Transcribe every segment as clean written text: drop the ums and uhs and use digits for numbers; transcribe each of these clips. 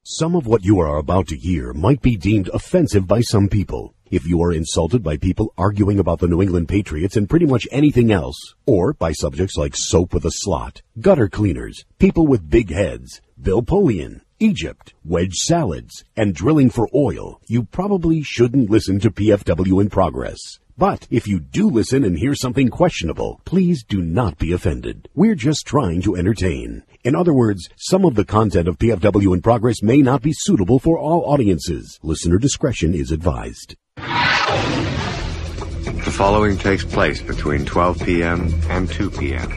Some of what you are about to hear might be deemed offensive by some people. If you are insulted by people arguing about the New England Patriots and pretty much anything else, or by subjects like soap with a slot, gutter cleaners, people with big heads, Bill Polian, Egypt, wedge salads, and drilling for oil, you probably shouldn't listen to PFW in Progress. But if you do listen and hear something questionable, please do not be offended. We're just trying to entertain. In other words, some of the content of PFW in Progress may not be suitable for all audiences. Listener discretion is advised. The following takes place between 12 p.m. and 2 p.m.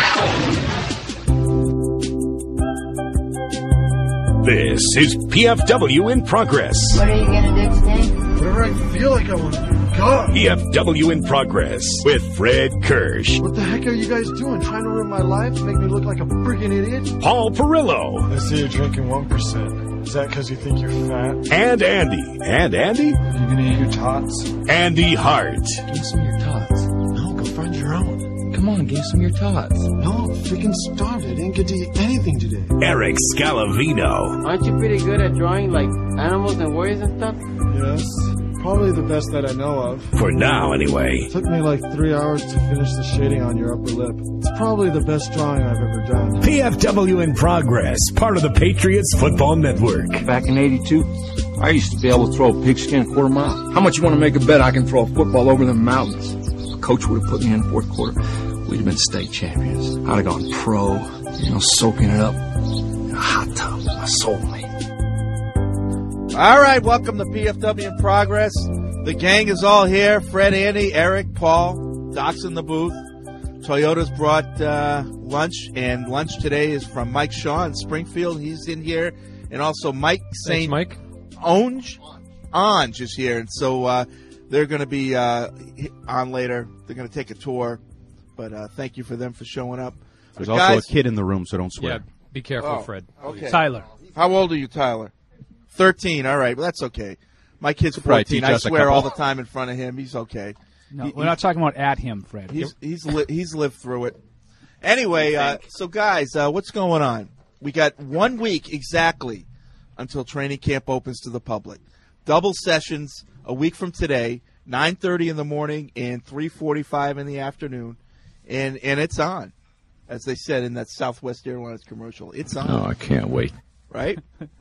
This is PFW in Progress. What are you going to do today? Whatever I feel like I want to do. God. PFW in Progress with Fred Kirsch. What the heck are you guys doing? Trying to ruin my life? Make me look like a freaking idiot? Paul Perillo. I see you're drinking 1%. Is that because you think you're fat? And Andy. And Andy? Are you going to eat your tots? Andy Hart. Give some of your tots. No, go find your own. Come on, give some of your tots. No, I'm freaking starved. I didn't get to eat anything today. Eric Scalavino. Aren't you pretty good at drawing, like, animals and warriors and stuff? Yes. Probably the best that I know of. For now, anyway. It took me like 3 hours to finish the shading on your upper lip. It's probably the best drawing I've ever done. PFW in Progress, part of the Patriots Football Network. Back in '82, I used to be able to throw a pigskin a quarter mile. How much you want to make a bet I can throw a football over the mountains? A coach would have put me in fourth quarter. We'd have been state champions. I'd have gone pro, soaking it up in a hot tub. My soulmate. All right, welcome to PFW in Progress. The gang is all here. Fred, Andy, Eric, Paul, Doc's in the booth. Toyota's brought lunch, and lunch today is from Mike Shaw in Springfield. He's in here. And also Mike St. Mike. Onge is here. And so they're going to be on later. They're going to take a tour. But thank you for them for showing up. There's also a kid in the room, so don't swear. Yeah, be careful, Fred. Okay. Tyler. How old are you, Tyler? 13. All right. Well, that's okay. My kid's 14. I swear all the time in front of him. He's okay. No, we're not talking about at him, Fred. He's lived through it. Anyway, so guys, what's going on? We got 1 week exactly until training camp opens to the public. Double sessions a week from today, 9:30 in the morning and 3:45 in the afternoon, and it's on, as they said in that Southwest Airlines commercial. It's on. Oh, I can't wait. Right?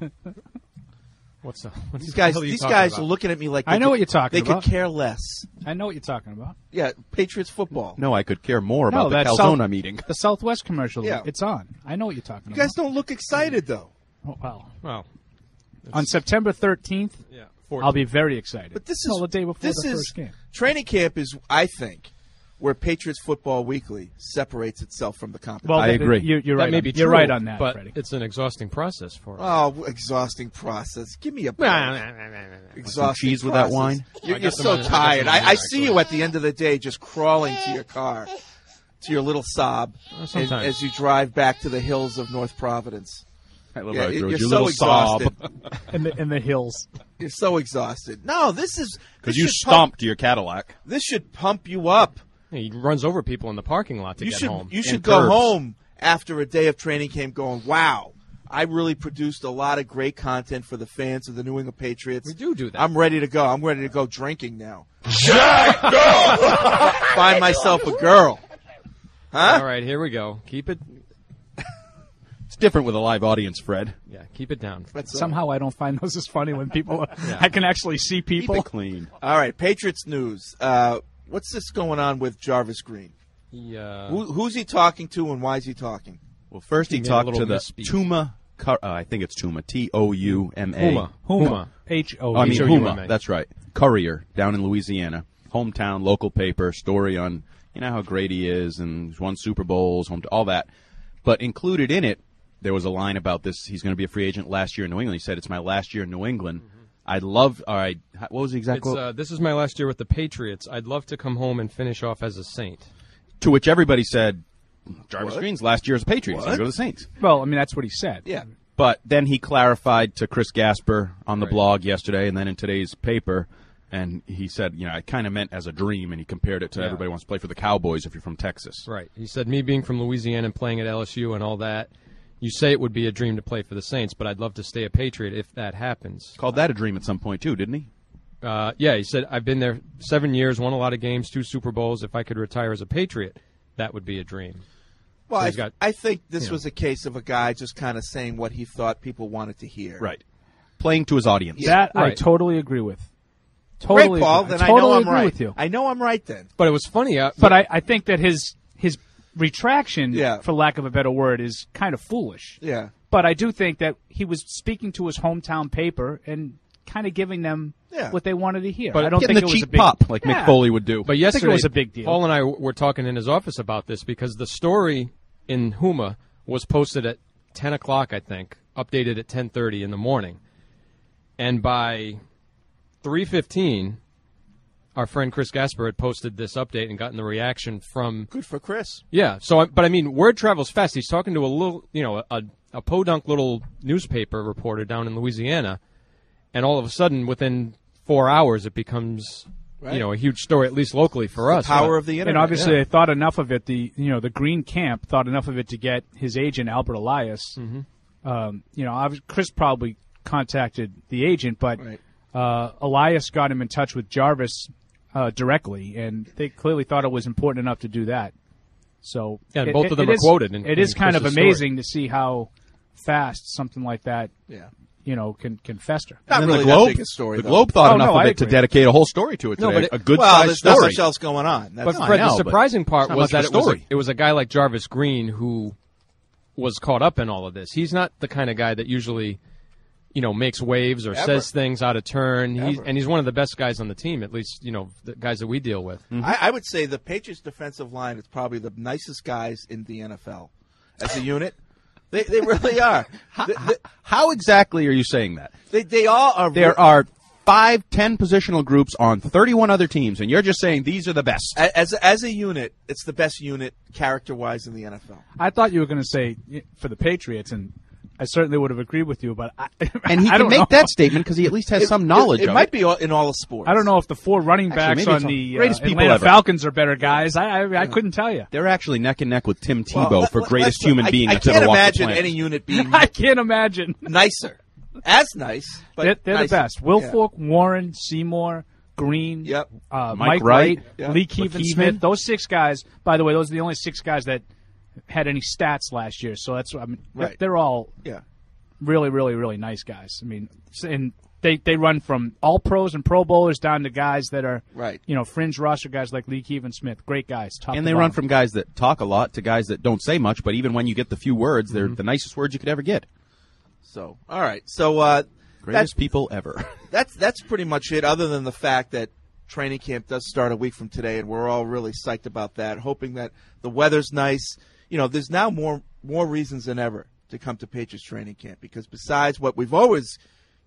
These guys are looking at me like I know what you're talking about. They could care less. I know what you're talking about. Yeah, Patriots football. No, I could care more about the calzone I'm eating. The Southwest commercial. Yeah. It's on. I know what you're talking about. You guys don't look excited, though. Oh, well. On September 13th, I'll be very excited. But this is the day before the first game. Training camp is, I think, where Patriots Football Weekly separates itself from the competition. Well, I agree. You're right. That may be you're true, right on that, but Freddie. it's an exhausting process for us. Oh, exhausting process. Give me a exhausting Some cheese with that wine? You're so tired. I see you at the end of the day just crawling to your car, to your little Saab, as you drive back to the hills of North Providence. I love how I you're your so little exhausted. in the hills. You're so exhausted. No, this is... Because you stomped your Cadillac. This should pump you up. He runs over people in the parking lot to get home. You should go home after a day of training camp going, wow, I really produced a lot of great content for the fans of the New England Patriots. We do that. I'm ready to go. I'm ready to go drinking now. Find myself a girl. Huh? All right, here we go. Keep it. It's different with a live audience, Fred. Yeah, keep it down. Somehow I don't find those as funny when people I can actually see people. Keep it clean. All right, Patriots news. What's this going on with Jarvis Green? Who's he talking to, and why is he talking? Well, first he talked to the misspeak. Touma. I think it's Touma. Touma. Huma. H-O. I mean H-O-U-M-A. Huma. That's right. Courier down in Louisiana, hometown, local paper, story on how great he is and he's won Super Bowls, all that. But included in it, there was a line about this. He's going to be a free agent last year in New England. He said, "It's my last year in New England." I'd love. All right, what was the exact quote? This is my last year with the Patriots. I'd love to come home and finish off as a Saint. To which everybody said, Jarvis Green's last year as a Patriot. He's going to go to the Saints. Well, I mean, that's what he said. Yeah. But then he clarified to Chris Gasper on the blog yesterday and then in today's paper, and he said, I kind of meant as a dream, and he compared it to everybody wants to play for the Cowboys if you're from Texas. Right. He said me being from Louisiana and playing at LSU and all that, You say it would be a dream to play for the Saints, but I'd love to stay a Patriot if that happens. Called that a dream at some point, too, didn't he? Yeah, he said, I've been there 7 years, won a lot of games, 2 Super Bowls. If I could retire as a Patriot, that would be a dream. Well, So I think this was a case of a guy just kind of saying what he thought people wanted to hear. Right. Playing to his audience. That I Right. totally agree with. Totally Great, Paul. agree. Then I I know totally I'm agree right. with you. I know I'm right then. But it was funny. But I think that his retraction, Yeah. for lack of a better word, is kind of foolish. Yeah. But I do think that he was speaking to his hometown paper and kind of giving them what they wanted to hear. But I don't Getting think the it was cheap a big pop like Yeah. Mick Foley would do. But I think yesterday, it was a big deal. Paul and I were talking in his office about this because the story in Huma was posted at 10 o'clock, I think, updated at 10:30 in the morning. And by 3:15, our friend Chris Gasper had posted this update and gotten the reaction from... Good for Chris. Yeah, so but I mean, word travels fast. He's talking to a little, a podunk little newspaper reporter down in Louisiana, and all of a sudden, within 4 hours, it becomes, Right. a huge story, at least locally for us. Power of the internet. And obviously, yeah. they thought enough of it. The Green Camp thought enough of it to get his agent Albert Elias. Chris probably contacted the agent, but Right. Elias got him in touch with Jarvis directly, and they clearly thought it was important enough to do that. So Yeah, and both of them are quoted in- It is in kind of Chris's amazing to see how fast something like that, Yeah. can fester. Not And really the Globe, that big a story, the though. Globe thought Oh, enough no, of I it to agree. dedicate a whole story to it No, today. but it- a good Well, sized there's not story. much else going on. That's But fine. Fred, I know, the but surprising part it's not was much that of a story. it was a guy like Jarvis Green who was caught up in all of this. He's not the kind of guy that usually, makes waves or Ever. says things out of turn. Ever. He's one of the best guys on the team, at least, the guys that we deal with. I would say the Patriots' defensive line is probably the nicest guys in the NFL as a unit. They really are. How exactly are you saying that? They all are. There are 5-10 positional groups on 31 other teams, and you're just saying these are the best. As a unit, it's the best unit character-wise in the NFL. I thought you were going to say for the Patriots, and I certainly would have agreed with you, but And he I can don't make know. that statement because he at least has some knowledge It of might it. be in all the sports. I don't know if the 4 running Actually, backs maybe on it's the greatest people Atlanta ever. Falcons are better guys. I couldn't tell you. They're actually neck and neck with Tim Well, Tebow for greatest human being I that's can't ever walked the imagine planet. any unit being I can't imagine. nicer. As nice, but They're the nicer. best. Will Yeah. Fork, Warren, Seymour, Green, Yep. Mike Wright, Wright, yeah. Lee Keevan Smith. Those 6 guys, by the way, those are the only 6 guys that had any stats last year. So that's Right. they're all Yeah. really, really, really nice guys. I mean, and they run from all pros and Pro Bowlers down to guys that are Right. fringe roster guys like Lee Keevan Smith. Great guys. Top And to they run bottom. from guys that talk a lot to guys that don't say much, but even when you get the few words, they're the nicest words you could ever get. So, all right. So Greatest people ever. that's pretty much it. Other than the fact that training camp does start a week from today, and we're all really psyched about that. Hoping that the weather's nice. There's now more reasons than ever to come to Patriots training camp because besides what we've always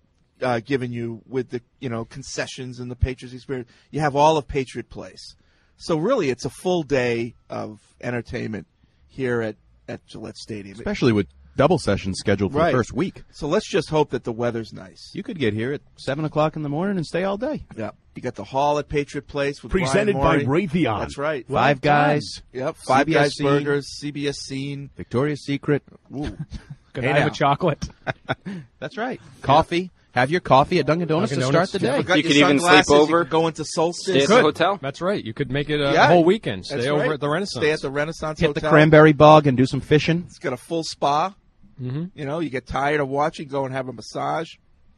given you with the concessions and the Patriots experience, you have all of Patriot Place. So really, it's a full day of entertainment here at Gillette Stadium. Especially with double sessions scheduled for Right. the first week. So let's just hope that the weather's nice. You could get here at 7 o'clock in the morning and stay all day. Yeah, you got the hall at Patriot Place with Presented Ryan by Morey. Raytheon. That's right. Five Guys, Yep, Five CBS Guys Scene. Burgers, CBS Scene. Victoria's Secret. Good Hey, eye now. with chocolate. That's right. Coffee. Have your coffee at Dunkin' Donuts Dunkin' to Donuts, start the yeah. day. Forgot You your could even sunglasses, sleep you over. could go into Solstice. Stay at the hotel. That's right. You could make it a Yeah. whole weekend. That's Stay over right. at the Renaissance. Stay at the Renaissance Hit the Hotel. Cranberry Bog and do some fishing. It's got a full spa. Mhm. You get tired of watching, go and have a massage.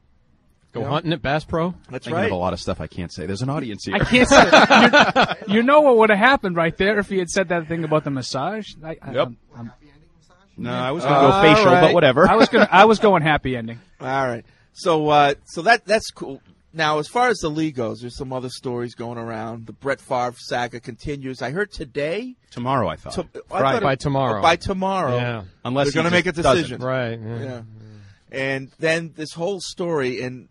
Go hunting at Bass Pro. That's Thinking right. of a lot of stuff I can't say. There's an audience here. I can't say. You know what would have happened right there if he had said that thing about the massage? Yep. I'm No, I was going to go facial, right. but whatever. I was going happy ending. All right. So that's cool. Now, as far as the league goes, there's some other stories going around. The Brett Favre saga continues. I heard today. Tomorrow, I thought. By tomorrow. By tomorrow. Yeah. Unless they're going to he make a just doesn't. decision. Right. Yeah. Yeah. And then this whole story, and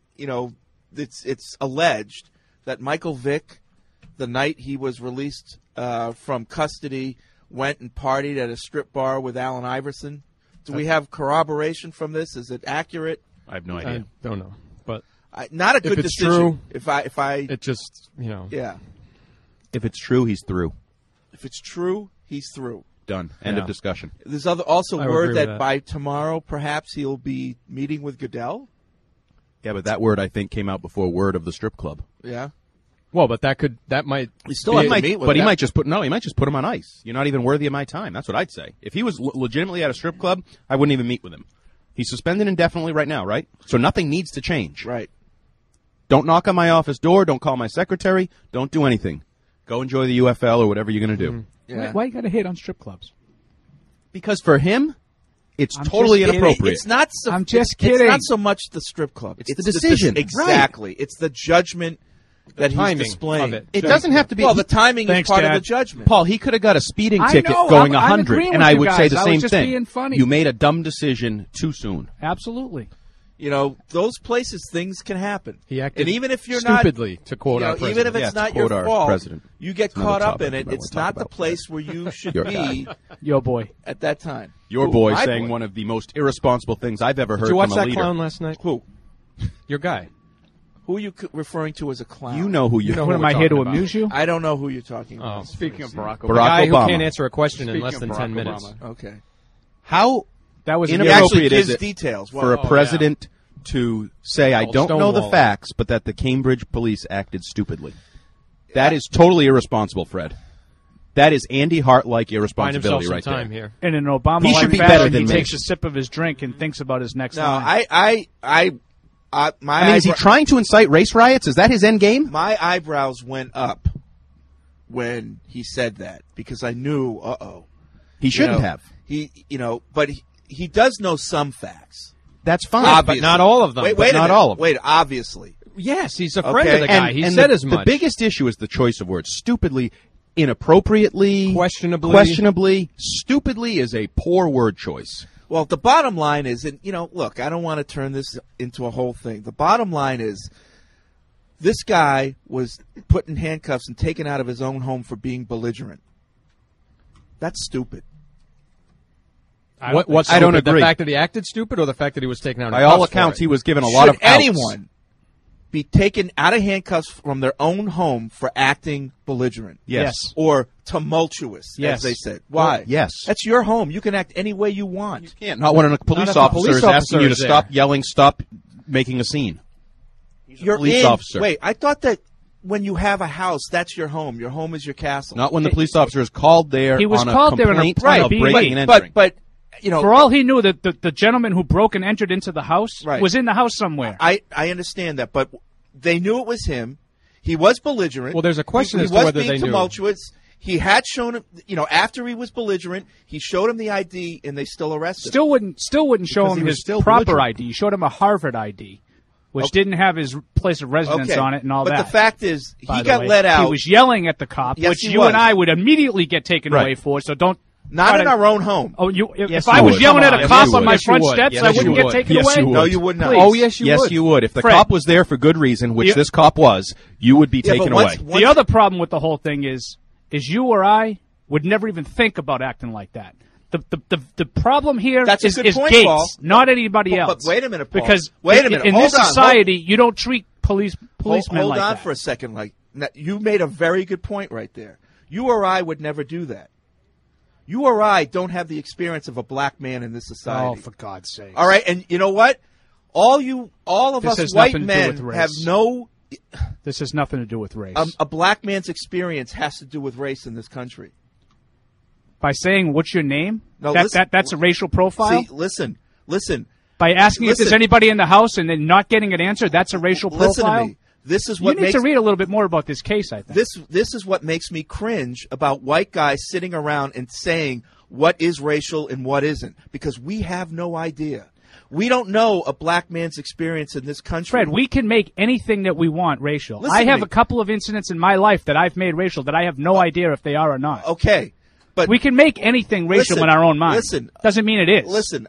it's alleged that Michael Vick, the night he was released from custody, went and partied at a strip bar with Allen Iverson. Do we have corroboration from this? Is it accurate? I have no I idea. don't know, but Not a good it's decision. true, If I it just yeah. If it's true, he's through. If it's true, he's through. Done. End Yeah. of discussion. There's also I would word agree that with that. by tomorrow, perhaps he'll be meeting with Goodell. Yeah, but that word, I think, came out before word of the strip club. Yeah. Well, but that might. He still be- has He to might, meet with but he them. might just put him on ice. You're not even worthy of my time. That's what I'd say. If he was legitimately at a strip club, I wouldn't even meet with him. He's suspended indefinitely right now, right? So nothing needs to change. Right. Don't knock on my office door. Don't call my secretary. Don't do anything. Go enjoy the UFL or whatever you're going to do. Yeah. Why you got to hit on strip clubs? Because for him, it's I'm totally just kidding. inappropriate. It's not. So, I'm just it's kidding. not so much the strip club. It's the decision. Exactly. It's the judgment that he's timing displaying. of it. It doesn't have to be. Well, the timing Thanks, is part of Dad. the judgment. Paul, he could have got a speeding I ticket know, going I'm 100, agreeing and with I you would say guys. the I same was just thing. being funny. You made a dumb decision too soon. Absolutely. You know, those places, things can happen. He acted and even if you're stupidly, not, to quote you our know, president. even if it's Yeah, to not your quote our fault, president. you get another caught up topic in we it. might It's wanna talk not the about. place where you should Your be Yo, boy. at that time. Your Who, boy my saying boy? one of the most irresponsible things I've ever heard Did you watch from a that leader. clown last night? Who? Your guy. Who are you referring to as a clown? You know who you know What who am I we're here to talking about. amuse you? I don't know who you're talking Oh, about. Speaking of Barack the Obama. guy Obama. who can't answer a question in Speaking less of than Barack 10 minutes. Obama. Okay. How That was He a actually inappropriate is gives it details. for Well, a president to say, I Oh, don't know the Stonewall. facts, but that the Cambridge police acted stupidly? That is totally irresponsible, Fred. That is Andy Hart-like Find himself irresponsibility some right time there. here. in an Obama He should be better fashion. than He me. takes a sip of his drink and thinks about his next no, line. my I mean, is he eyebrow- trying to incite race riots? Is that his end game? my eyebrows went up when he said that because I knew, He shouldn't you know, have. But he does know some facts. That's fine. Obviously. but not all of them. Wait, But wait a not minute. all of them. Wait, obviously. Yes, he's a friend Okay. of the guy. He and said the, as much. The biggest issue is the choice of words. Stupidly, inappropriately, Questionably. stupidly is a poor word choice. Well, the bottom line is, and look, I don't want to turn this into a whole thing. The bottom line is, this guy was put in handcuffs and taken out of his own home for being belligerent. That's stupid. What's I don't stupid, agree. The fact that he acted stupid or the fact that he was taken out of By all cuffs for accounts, it? he was given a lot Should of outs. anyone be taken out of handcuffs from their own home for acting belligerent? Yes. Or tumultuous, Yes. as they said. Why? Yes. That's your home. You can act any way you want. Can't. Not when a police if the officer police is asking officer you to is there. stop yelling, stop making a scene. You're police officer. Wait, I thought that when you have a house, that's your home. Your home is your castle. Not when the police officer is called there He was on called a there in a complaint private of beat. breaking and but entering. but For all he knew, that the gentleman who broke and entered into the house Right. was in the house somewhere. I understand that, but they knew it was him. He was belligerent. Well, there's a question he as to was whether being they knew. tumultuous. He had shown him, after he was belligerent, he showed him the ID, and they still arrested him. Still wouldn't show Because he him was his still proper belligerent. ID. He showed him a Harvard ID, which didn't have his place of residence Okay. on it and all but that. the fact is, by he the got way. let out. He was yelling at the cop, Yes, which he you was. and I would immediately get taken Right. away for. So don't. not try in to- our own home. Oh, if Yes, I you was would. yelling Come at a on. cop Yes, you on my would. front Yes, you steps, would. I Yes, wouldn't you get would. taken Yes, away. you would. No, you would not. Oh, yes, you yes, would. you would. If the Fred. cop was there for good reason, which Yeah. this cop was, you would be Yeah, taken but away. once- The other problem with the whole thing is you or I would never even think about acting like that. The problem here That's a is, good is point, Gates, Paul. not anybody But else. wait a minute, Paul. Because Wait a minute. in Hold this on. society, you don't treat policemen Hold like on that. for a second. You made a very good point right there. You or I would never do that. You or I don't have the experience of a black man in this Oh, society. for God's sake! All right, and you know what? All of This us has white nothing to do men with race. have no. This has nothing to do with race. A black man's experience has to do with race in this country. By saying what's your name, No, listen. that's a racial profile. See, listen. By asking if there's listen. anybody in the house and then not getting an answer, that's a racial Listen profile. to me. This is You what need makes to read a little bit more about this case. I think this is what makes me cringe about white guys sitting around and saying what is racial and what isn't, because we have no idea. We don't know a black man's experience in this country. Fred, we can make anything that we want racial. Listen I to have me. a couple of incidents in my life that I've made racial that I have no idea if they are or not. Okay, but We can make anything racial Listen, in our own mind. listen. Doesn't mean it is. Listen,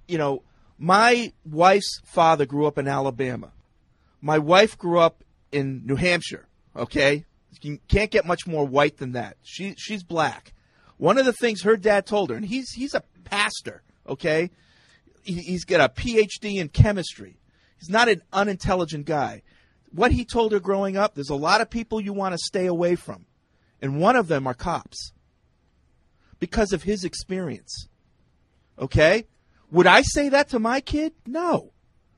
my wife's father grew up in Alabama. My wife grew up in New Hampshire. Okay, you can't get much more white than that. She's black. One of the things her dad told her, and he's a pastor. Okay, he's got a PhD in chemistry. He's not an unintelligent guy. What he told her growing up, there's a lot of people you want to stay away from, and one of them are cops. because of his experience. Okay? Would I say that to my kid? No.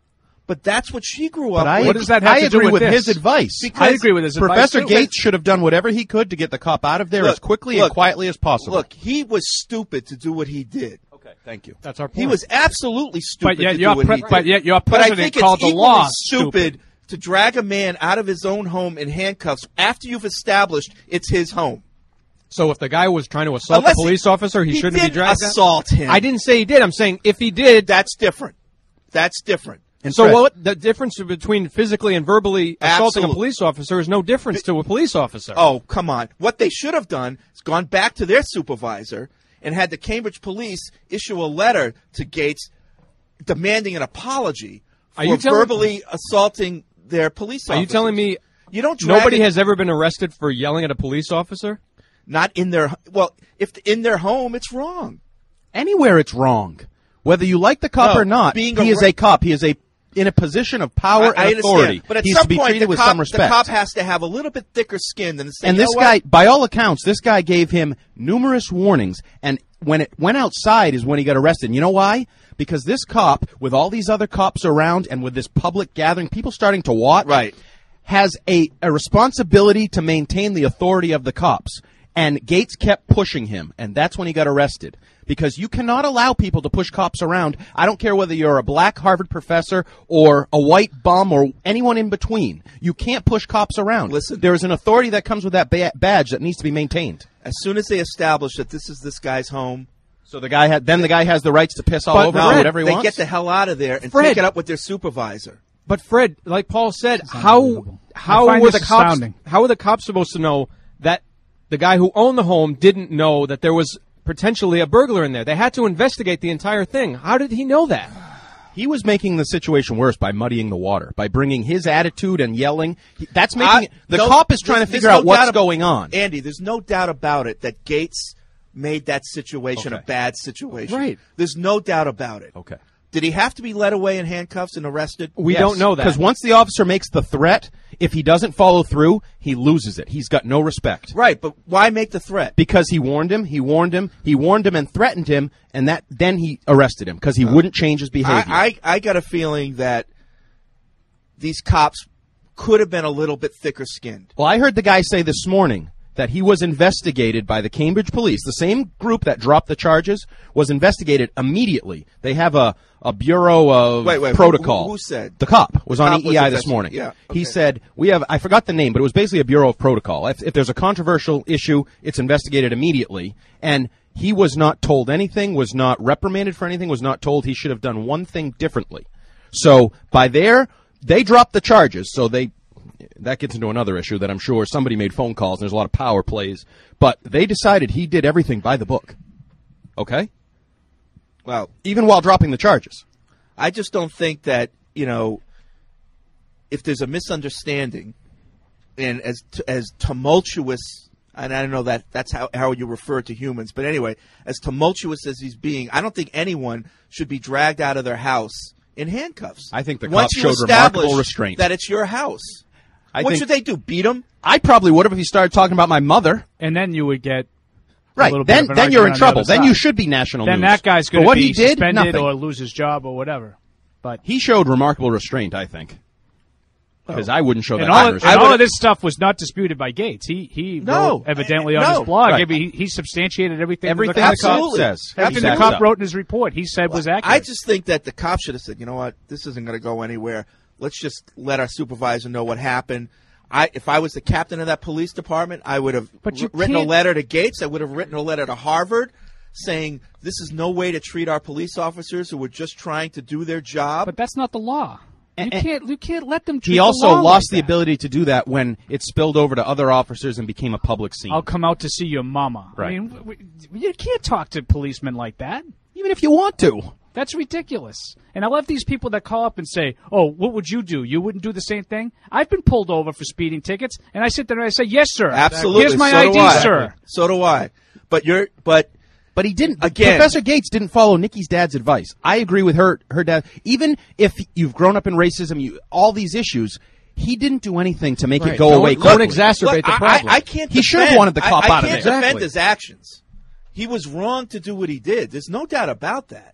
But that's what she grew up with. What does that have to do agree with this? his advice. Because I agree with his advice. Professor too. Gates should have done whatever he could to get the cop out of there as quickly and quietly as possible. Look, he was stupid to do what he did. Okay, thank you. That's our point. He was absolutely stupid But yet to your do what he did. but yet your But I president think called it's the law stupid to drag a man out of his own home in handcuffs after you've established it's his home. So if the guy was trying to assault Unless a police officer, he shouldn't be didn't dragged out? assault him. I didn't say he did. I'm saying if he did. That's different. That's different. And So Fred, what? The difference between physically and verbally assaulting a Absolutely. police officer is no difference to a police officer. Oh, come on. What they should have done is gone back to their supervisor and had the Cambridge police issue a letter to Gates demanding an apology Are for you telling- verbally assaulting their police officers. Are you telling me you don't drag nobody it- has ever been arrested for yelling at a police officer? not in their if in their home it's wrong. anywhere it's wrong. Whether you like the cop No, or not, being he a is ra- a cop. He is in a position of power I and authority. understand, but at he is some to be point treated the with cop, some respect. the cop has to have a little bit thicker skin than to say, And you this know guy, what? by all accounts, this guy gave him numerous warnings. And when it went outside is when he got arrested. And you know why? Because this cop, with all these other cops around and with this public gathering, people starting to watch, Right. has a responsibility to maintain the authority of the cops. And Gates kept pushing him, and that's when he got arrested. Because you cannot allow people to push cops around. I don't care whether you're a black Harvard professor or a white bum or anyone in between. You can't push cops around. Listen. There is an authority that comes with that badge that needs to be maintained. As soon as they establish that this is this guy's home, So the guy has the rights to piss all But over Fred, it, whatever he they wants. get the hell out of there and Fred. take it up with their supervisor. But Fred, like Paul said, unbelievable. I how find were this the cops? astounding. How were the cops supposed to know that the guy who owned the home didn't know that there was potentially a burglar in there? They had to investigate the entire thing. How did he know that? He was making the situation worse by muddying the water, by bringing his attitude and yelling. That's making the cop is trying to figure out what's going on. Andy, there's no doubt about it that Gates made that situation a bad situation. Right. There's no doubt about it. Okay. Did he have to be led away in handcuffs and arrested? We don't know that. Because once the officer makes the threat, if he doesn't follow through, he loses it. He's got no respect. Right, but why make the threat? Because he warned him and threatened him, and then he arrested him because he wouldn't change his behavior. I got a feeling that these cops could have been a little bit thicker skinned. Well, I heard the guy say this morning that he was investigated by the Cambridge police. The same group that dropped the charges was investigated immediately. They have a bureau of Wait, protocol. who said? The cop was on cop was EEI this investigated. morning. Yeah, He okay. said, I forgot the name, but it was basically a bureau of protocol. If there's a controversial issue, it's investigated immediately. And he was not told anything, was not reprimanded for anything, was not told he should have done one thing differently. So they dropped the charges, so that gets into another issue that I'm sure somebody made phone calls and there's a lot of power plays. But they decided he did everything by the book. Okay? Well, Even while dropping the charges. I just don't think that, if there's a misunderstanding and as tumultuous, and I don't know that's how you refer to humans, but anyway, as tumultuous as he's being, I don't think anyone should be dragged out of their house in handcuffs. I think the Once cops you showed establish remarkable restraint. that it's your house. I What think should they do, beat him? I probably would have if he started talking about my mother. And then you would get Right. little bit Then of an then you're in argument on the trouble. other Then side. you should be national Then news. that guy's But going to what be he did, suspended nothing. or lose his job or whatever. But He showed remarkable restraint, I think. Because I wouldn't show that. and kind of all restraint. of this stuff was not disputed by Gates. He No. wrote evidently on No. his blog. Right. I mean, he substantiated everything. Everything the cop the cop Absolutely. says. Everything Backs the cop up. wrote in his report, he said was accurate. I just think that the cop should have said, you know what, this isn't going to go anywhere. Let's just let our supervisor know what happened. If I was the captain of that police department, I would have But you written a can't- letter to Gates. I would have written a letter to Harvard saying this is no way to treat our police officers who were just trying to do their job. But that's not the law. You can't let them treat He the also law lost like the that. ability to do that when it spilled over to other officers and became a public scene. I'll come out to see your mama. Right. I mean, you can't talk to policemen like that. Even if you want to. That's ridiculous. And I love these people that call up and say, "Oh, what would you do? You wouldn't do the same thing?" I've been pulled over for speeding tickets, and I sit there and I say, "Yes, sir. Absolutely. Here's my So ID, do I. sir." So do I. But But he didn't. Again- Professor Gates didn't follow Nikki's dad's advice. I agree with her dad. Even if you've grown up in racism, all these issues, he didn't do anything to make it go away Don't quickly. exacerbate look, the problem. I can't. He should have defend- wanted the cop I out of can't there. defend his actions. He was wrong to do what he did. There's no doubt about that.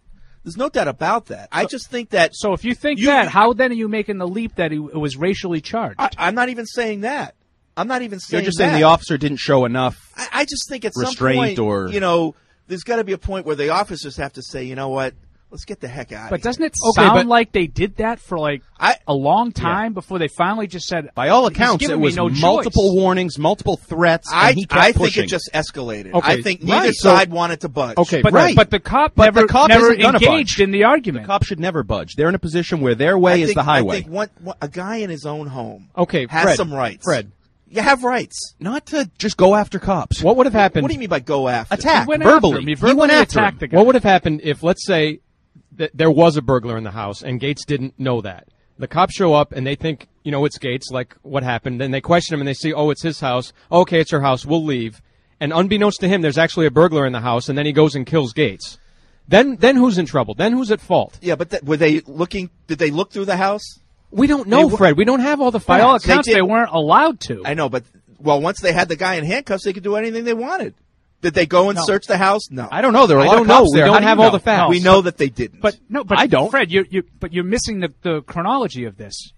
I just think that. So if you think that, how then are you making the leap that it was racially charged? I'm not even saying that. You're just saying the officer didn't show enough. I just think at some restraint point, there's got to be a point where the officers have to say, you know what, let's get the heck out of here. But doesn't it sound like they did that for a long time before they finally just said, by all accounts, it was multiple warnings, multiple threats, and he kept pushing. I think it just escalated. Okay. I think neither side wanted to budge. Okay, but the cop never engaged in the argument. The cop should never budge. They're in a position where their way is the highway. I think a guy in his own home has Fred, some rights. Fred. You have rights. Not to just go after cops. What would have happened? What do you mean by go after? Attack. Verbally. He went after him. What would have happened if, let's say, that there was a burglar in the house and Gates didn't know that? The cops show up and they think, it's Gates, like what happened. Then they question him and they see, oh, it's his house. Okay, it's her house. We'll leave. And unbeknownst to him, there's actually a burglar in the house, and then he goes and kills Gates. Then who's in trouble? Then who's at fault? Yeah, but were they looking? Did they look through the house? We don't know, Fred. We don't have all the facts. By all accounts, they weren't allowed to. I know, but once they had the guy in handcuffs, they could do anything they wanted. Did they go and search the house? No, I don't know. There are a lot of cops there. We don't have all the facts. We know that they didn't. But I don't. Fred, you're missing the chronology of this.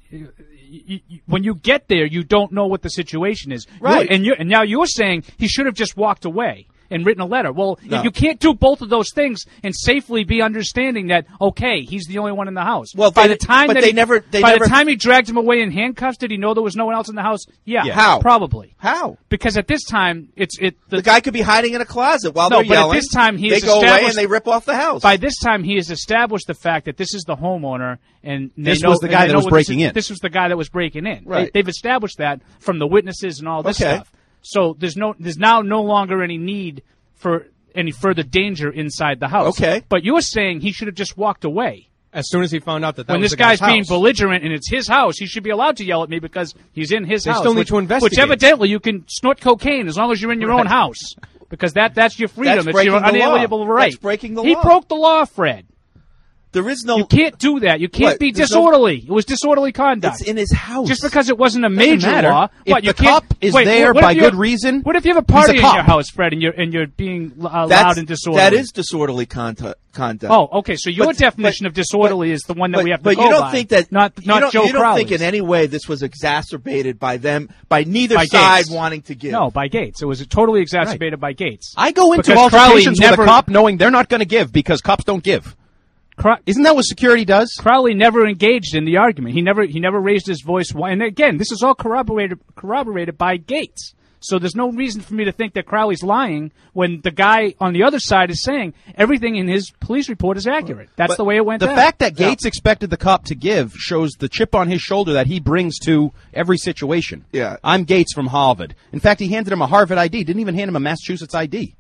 When you get there, you don't know what the situation is. Right. And now you're saying he should have just walked away and written a letter. Well, if you can't do both of those things and safely be understanding that, okay, he's the only one in the house. Well, by the time the time he dragged him away in handcuffs, did he know there was no one else in the house? Yeah. How? Probably. How? Because at this time, the guy could be hiding in a closet while they're yelling. But at this time, they go away and they rip off the house. By this time, he has established the fact that this is the homeowner, and this was the guy that was breaking in. This was the guy that was breaking in. Right. They've established that from the witnesses and all this stuff. So there's now no longer any need for any further danger inside the house. Okay. But you're saying he should have just walked away. As soon as he found out that when was this guy's being house. belligerent and it's his house, he should be allowed to yell at me because he's in his house. They still need to investigate. Which evidently you can snort cocaine as long as you're in your own house. Because that's your freedom. It's your unalienable right. That's breaking the law. He broke the law, Fred. There is no. You can't do that. You can't be disorderly. It was disorderly conduct. It's in his house. Just because it wasn't a major law. If the cop is there by good reason, what if you have a party in your house, Fred, and you're being loud and disorderly? That is disorderly conduct. Oh, okay. So your definition of disorderly is the one that we have to go by. But you don't think that not Joe You don't Crowley's. think in any way this was exacerbated by neither side wanting to give? No, by Gates. It was totally exacerbated by Gates. I go into altercations with a cop knowing they're not going to give because cops don't give. Isn't that what security does? Crowley never engaged in the argument. He never raised his voice. And again, this is all corroborated by Gates. So there's no reason for me to think that Crowley's lying when the guy on the other side is saying everything in his police report is accurate. That's the way it went down. The fact that Gates expected the cop to give shows the chip on his shoulder that he brings to every situation. Yeah. I'm Gates from Harvard. In fact, he handed him a Harvard ID. Didn't even hand him a Massachusetts ID.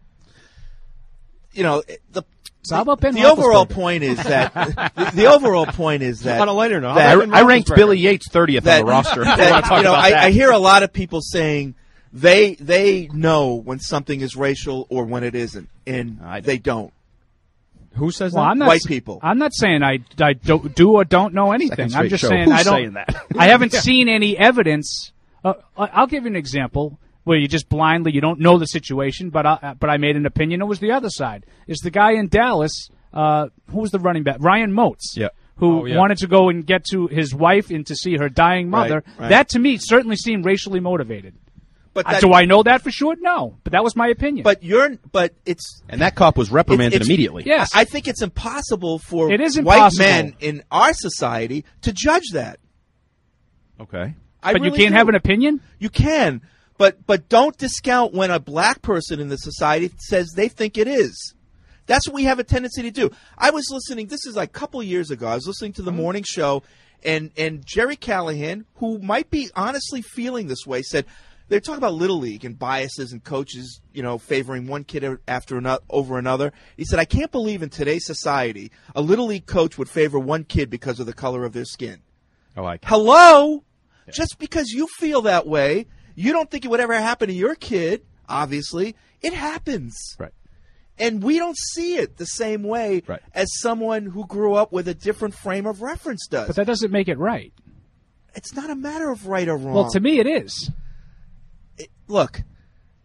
The overall point is that on a lighter note, I ranked Billy Yates 30th on the roster. I hear a lot of people saying they know when something is racial or when it isn't, and they don't. Who says that? White people. I'm not saying I do or don't know anything. I'm just saying I don't. Saying that? I haven't seen any evidence. I'll give you an example. Where you just blindly, you don't know the situation, but I made an opinion. It was the other side. It's the guy in Dallas, who was the running back? Ryan Moats, who wanted to go and get to his wife and to see her dying mother. Right. That, to me, certainly seemed racially motivated. But do I know that for sure? No, but that was my opinion. And that cop was reprimanded immediately. Yes. I think it's impossible for white men in our society to judge that. Okay. But you can't have an opinion? You can. But don't discount when a black person in the society says they think it is. That's what we have a tendency to do. I was listening, this is like a couple of years ago, I was listening to the morning show, and Jerry Callahan, who might be honestly feeling this way, said they're talking about Little League and biases and coaches, favoring one kid over another. He said, I can't believe in today's society a Little League coach would favor one kid because of the color of their skin. Hello? Yeah. Just because you feel that way, you don't think it would ever happen to your kid, obviously. It happens. Right. And we don't see it the same way as someone who grew up with a different frame of reference does. But that doesn't make it right. It's not a matter of right or wrong. Well, to me it is. Look,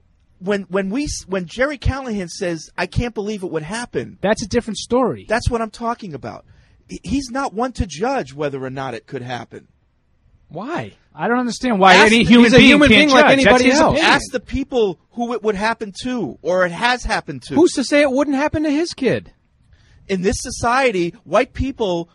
when Jerry Callahan says, "I can't believe it would happen," That's a different story. that's what I'm talking about. He's not one to judge whether or not it could happen. Why? I don't understand why Ask any the- human he's a being human can't being like judge. anybody That's his else. opinion. Ask the people who it would happen to, or it has happened to. Who's to say it wouldn't happen to his kid? In this society, white people,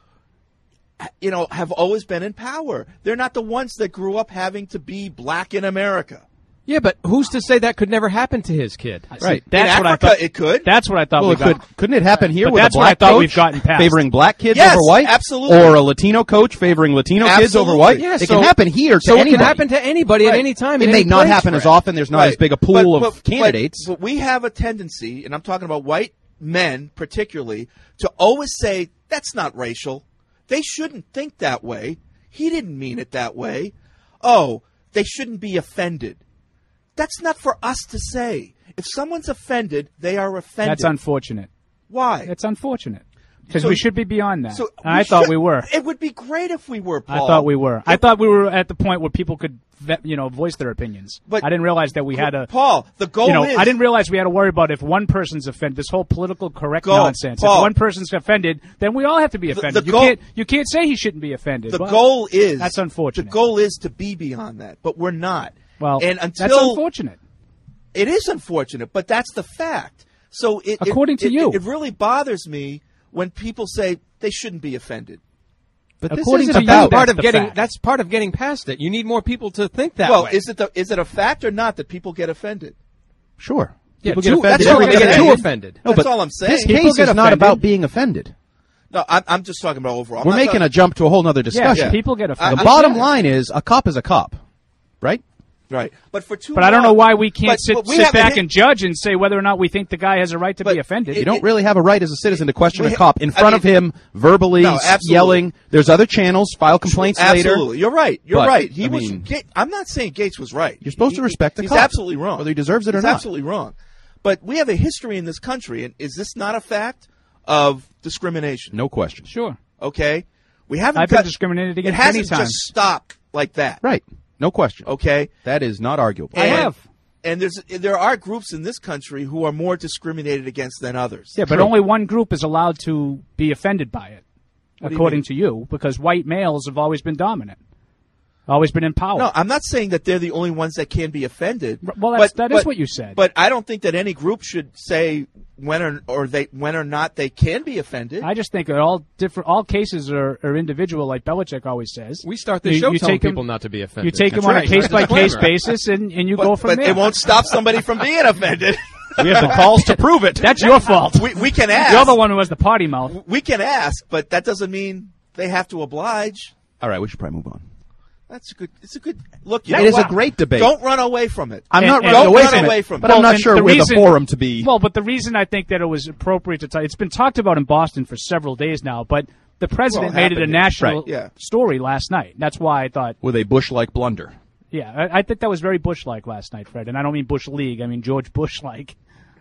have always been in power. They're not the ones that grew up having to be black in America. Yeah, but who's to say that could never happen to his kid? Right. That's in what Africa, I thought. it could. That's what I thought. Well, we it got. couldn't it happen here But with that's a what I black thought coach we've gotten past. favoring black kids Yes, over white? absolutely. Or a Latino coach favoring Latino kids over Absolutely. white? Yeah, it so- can happen here to So anybody. it can happen to anybody at Right. any time. It in may any not place, happen as Fred. often. There's not as big a pool of candidates. But we have a tendency, and I'm talking about white men particularly, to always say, that's not racial. They shouldn't think that way. He didn't mean it that way. Oh, they shouldn't be offended. That's not for us to say. If someone's offended, they are offended. That's unfortunate. Why? That's unfortunate. Because So- we should be beyond that. So And I thought should- we were. It would be great if we were, I Paul. thought we were. I thought we were at the point where people could, voice their opinions. But- I didn't realize that we had to. Paul, the goal is... I didn't realize we had to worry about if one person's offended. This whole political correct Go, nonsense. Paul. If one person's offended, then we all have to be offended. the goal- You can't say he shouldn't be offended. The Well, goal is... that's unfortunate. The goal is to be beyond that, but we're not. Well, and that's until unfortunate. It is unfortunate, but that's the fact. So According to you. it really bothers me when people say they shouldn't be offended. But this According isn't to you, about Part that's of the getting fact. that's part of getting past it. You need more people to think that Well, way. is it a fact or not that people get offended? Sure. Yeah, People too- get offended that's all every I'm day. get saying. too offended. No, That's but all I'm saying. This People case get is not offended. about being offended. No, I'm just talking about overall. We're making a jump to a whole other discussion. Yeah, people get offended. The bottom line is a cop is a cop, right? right, but for too But I don't know long- why we can't but we sit have a back hit- and judge and say whether or not we think the guy has a right to But be offended. You don't really have a right as a citizen to question a we- cop in I front of mean- him, verbally No, absolutely. yelling. There's other channels. File complaints later. Absolutely, you're right. You're But, right. I mean- I'm not saying Gates was right. You're supposed to respect the He's cop, absolutely wrong. whether he deserves it or He's not. absolutely wrong. But we have a history in this country, and is this not a fact of discrimination? No question. Sure. Okay, we haven't. I've been discriminated It against hasn't many times. just stopped like that. Right. No question. Okay, That is not arguable. I And- have. And there are groups in this country who are more discriminated against than others. Yeah, but True. only one group is allowed to be offended by it, do you according mean? to you, because white males have always been dominant, always been in power. No, I'm not saying that they're the only ones that can be offended. Well, that is what you said. But I don't think that any group should say when or not they can be offended. I just think that all cases are individual, like Belichick always says. We start the show telling take 'em- people not to be You offended. take them That's on right. a case-by-case Disclaimer. basis, and you go from but there. it won't stop somebody from being offended. We have the calls to prove it. That's your fault. we can ask. You're the one who has the potty mouth. We can ask, but that doesn't mean they have to oblige. All right, we should probably move on. That's a good. It's a good look. It is a great debate. Don't run away from it. I'm not and- running don't away run from away it, from but it. I'm Well, not and sure the we're reason- the forum to be. Well, but the reason I think that it was appropriate to talk, it's been talked about in Boston for several days now, but the president Well, made it a happened. national Right. Yeah. story last night. That's why I thought, With a Bush-like blunder. yeah, I think that was very Bush-like last night, Fred. And I don't mean Bush League, I mean George Bush-like.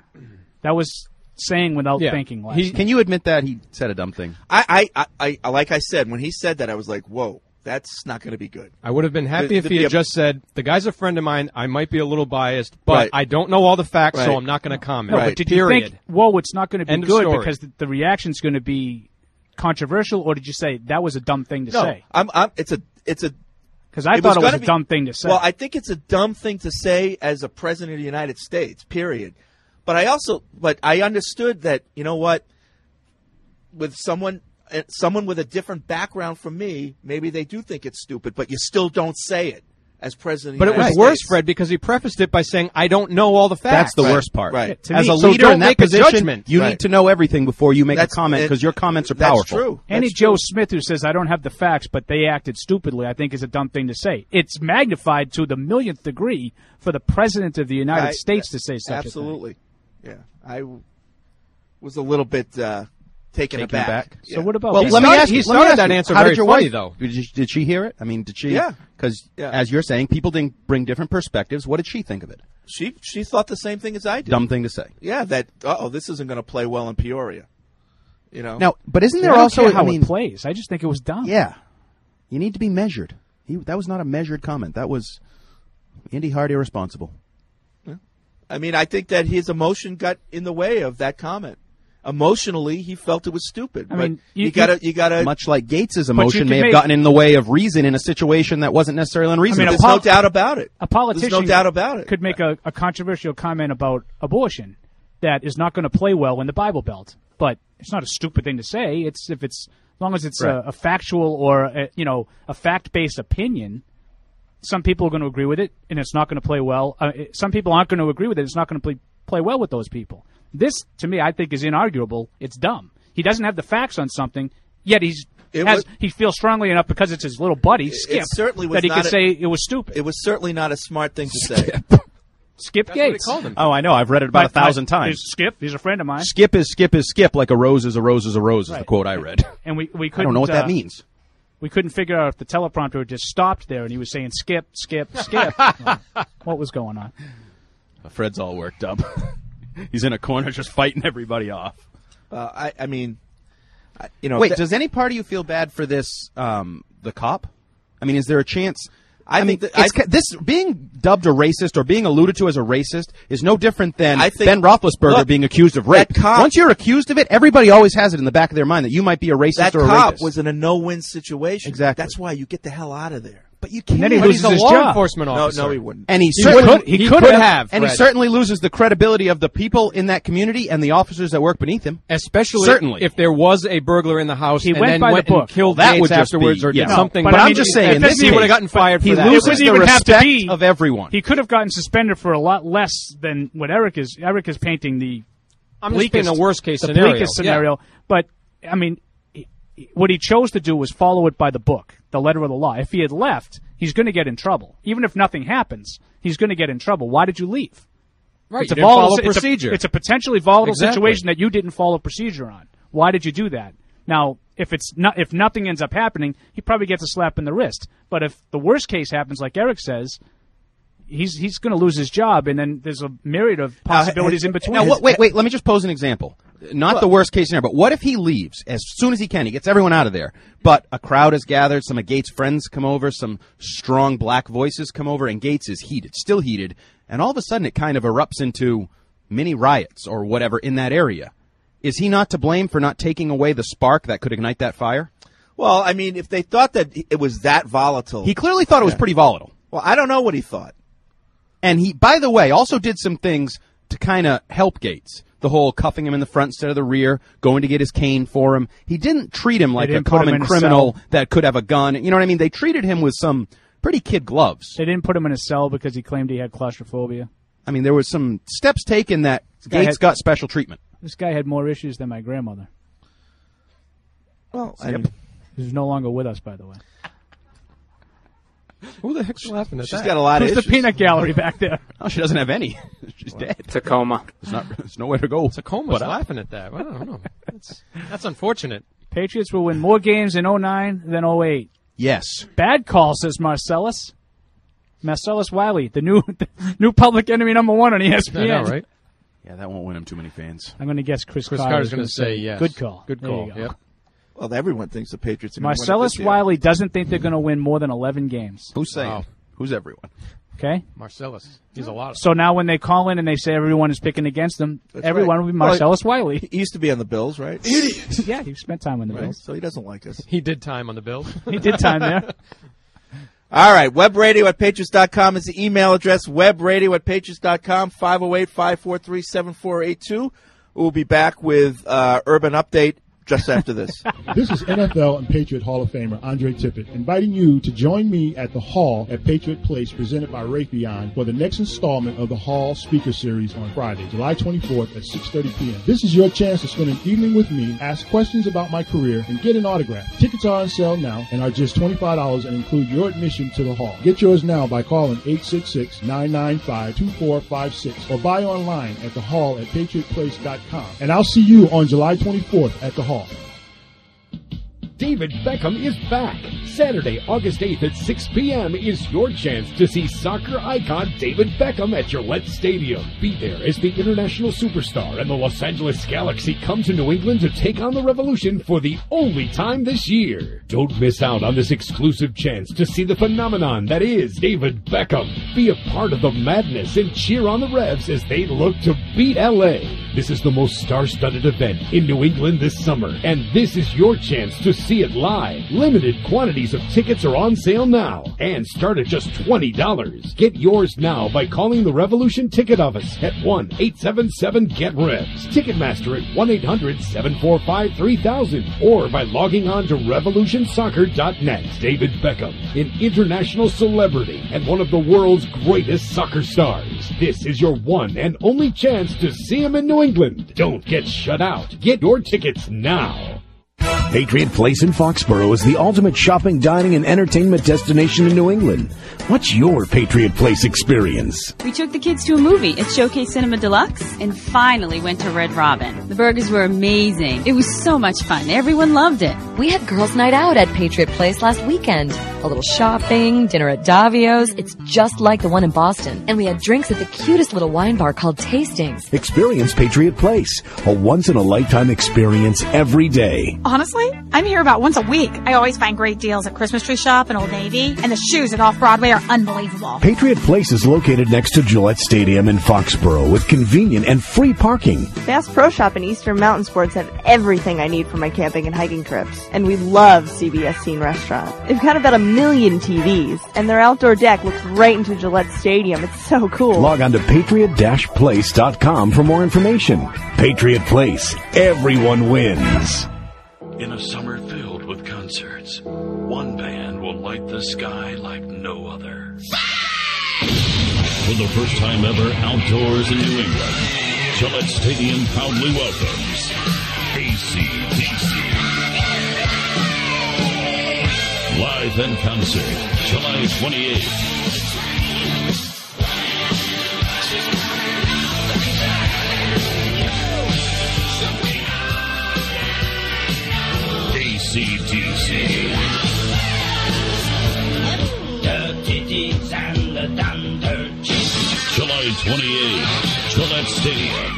That was saying without Yeah. thinking last He- night. Can you admit that he said a dumb thing? I like I said when he said that I was like, whoa, that's not going to be good. I would have been happy if he the- had just said, "The guy's a friend of mine. I might be a little biased, but Right. I don't know all the facts, so Right. I'm not going to comment." No, Right. but did Period. you think, whoa, it's not going to be End of good story. because the reaction's going to be controversial, or did you say that was a dumb thing to No, say? it's a Because I it thought it was gonna a be- dumb thing to say. Well, I think it's a dumb thing to say as a president of the United States, period. But I understood that, you know what, with someone with a different background from me, maybe they do think it's stupid, but you still don't say it as president of But the it was United worse, States. Fred, because he prefaced it by saying, "I don't know all the That's facts." the Right. worst part. Right. To As me- a so leader don't in that make a position, judgment. you Right. need to know everything before you make a That's- comment it- because your comments are That's powerful. true. Any That's Joe true. Smith who says, I don't have the facts, but they acted stupidly, I think is a dumb thing to say. It's magnified to the millionth degree for the President of the United States to say such Absolutely. Yeah. I was a little bit taken aback. a thing. So what about Well, He let me started- ask you. he let me started ask that you, answer how very did your funny, wife, though. Did she hear it? I mean, did she? Yeah. Because Yeah. as you're saying, people didn't bring different perspectives. What did she think of it? She thought the same thing as I did. Dumb thing to say. Yeah, that this isn't going to play well in Peoria. You know. Now, but isn't I there don't also? care how I mean, it plays. I just think it was dumb. yeah, you need to be measured. That was not a measured comment. That was Andy Hart irresponsible. I mean, I think that his emotion got in the way of that comment. Emotionally, he felt it was stupid. I mean, you gotta. Much like Gates's emotion may have gotten in the way of reason in a situation that wasn't necessarily unreasonable. There's no doubt about it. A politician There's no doubt about it. could make a controversial comment about abortion that is not going to play well in the Bible Belt. But it's not a stupid thing to say. As long as it's Right. a factual or a fact-based opinion. Some people are going to agree with it, and it's not going to play well. Some people aren't going to agree with it. It's not going to play well with those people. This, to me, I think is inarguable. It's dumb. He doesn't have the facts on something, yet he feels strongly enough because it's his little buddy, Skip, that he could say it was stupid. It was certainly not a smart thing to say. Skip That's what he Gates. called him. Oh, I know. I've read it about 1,000 times. Skip. He's a friend of mine. Skip is skip, like a rose is a rose is a rose, is the quote I read. And we couldn't, I don't know what that means. We couldn't figure out if the teleprompter had just stopped there and he was saying skip, skip, skip. What was going on? Fred's all worked up. He's in a corner just fighting everybody off. I mean, Wait, does any part of you feel bad for this, the cop? I mean, is there a chance? I mean, this being dubbed a racist or being alluded to as a racist is no different than Ben Roethlisberger being accused of rape. Once you're accused of it, everybody always has it in the back of their mind that you might be a racist or a rapist. That cop was in a no-win situation. Exactly. That's why you get the hell out of there. But you can't. And then he But loses he's a his law job. enforcement officer. No, he wouldn't. And he could have. And he Fred. certainly loses the credibility of the people in that community and the officers that work beneath him. Especially Certainly. if there was a burglar in the house He and went then by the went book. and killed That Gates would just afterwards be- or did yeah. something. But But I I'm mean, just saying, in FSB this would have case, gotten fired for he that. It loses wouldn't the even have to respect be of everyone. He could have gotten suspended for a lot less than what Eric is. Eric is painting the I'm just bleakest, painting a worst case the scenario. bleakest scenario. But I mean, what he chose to do was follow it by the book, the letter of the law. If he had left, he's going to get in trouble. Even if nothing happens, he's going to get in trouble. Why did you leave? Right, It's you a didn't volatile follow procedure. It's a potentially volatile Exactly. situation that you didn't follow procedure on. Why did you do that? Now, if nothing ends up happening, he probably gets a slap in the wrist. But if the worst case happens, like Eric says, he's going to lose his job, and then there's a myriad of possibilities in between. Now, wait. Let me just pose an example. Not the worst case scenario, but what if he leaves as soon as he can? He gets everyone out of there. But a crowd is gathered. Some of Gates' friends come over. Some strong black voices come over, and Gates is heated, still heated. And all of a sudden, it kind of erupts into mini riots or whatever in that area. Is he not to blame for not taking away the spark that could ignite that fire? Well, I mean, if they thought that it was that volatile. He clearly thought it was pretty volatile. Well, I don't know what he thought. And he, by the way, also did some things to kind of help Gates. The whole cuffing him in the front instead of the rear, going to get his cane for him. He didn't treat him like a didn't put him common in a criminal cell. that could have a gun. You know what I mean? They treated him with some pretty kid gloves. They didn't put him in a cell because he claimed he had claustrophobia. I mean, there was some steps taken that guy Gates had- got special treatment. This guy had more issues than my grandmother, Well, who's no longer with us, by the way. Who the heck's laughing at she's that? got a lot Who's of the issues. peanut gallery back there? Oh, she doesn't have any. She's dead. Tacoma. There's nowhere to go. Tacoma's But up. laughing at that. I don't know. That's unfortunate. Patriots will win more games in 09 than 08. Yes. Bad call, says Marcellus. Marcellus Wiley, the new public enemy number one on ESPN. I know, right? Yeah, that won't win him too many fans. I'm going to guess Chris Chris Carter's Carter's going to say yes. Good call. Good There call. you go. Yep. Well, everyone thinks the Patriots are going to win it Marcellus this year. Wiley doesn't think they're going to win more than 11 games. Who's saying? Wow. Who's everyone? Okay? Marcellus. He's a lot of. So now when they call in and they say everyone is picking against them, That's everyone right. will be Well, Marcellus Wiley. He used to be on the Bills, right? Yeah, he spent time on the Right. Bills. So he doesn't like us. He did time on the Bills. He did time there. All right. Webradio@patriots.com is the email address. Webradio@patriots.com, 508-543-7482. We'll be back with Urban Update just after this. This is NFL and Patriot Hall of Famer Andre Tippett inviting you to join me at the Hall at Patriot Place presented by Raytheon for the next installment of the Hall Speaker Series on Friday, July 24th at 6:30 p.m. This is your chance to spend an evening with me, ask questions about my career, and get an autograph. Tickets are on sale now and are just $25 and include your admission to the Hall. Get yours now by calling 866-995-2456 or buy online at the Hall at patriotplace.com. And I'll see you on July 24th at the Hall. David Beckham is back. Saturday, August 8th at 6 p.m. is your chance to see soccer icon David Beckham at Gillette Stadium. Be there as the international superstar and the Los Angeles Galaxy come to New England to take on the Revolution for the only time this year. Don't miss out on this exclusive chance to see the phenomenon that is David Beckham. Be a part of the madness and cheer on the Revs as they look to beat LA. This is the most star-studded event in New England this summer, and this is your chance to see it live. Limited quantities of tickets are on sale now and start at just $20. Get yours now by calling the Revolution Ticket Office at 1-877-GET-REVS, Ticketmaster at 1-800-745-3000, or by logging on to revolutionsoccer.net. David Beckham, an international celebrity and one of the world's greatest soccer stars. This is your one and only chance to see him in New England. Don't get shut out. Get your tickets now. Patriot Place in Foxborough is the ultimate shopping, dining, and entertainment destination in New England. What's your Patriot Place experience? We took the kids to a movie at Showcase Cinema Deluxe and finally went to Red Robin. The burgers were amazing. It was so much fun. Everyone loved it. We had girls' night out at Patriot Place last weekend. A little shopping, dinner at Davio's. It's just like the one in Boston. And we had drinks at the cutest little wine bar called Tastings. Experience Patriot Place, a once-in-a-lifetime experience every day. Honestly, I'm here about once a week. I always find great deals at Christmas Tree Shop and Old Navy, and the shoes at Off-Broadway are unbelievable. Patriot Place is located next to Gillette Stadium in Foxborough with convenient and free parking. Bass Pro Shop and Eastern Mountain Sports have everything I need for my camping and hiking trips. And we love CBS Scene Restaurant. They've got about 1 million TVs, and their outdoor deck looks right into Gillette Stadium. It's so cool. Log on to patriot-place.com for more information. Patriot Place. Everyone wins. In a summer filled with concerts, one band will light the sky like no other. For the first time ever outdoors in New England, Gillette Stadium proudly welcomes AC/DC. Live in concert, July 28th. AC/DC. July 28th, Gillette Stadium.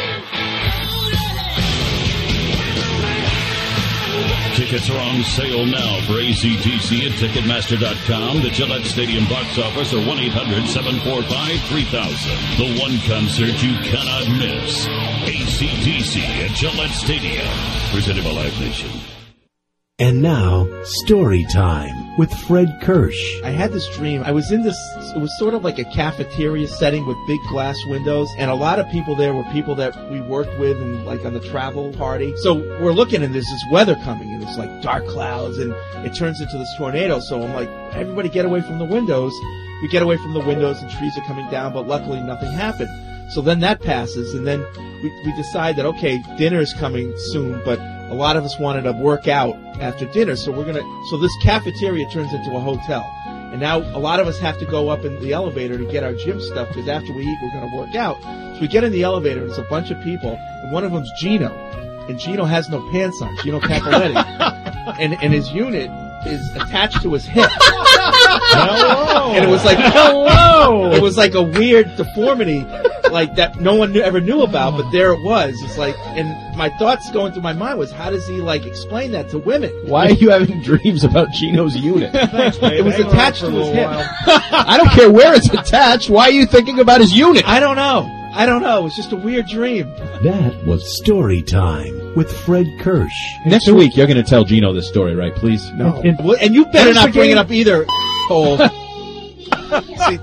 Tickets are on sale now for AC/DC at Ticketmaster.com, the Gillette Stadium box office, or 1-800-745-3000. The one concert you cannot miss. AC/DC at Gillette Stadium. Presented by Live Nation. And now, story time with Fred Kirsch. I had this dream. I was in this, it was sort of like a cafeteria setting with big glass windows, and a lot of people there were people that we worked with and like on the travel party. So we're looking and there's this weather coming and it's like dark clouds and it turns into this tornado. So I'm like, everybody get away from the windows. We get away from the windows and trees are coming down, but luckily nothing happened. So then that passes and then we decide that, okay, dinner is coming soon, but a lot of us wanted to work out after dinner, so so this cafeteria turns into a hotel. And now a lot of us have to go up in the elevator to get our gym stuff, because after we eat, we're going to work out. So we get in the elevator, and it's a bunch of people, and one of them's Gino. And Gino has no pants on, Gino Capoletti. and his unit is attached to his hip. Hello. And it was like, hello! It was like a weird deformity, like that no one ever knew about, but there it was. It's like, and my thoughts going through my mind was, how does he like explain that to women? Why are you having dreams about Gino's unit? Thanks, babe. It was attached to his hip. I don't care where it's attached. Why are you thinking about his unit? I don't know. It was just a weird dream. That was story time with Fred Kirsch. Next week, you're going to tell Gino this story, right? Please? No. And you better not bring it up either, Cole. See,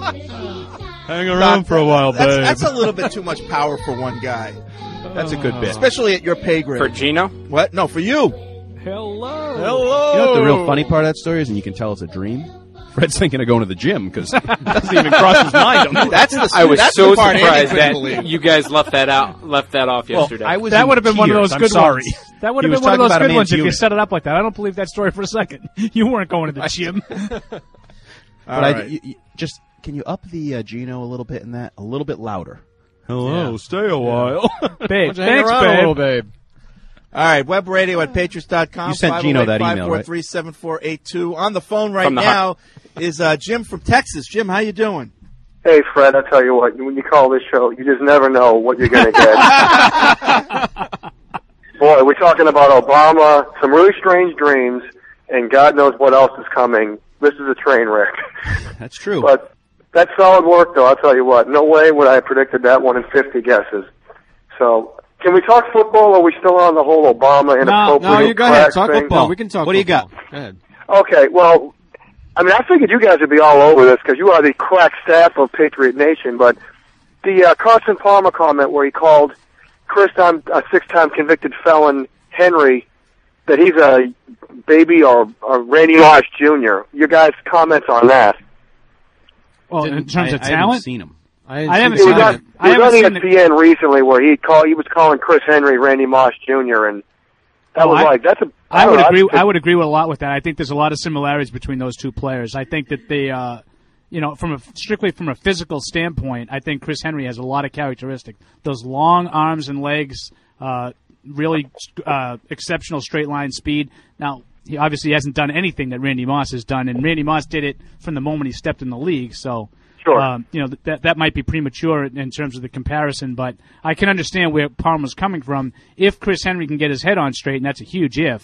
hang around for a while, babe. That's a little bit too much power for one guy. That's a good bit. Especially at your pay grade. For Gino? What? No, for you. Hello. You know what the real funny part of that story is, and you can tell it's a dream? Fred's thinking of going to the gym because it doesn't even cross his mind. I was so surprised that you guys left that off yesterday. That would have been one of those good ones. That would have been one of those good ones if you unit. set it up like that. I don't believe that story for a second. You weren't going to the gym. But just can you up the Gino a little bit in that? A little bit louder. Hello, stay a while. Babe, thanks, babe. Babe. All right, webradio@patriots.com. You sent Gino that email, right? 543-7482. On the phone right now is Jim from Texas. Jim, how you doing? Hey, Fred, I tell you what, when you call this show, you just never know what you're going to get. Boy, we're talking about Obama, some really strange dreams, and God knows what else is coming. This is a train wreck. That's true. But that's solid work, though, I'll tell you what. No way would I have predicted that one in 50 guesses. So, can we talk football, or are we still on the whole Obama inappropriate No, you go ahead. Talk thing? football. We can talk What do you got? Go ahead. Okay, well, I mean, I figured you guys would be all over this because you are the crack staff of Patriot Nation, but the Carson Palmer comment where he called Chris, a six-time convicted felon, Henry, that he's a baby or Randy Moss Jr. Your guys' comments on that? Well, in terms of I talent? haven't seen him. I haven't seen it. He was on ESPN recently where he was calling Chris Henry Randy Moss Jr. and that was that's a. I would agree with a lot with that. I think there's a lot of similarities between those two players. I think that they, strictly from a physical standpoint, I think Chris Henry has a lot of characteristics. Those long arms and legs, really exceptional straight line speed. Now, he obviously hasn't done anything that Randy Moss has done, and Randy Moss did it from the moment he stepped in the league. So, sure. That might be premature in terms of the comparison, but I can understand where Palmer's coming from. If Chris Henry can get his head on straight, and that's a huge if,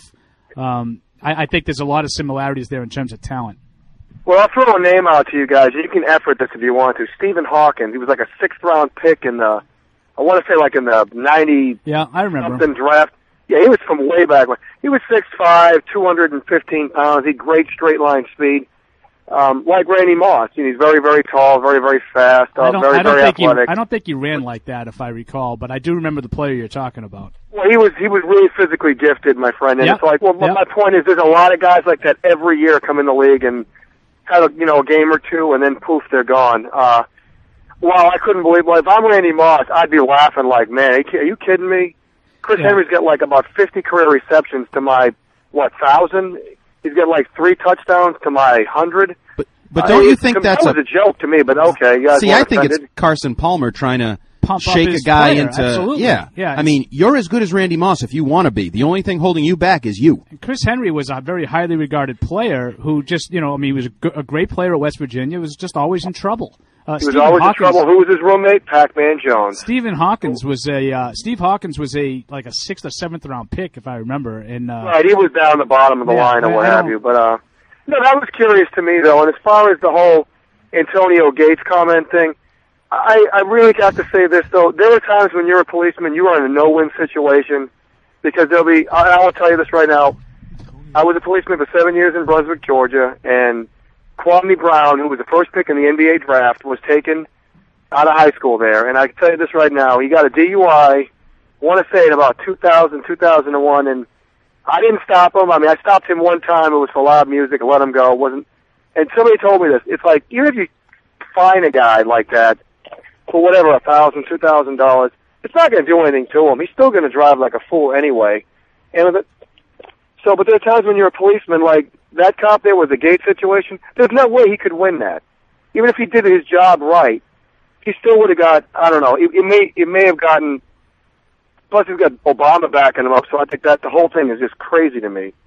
I think there's a lot of similarities there in terms of talent. Well, I'll throw a name out to you guys. You can effort this if you want to. Stephen Hawkins. He was like a sixth-round pick in the, I want to say like in the 90 I remember something draft. Yeah, he was from way back. He was 6'5", 215 pounds. He had great straight-line speed. Like Randy Moss. He's very, very tall, very, very fast, very athletic. I don't think he ran like that, if I recall, but I do remember the player you're talking about. Well, he was really physically gifted, my friend. And it's like, my point is there's a lot of guys like that every year come in the league and have a game or two, and then poof, they're gone. I couldn't believe if I'm Randy Moss, I'd be laughing like, man, are you kidding me? Chris Henry's got like about 50 career receptions to my, 1,000? He's got like 3 touchdowns to my 100. But don't you think that was a joke to me? But okay, you guys. See, I think it's Carson Palmer trying to shake a guy into. Absolutely. Yeah. I mean, you're as good as Randy Moss if you want to be. The only thing holding you back is you. Chris Henry was a very highly regarded player who just, he was a great player at West Virginia. Was just always in trouble. He was always in trouble. Who was his roommate? Pac-Man Jones. Steve Hawkins was a 6th or 7th round pick, if I remember. And right, he was down the bottom of the line or what have you. But no, that was curious to me though. And as far as the whole Antonio Gates comment thing, I really got to say this though. There are times when you're a policeman, you are in a no-win situation because there'll be. I will tell you this right now. I was a policeman for 7 years in Brunswick, Georgia, and Kwame Brown, who was the first pick in the NBA draft, was taken out of high school there. And I can tell you this right now. He got a DUI, I want to say in about 2000, 2001, and I didn't stop him. I mean, I stopped him one time. It was for loud music. I let him go. It wasn't. And somebody told me this. It's like, even if you fine a guy like that for whatever, $1,000, $2,000, it's not going to do anything to him. He's still going to drive like a fool anyway. And but there are times when you're a policeman, like that cop there with the Gates situation, there's no way he could win that. Even if he did his job right, he still would have got, I don't know, it may have gotten, plus he's got Obama backing him up, so I think that the whole thing is just crazy to me.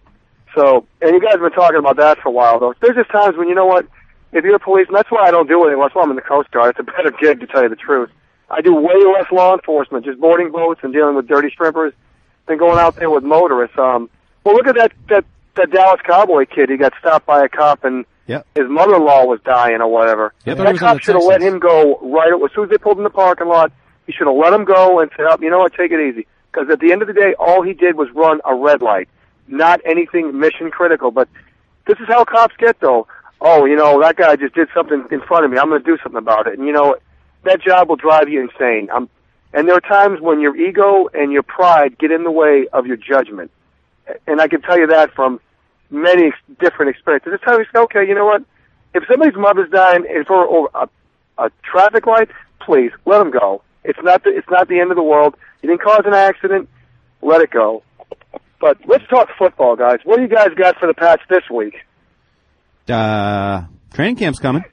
So, and you guys have been talking about that for a while, though. There's just times when, you know what, if you're a policeman, that's why I don't do anything. That's why I'm in the Coast Guard. It's a better gig, to tell you the truth. I do way less law enforcement, just boarding boats and dealing with dirty strippers, than going out there with motorists. Well, look at that Dallas Cowboy kid. He got stopped by a cop, and his mother-in-law was dying or whatever. That cop should have let him go right as soon as they pulled in the parking lot. He should have let him go and said, you know what, take it easy. Because at the end of the day, all he did was run a red light. Not anything mission critical. But this is how cops get, though. Oh, that guy just did something in front of me. I'm going to do something about it. And, that job will drive you insane. And there are times when your ego and your pride get in the way of your judgment. And I can tell you that from many different experiences. There's times you say, okay, you know what? If somebody's mother's dying for a traffic light, please, let them go. It's not the end of the world. You didn't cause an accident. Let it go. But let's talk football, guys. What do you guys got for the Pats this week? Training camp's coming.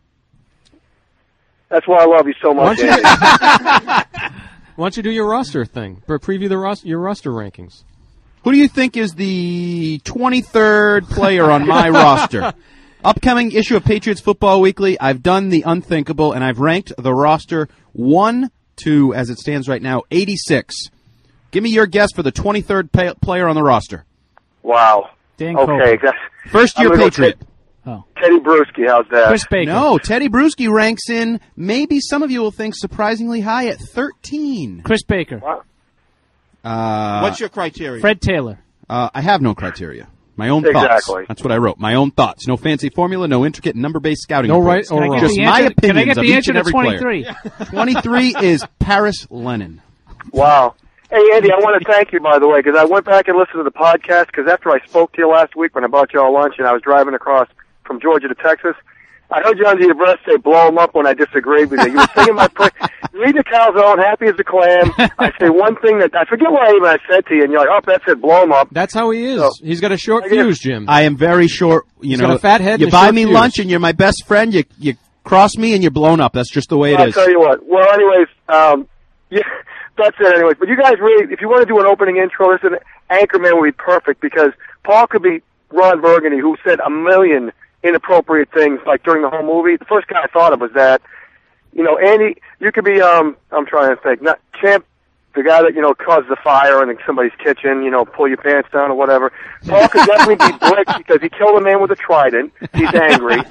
That's why I love you so much, Andy. Why don't you do your roster thing? Preview your roster rankings. Who do you think is the 23rd player on my roster? Upcoming issue of Patriots Football Weekly, I've done the unthinkable, and I've ranked the roster 1 to, as it stands right now, 86. Give me your guess for the 23rd player on the roster. Wow. Dan okay. First-year Patriot. Teddy Bruschi, how's that? Chris Baker. No, Teddy Bruschi ranks in, maybe some of you will think, surprisingly high at 13. Chris Baker. What's your criteria? Fred Taylor. I have no criteria. My own Exactly. thoughts. That's what I wrote. My own thoughts. No fancy formula, no intricate number-based scouting. No reports. right or wrong. Just my opinions Can I get of the each answer and to every 23? player. 23 is Paris Lennon. Wow. Hey, Andy, I want to thank you, by the way, because I went back and listened to the podcast, because after I spoke to you last week when I bought you all lunch and I was driving across from Georgia to Texas, I heard you under your breath say, blow him up when I disagreed with you. You were singing my praise. Read the calzone, happy as a clam. I say one thing that, I forget what I said to you, and you're like, oh, that's it, blow him up. That's how he is. So, He's got a short fuse, Jim. I am very short. He's got a fat head You and a buy short me fuse. lunch and you're my best friend. You cross me and you're blown up. That's just the way it I'll is. tell you what. Well, anyways, yeah, that's it anyways. But you guys really, if you want to do an opening intro, this is Anchorman would be perfect, because Paul could be Ron Burgundy, who said a million inappropriate things, like during the whole movie. The first guy I thought of was that. You know, Andy, you could be, I'm trying to think, not Champ, the guy that, caused the fire in somebody's kitchen, pull your pants down or whatever. Paul could definitely be Brick, because he killed a man with a trident. He's angry.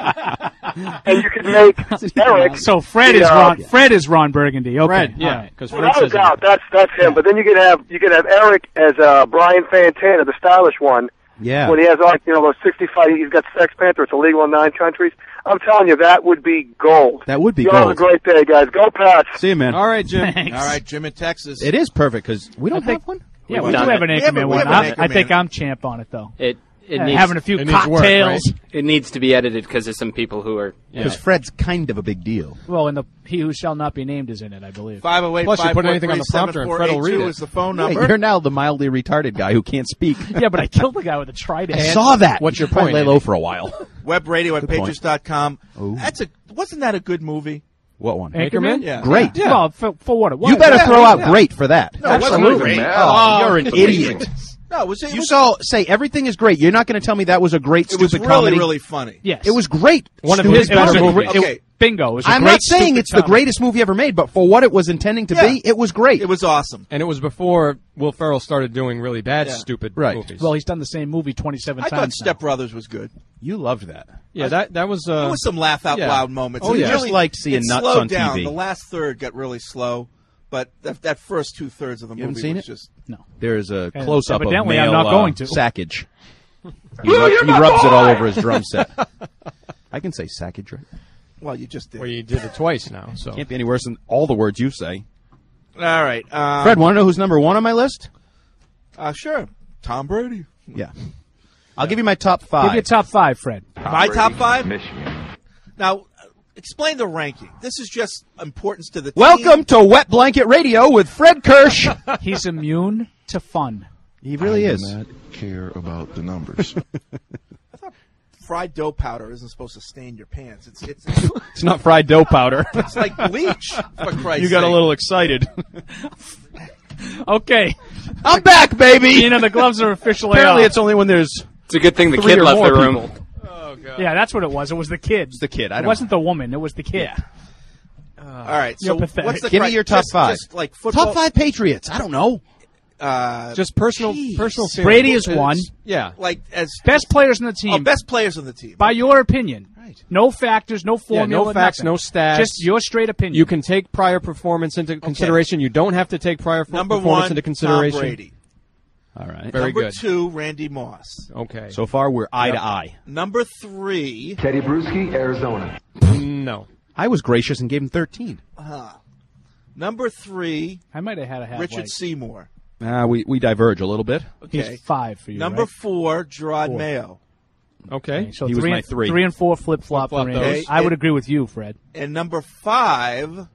And you could make Eric. So Fred is Ron Burgundy. Okay. Fred, yeah, because Fred Without a says doubt, that's him. But then you could have Eric as Brian Fantana, the stylish one. Yeah. When he has those 65, he's got Sex Panther. It's illegal in 9 countries. I'm telling you, that would be gold. That would be you gold. Have a great day, guys. Go Pats. See you, man. All right, Jim. All right, Jim in Texas. It is perfect because we don't have one. Yeah, we do have an Anchorman one. I think I'm champ on it, though. It needs, having a few cocktails. Work, right? It needs to be edited because there's some people who are. Because Fred's kind of a big deal. Well, and He Who Shall Not Be Named is in it, I believe. 508 Plus, you put anything on the prompter and Fred will read it. is the phone Yeah, number. you're now the mildly retarded guy who can't speak. Yeah, but I killed the guy with a trident. I saw that. What's your Probably point, lay low Andy? for a while. Web radio at Good point. Patriots.com. Ooh. Wasn't that a good movie? What one? Anchorman? Yeah. Great. Yeah. Well, for what it was. You better Yeah, throw out yeah. great for that. No, it wasn't Absolutely. great. Oh, you're an idiot. No, it was You say everything is great. You're not going to tell me that was a great It was stupid really, comedy. really funny. Yes. It was great. One of Stupid his better comedy. movies. Okay. Bingo. It was a I'm great, not saying stupid it's the comedy. greatest movie ever made, but for what it was intending to be, it was great. It was awesome. And it was before Will Ferrell started doing really bad, Yeah. stupid Right. movies. Well, he's done the same movie 27 I times thought now. Step Brothers was good. You loved that. yeah, that was. There was some laugh out yeah. loud moments. Oh, It yeah. really, Just liked seeing it nuts slowed on down. TV. The last third got really slow, but that first 2/3 of the You haven't movie seen was it? just. No. There is a And close-up of evidently male I'm not going to. sackage. He rubs it all over his drum set. I can say sackage, right? Well, you just did. Well, you did it twice now, so. Can't be any worse than all the words you say. All right. Fred, want to know who's number one on my list? Sure. Tom Brady. Yeah. I'll give you my top five. Give me a top 5, Fred. My top 5? Michigan. Now, explain the ranking. This is just importance to the team. Welcome to Wet Blanket Radio with Fred Kirsch. He's immune to fun. He really is. I do not care about the numbers. Fried dough powder isn't supposed to stain your pants. It's It's not fried dough powder. it's like bleach, for Christ's You got a sake. little excited. Okay. I'm back, baby. You know, the gloves are officially Apparently off. it's only when there's It's a good thing the 3 kid or left more the room. people. Oh, God. Yeah, that's what it was. It was the kid. It's the kid. I It don't wasn't the woman. It was the kid. All right. So You're pathetic. what's the Give me your top just, 5. Just like football. Top 5 Patriots. I don't know. Just personal feelings. Brady is one. Yeah. Like as Best players on the team. best players on the team. By your opinion. Right. No factors, no Yeah, formula. no facts, nothing. no stats. Just your straight opinion. You can take prior performance into consideration. You don't have to take prior Number performance 1, into consideration. Tom Brady. All right. Very Number good. 2, Randy Moss. Okay. So far, we're eye to eye. Number 3, Teddy Bruschi, Arizona. No. I was gracious and gave him 13. Number 3, I might have had a half Richard like. Seymour. We diverge a little bit. Okay. He's 5 for you. Number right? 4, Gerard 4. Mayo. Okay. So He was 3 my and, 3. 3 and 4 flip-flop for Flip-flop Randy. those. I would agree with you, Fred. And number 5,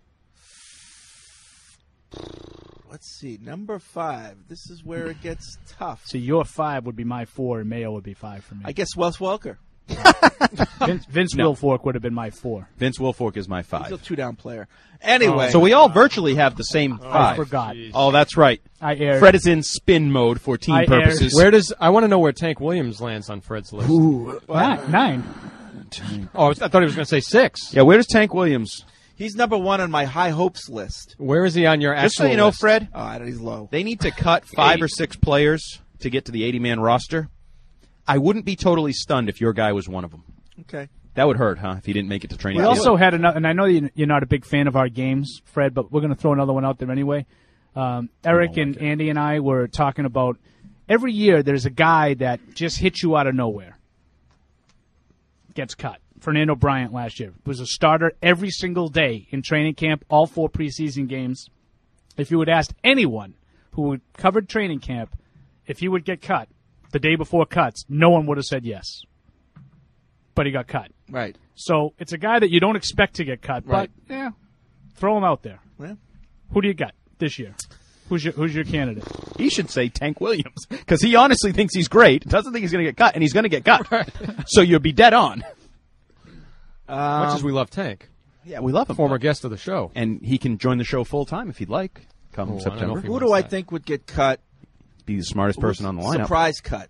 let's see, number 5. This is where it gets tough. So your 5 would be my 4, and Mayo would be 5 for me. I guess Wes Welker. Vince Wilfork would have been my 4. Vince Wilfork is my 5. He's a 2-down player. Anyway. So we all virtually have the same 5. I forgot. Oh, that's right. I aired. Fred is in spin mode for team purposes. I want to know where Tank Williams lands on Fred's list. Ooh. 9. Oh, I thought he was going to say 6. Yeah, where does Tank Williams? He's number 1 on my high hopes list. Where is he on your actual Just so you know, list? Fred, he's low. They need to cut 5 or 6 players to get to the 80-man roster. I wouldn't be totally stunned if your guy was one of them. Okay. That would hurt, huh, if he didn't make it to training We camp. also had another, and I know you're not a big fan of our games, Fred, but we're going to throw another one out there anyway. Eric and Andy and I were talking about every year there's a guy that just hits you out of nowhere. Gets cut. Fernando Bryant last year was a starter every single day in training camp, all 4 preseason games. If you would ask anyone who covered training camp if he would get cut the day before cuts, no one would have said yes. But he got cut. Right. So it's a guy that you don't expect to get cut, Right. but yeah, throw him out there. Yeah. Who do you got this year? Who's your candidate? He should say Tank Williams because he honestly thinks he's great, doesn't think he's going to get cut, and he's going to get cut. So you'll be dead on. Much as we love Tank. Yeah, we love him. Former guest of the show. And he can join the show full time if he'd like come September. Who do I think would get cut? Be the smartest person on the lineup. Surprise cut.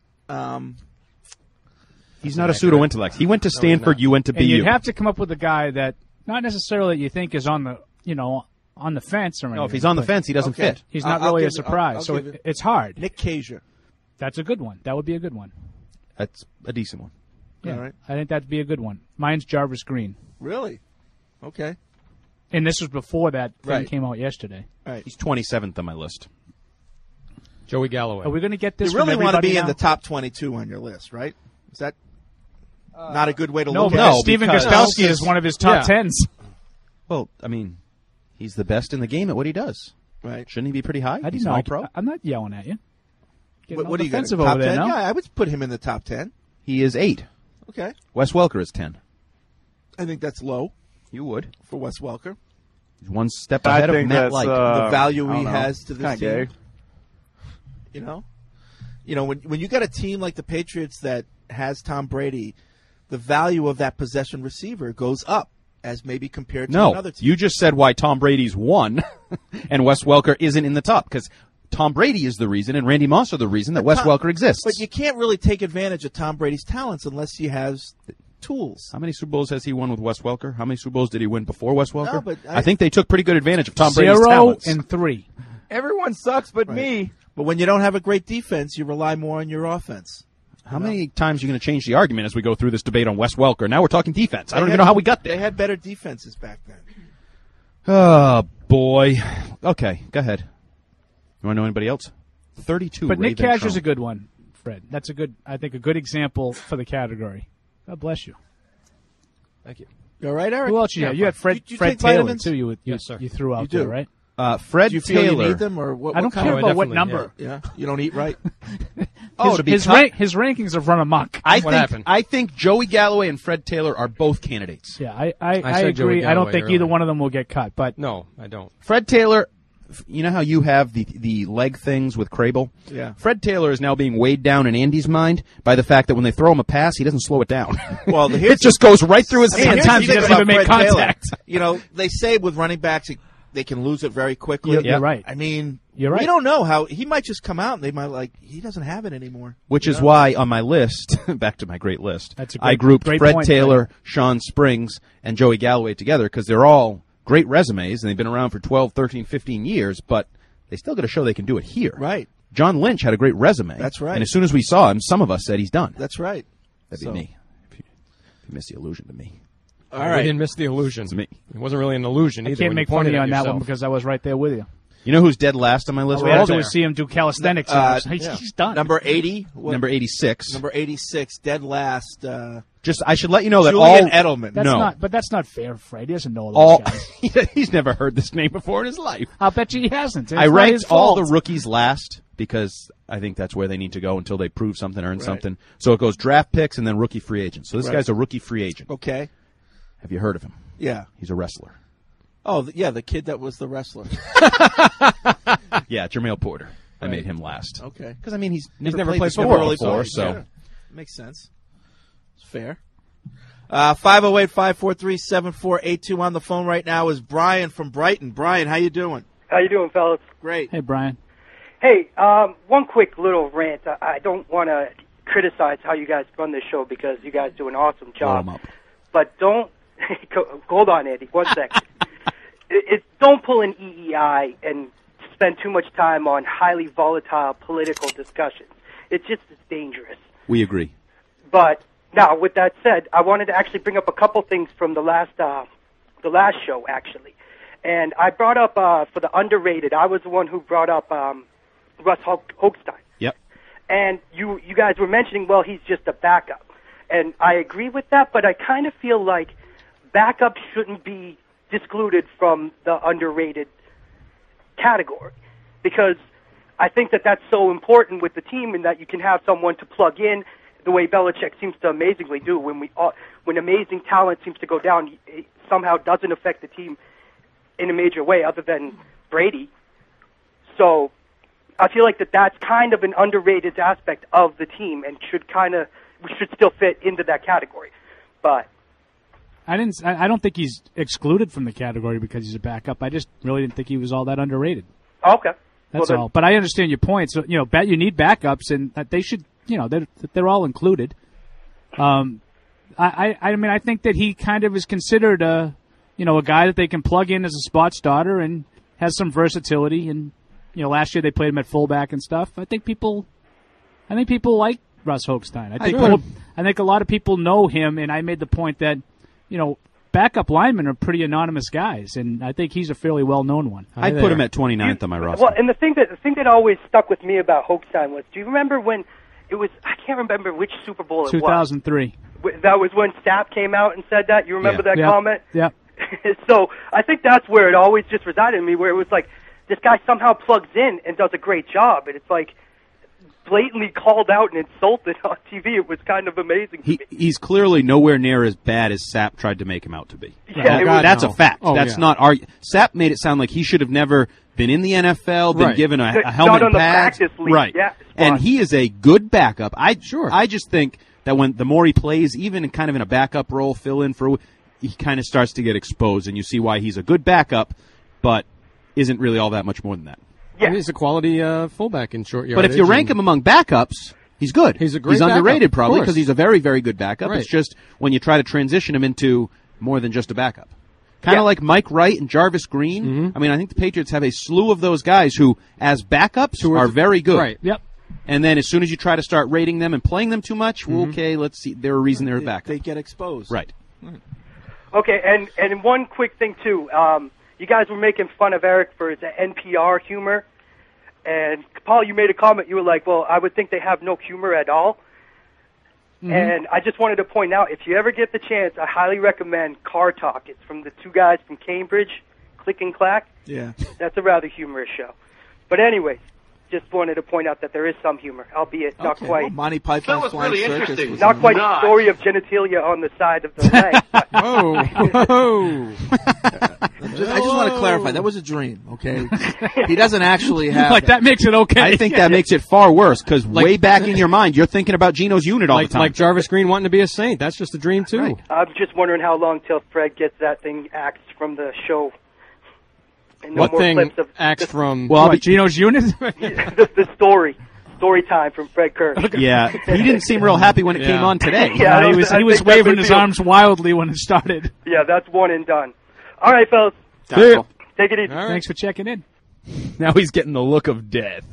He's not a pseudo-intellect. He went to Stanford, you went to And BU. you'd have to come up with a guy that not necessarily that you think is on the on the fence or anything. No, if he's on the fence, he doesn't fit. He's not really a surprise, so it's hard. Nick Cager. That's a good one. That would be a good one. That's a decent one. Yeah, All right. I think that'd be a good one. Mine's Jarvis Green. Really? Okay. And this was before that thing Right. came out yesterday. Right. He's 27th on my list. Joey Galloway. Are we going to get this You really from want to everybody be now? in the top 22 on your list, right? Is that not a good way to No, look but at it? Stephen because- Gostkowski is one of his top tens. Well, I mean, he's the best in the game at what he does. Right. Shouldn't he be pretty high? I He's didn't an know. all-pro. I'm not yelling at you. Getting What do you got? defensive Top over there 10? now. Yeah, I would put him in the top 10. He is 8. Okay. Wes Welker is 10. I think that's low You would. for Wes Welker. He's one step ahead of Matt Light. The value I he don't know. has to this Kinda team. You know, when you got a team like the Patriots that has Tom Brady, the value of that possession receiver goes up as maybe compared to No, another team. you just said why Tom Brady's 1 and Wes Welker isn't in the top because Tom Brady is the reason and Randy Moss are the reason that Wes Welker exists. But you can't really take advantage of Tom Brady's talents unless he has tools. How many Super Bowls has he won with Wes Welker? How many Super Bowls did he win before Wes Welker? No, but I think they took pretty good advantage of Tom Brady's 0 talents. and 3. Everyone sucks but Right. me. But when you don't have a great defense, you rely more on your offense. How many times are you going to change the argument as we go through this debate on Wes Welker? Now we're talking defense. I don't even know how we got there. They had better defenses back then. Oh, boy. Okay, go ahead. You want to know anybody else? 32. But Nick Ray Cashier's Ventrone. a good one, Fred. That's a good, I think, a good example for the category. God bless you. Thank you. You all right, Eric? Who else you have? You had Fred, You Fred take Taylor, vitamins? too. You Yes, sir. You threw out You do. there, right? Fred Do you feel Taylor. you need them, or what? I don't what kind care of- about what definitely, number. Yeah, you don't eat right. His rankings have run amok. I happened? think Joey Galloway and Fred Taylor are both candidates. Yeah, I said Joey agree. I don't Galloway think either earlier. one of them will get cut. But No, I don't. Fred Taylor, you know how you have the leg things with Crable? Yeah. Fred Taylor is now being weighed down in Andy's mind by the fact that when they throw him a pass, he doesn't slow it down. Well, it just goes right through his hands. Sometimes he doesn't even make contact. You know, they say with running backs they can lose it very quickly. You're right. I mean, You're right. we don't know how he might just come out and they might he doesn't have it anymore. Which You is know? why on my list, back to my great list, That's a I great- grouped great Fred point, Taylor, Sean Springs, and Joey Galloway together because they're all great resumes and they've been around for 12, 13, 15 years, but they still got to show they can do it here. Right. John Lynch had a great resume. That's right. And as soon as we saw him, some of us said he's done. That's right. That'd So- be me. If you miss the illusion to me. All We right. didn't miss the illusion. It's me. It wasn't really an illusion I either. can't when make you fun of pointed you at on that yourself. one because I was right there with you. You know who's dead last on my list? All we had to do there. was see him do calisthenics. He's done. Number 80. Number 86. Number 86, dead last. Just, I should let you know that Julian all Edelman. That's but that's not fair, Fred. He doesn't know all those guys. he's never heard this name before in his life. I'll bet you he hasn't. It's I not ranked his all fault. the rookies last because I think that's where they need to go until they prove something, earn something. So it goes draft picks and then rookie free agents. So this Right. guy's a rookie free agent. Okay. Have you heard of him? Yeah. He's a wrestler. Oh, yeah, the kid that was the wrestler. Yeah, Jermaine Porter. I made him last. Okay. Because, I mean, he's never never played played before, before, played, so. yeah. Makes sense. It's fair. 508-543-7482 on the phone right now is Brian from Brighton. Brian, how you doing? How you doing, fellas? Great. Hey, Brian. Hey, one quick little rant. I don't want to criticize how you guys run this show because you guys do an awesome job. But don't hold on, Andy. 1 second. Don't pull an EEI and spend too much time on highly volatile political discussions. It's just as dangerous. We agree. But now, with that said, I wanted to actually bring up a couple things from the last show, actually. And I brought up for the underrated. I was the one who brought up Russ Hochstein. Yep. And you guys were mentioning, well, he's just a backup. And I agree with that, but I kind of feel like backup shouldn't be excluded from the underrated category, because I think that that's so important with the team, and that you can have someone to plug in the way Belichick seems to amazingly do. When amazing talent seems to go down, it somehow doesn't affect the team in a major way other than Brady. So I feel like that's kind of an underrated aspect of the team and should still fit into that category. But I don't think he's excluded from the category because he's a backup. I just really didn't think he was all that underrated. Okay. That's all. But I understand your point. So, you need backups, and that they should, they're all included. I mean, I think that he kind of is considered a guy that they can plug in as a spot starter and has some versatility. And, last year they played him at fullback and stuff. I think people like Russ Hochstein. I think a lot of people know him, and I made the point that, backup linemen are pretty anonymous guys, and I think he's a fairly well-known one. I'd put him at 29th on my roster. Well, and the thing that always stuck with me about Hochstein was, do you remember when it was, I can't remember which Super Bowl it was. 2003. That was when Stapp came out and said that? You remember that comment? Yeah. So I think that's where it always just resided in me, where it was like, this guy somehow plugs in and does a great job, and it's like, blatantly called out and insulted on TV. It was kind of amazing to me. He's clearly nowhere near as bad as Sapp tried to make him out to be. Yeah, that's a fact. That's not Sapp made it sound like he should have never been in the NFL, been given a helmet and pads. Right. Yeah, and he is a good backup. I just think that the more he plays, even kind of in a backup role, fill in for, he kind of starts to get exposed, and you see why he's a good backup, but isn't really all that much more than that. Yeah. He's a quality fullback in short yardage. But if you rank him among backups, he's good. He's a great He's underrated backup, probably because he's a very, very good backup. Right. It's just when you try to transition him into more than just a backup. Kind of like Mike Wright and Jarvis Green. Mm-hmm. I mean, I think the Patriots have a slew of those guys who, as backups, are very good. Right. Yep. And then as soon as you try to start rating them and playing them too much, okay, let's see. They're a reason they're a backup. They get exposed. Right. Okay, and one quick thing, too. You guys were making fun of Eric for his NPR humor. And, Paul, you made a comment. You were like, well, I would think they have no humor at all. Mm-hmm. And I just wanted to point out, if you ever get the chance, I highly recommend Car Talk. It's from the two guys from Cambridge, Click and Clack. Yeah. That's a rather humorous show. But anyway, just wanted to point out that there is some humor, albeit not quite. Well, Monty Python's Flying Circus was not quite the story of genitalia on the side of the leg. I just want to clarify, that was a dream, okay? He doesn't actually have... Like, that makes it okay. I think that makes it far worse, because way back in your mind, you're thinking about Geno's unit all the time. Like Jarvis Green wanting to be a Saint. That's just a dream, too. Right. I'm just wondering how long till Fred gets that thing axed from the show. And no what more thing clips of axed from... Well, Geno's unit? the story time from Fred Kirsch. Yeah, he didn't seem real happy when it came on today. Yeah, he was waving his arms wildly when it started. Yeah, that's one and done. All right, fellas. Take it easy. Right. Thanks for checking in. Now he's getting the look of death.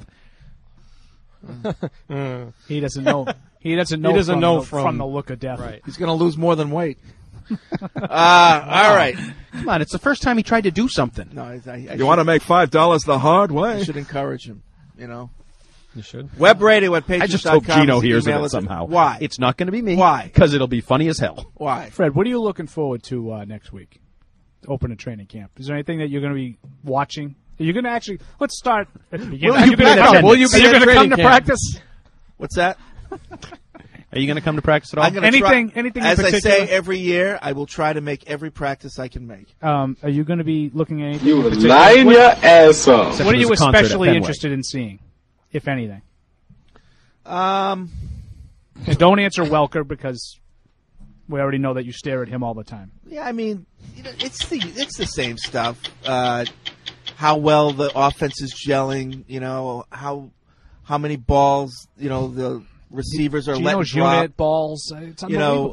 He doesn't know. He doesn't know from the look of death. Right. He's going to lose more than weight. All right. Come on, it's the first time he tried to do something. No, You want to make $5 the hard way? I should encourage him, You should. Web radio at Patriots.com. I just hope Geno hears of it somehow. Why? It's not going to be me. Why? Because it'll be funny as hell. Why? Fred, what are you looking forward to next week? Open a training camp. Is there anything that you're going to be watching? Are you going to actually... Let's start at the beginning. Will you be going to come to practice? What's that? Are you going to come to practice at all? Anything as in I particular? say every year, I will try to make every practice I can make. Are you going to be looking at anything? You lying your ass off. What are you especially interested in seeing, if anything? And don't answer Welker because We already know that you stare at him all the time. Yeah, I mean, it's the same stuff. How well the offense is gelling. How many balls the receivers are letting drop. Unit balls. It's unbelievable.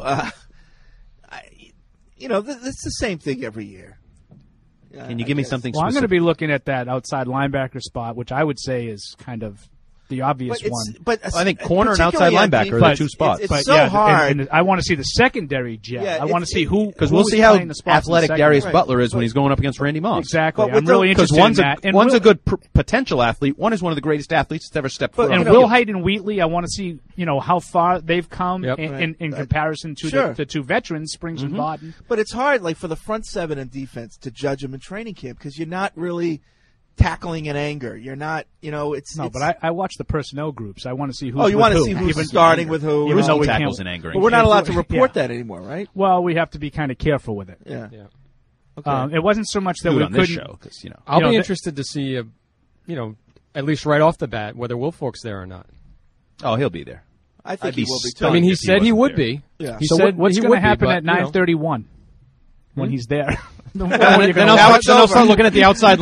It's the same thing every year. Can you give me something Well, specific? I'm going to be looking at that outside linebacker spot, which I would say is kind of the obvious one. But I think corner and outside linebacker are the two spots. It's so hard. And I want to see the secondary jet. Yeah, I want to see who because we'll see how playing the spots in the athletic Darius secondary. Butler is when he's going up against Randy Moss. Exactly. I'm really interested in that. And one's a good potential athlete. One is one of the greatest athletes that's ever stepped foot. And Will Height and Wheatley, I want to see how far they've come in comparison to the two veterans, Springs and Bodden. But it's hard, like for the front seven and defense, to judge them in training camp because you're not really tackling in anger. You're not, but I watch the personnel groups. I want to see who's. Oh, you want to see who's starting with who? Even though we tackles can't, in anger. But we're not allowed to report that anymore, right? Well, we have to be kind of careful with it. Yeah. Okay. It wasn't so much that we on this couldn't. show, 'cause, I'll be interested to see, at least right off the bat, whether Wilfork's there or not. Oh, he'll be there. I think he will be too. I mean, he said he would be. Yeah. He So said what's he going would to happen be, at but, 9:31 when he's there? Then I'll start looking at the outside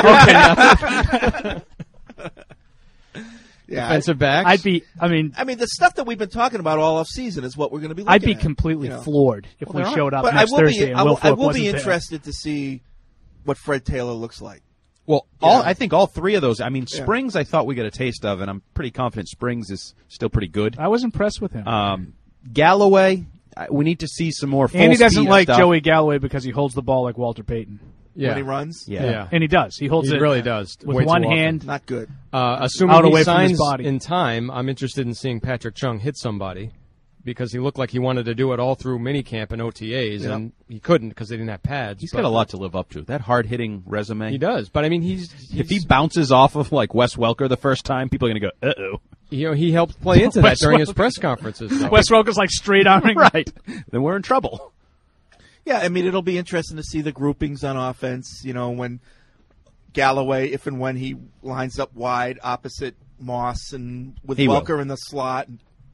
linebacker. Yeah, defensive backs. I mean, the stuff that we've been talking about all off season is what we're going to be looking I'd be at, completely floored if we showed up but next Thursday and Will Fork I will wasn't be there. interested to see what Fred Taylor looks like. Well, I think all three of those. I mean, Springs, I thought we got a taste of, and I'm pretty confident Springs is still pretty good. I was impressed with him. Galloway, we need to see some more. And he doesn't like stuff. Joey Galloway because he holds the ball like Walter Payton. When he runs. Yeah. And he does. He holds He it. really does. With Way too one often. hand. Not good. Assuming Out he away from his signs body. in time, I'm interested in seeing Patrick Chung hit somebody because he looked like he wanted to do it all through minicamp and OTAs, and he couldn't because they didn't have pads. He's got a lot to live up to. That hard-hitting resume. He does, but I mean, if he bounces off of like Wes Welker the first time, people are going to go, uh-oh. He helped play into that during his press conferences. So. Wes Welker's like straight arming. Right. Then we're in trouble. Yeah, I mean, it'll be interesting to see the groupings on offense, when Galloway, if and when he lines up wide opposite Moss and with Welker in the slot,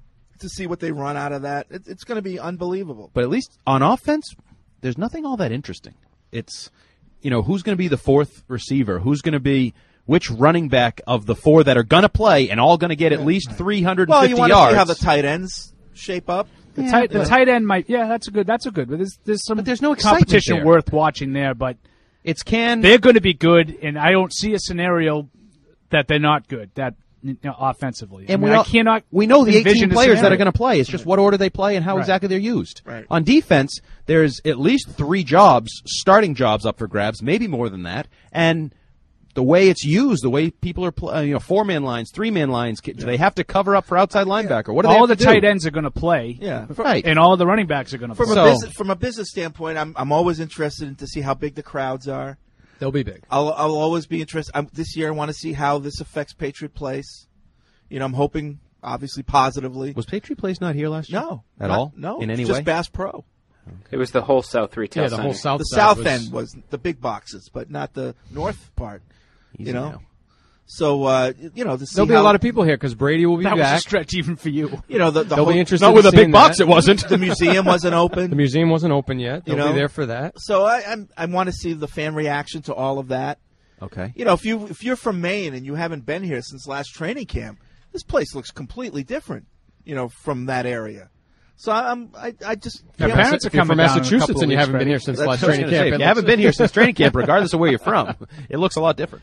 to see what they run out of that. It's going to be unbelievable. But at least on offense, there's nothing all that interesting. It's, who's going to be the fourth receiver? Who's going to be which running back of the four that are going to play and all going to get at least 350 well, you want yards? to see how the tight ends shape up. The tight end might. Yeah, that's a good. But there's no competition there. worth watching there. But they're going to be good, and I don't see a scenario that they're not good. That offensively, and we know the 18 envision a players that scenario. are going to play. It's just what order they play and how Right. exactly they're used. Right. On defense, there's at least 3 starting jobs up for grabs, maybe more than that, and the way it's used, the way people are, 4-man lines, 3-man lines, do they have to cover up for outside linebacker? What do they all have the to do? tight ends are going to play, Right. and all the running backs are going to play. From a business standpoint, I'm always interested in to see how big the crowds are. They'll be big. I'll always be interested. This year, I want to see how this affects Patriot Place. I'm hoping, obviously, positively. Was Patriot Place not here last year? No. At all? No. In any just way? Bass Pro. It was the whole South Retail Yeah, the Center. whole South The side south was- end was the big boxes, but not the north part. Easy now. So, to see There'll be a lot of people here because Brady will be That was back. a stretch even for you. The They'll whole, be interested. Not with in a big seeing box, that. it wasn't. The museum wasn't open. The museum wasn't open yet. They'll be there for that. So I want to see the fan reaction to all of that. Okay. If you're from Maine and you haven't been here since last training camp, this place looks completely different. From that area. So I just Your can't- parents are If you're coming from down in a Massachusetts couple and you of haven't weeks, been here Freddie. since That's last what I was training Say, camp. if you haven't been here since training camp, regardless of where you're from, it looks a lot different.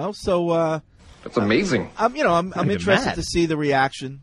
So That's amazing. I'm even interested mad. to see the reaction,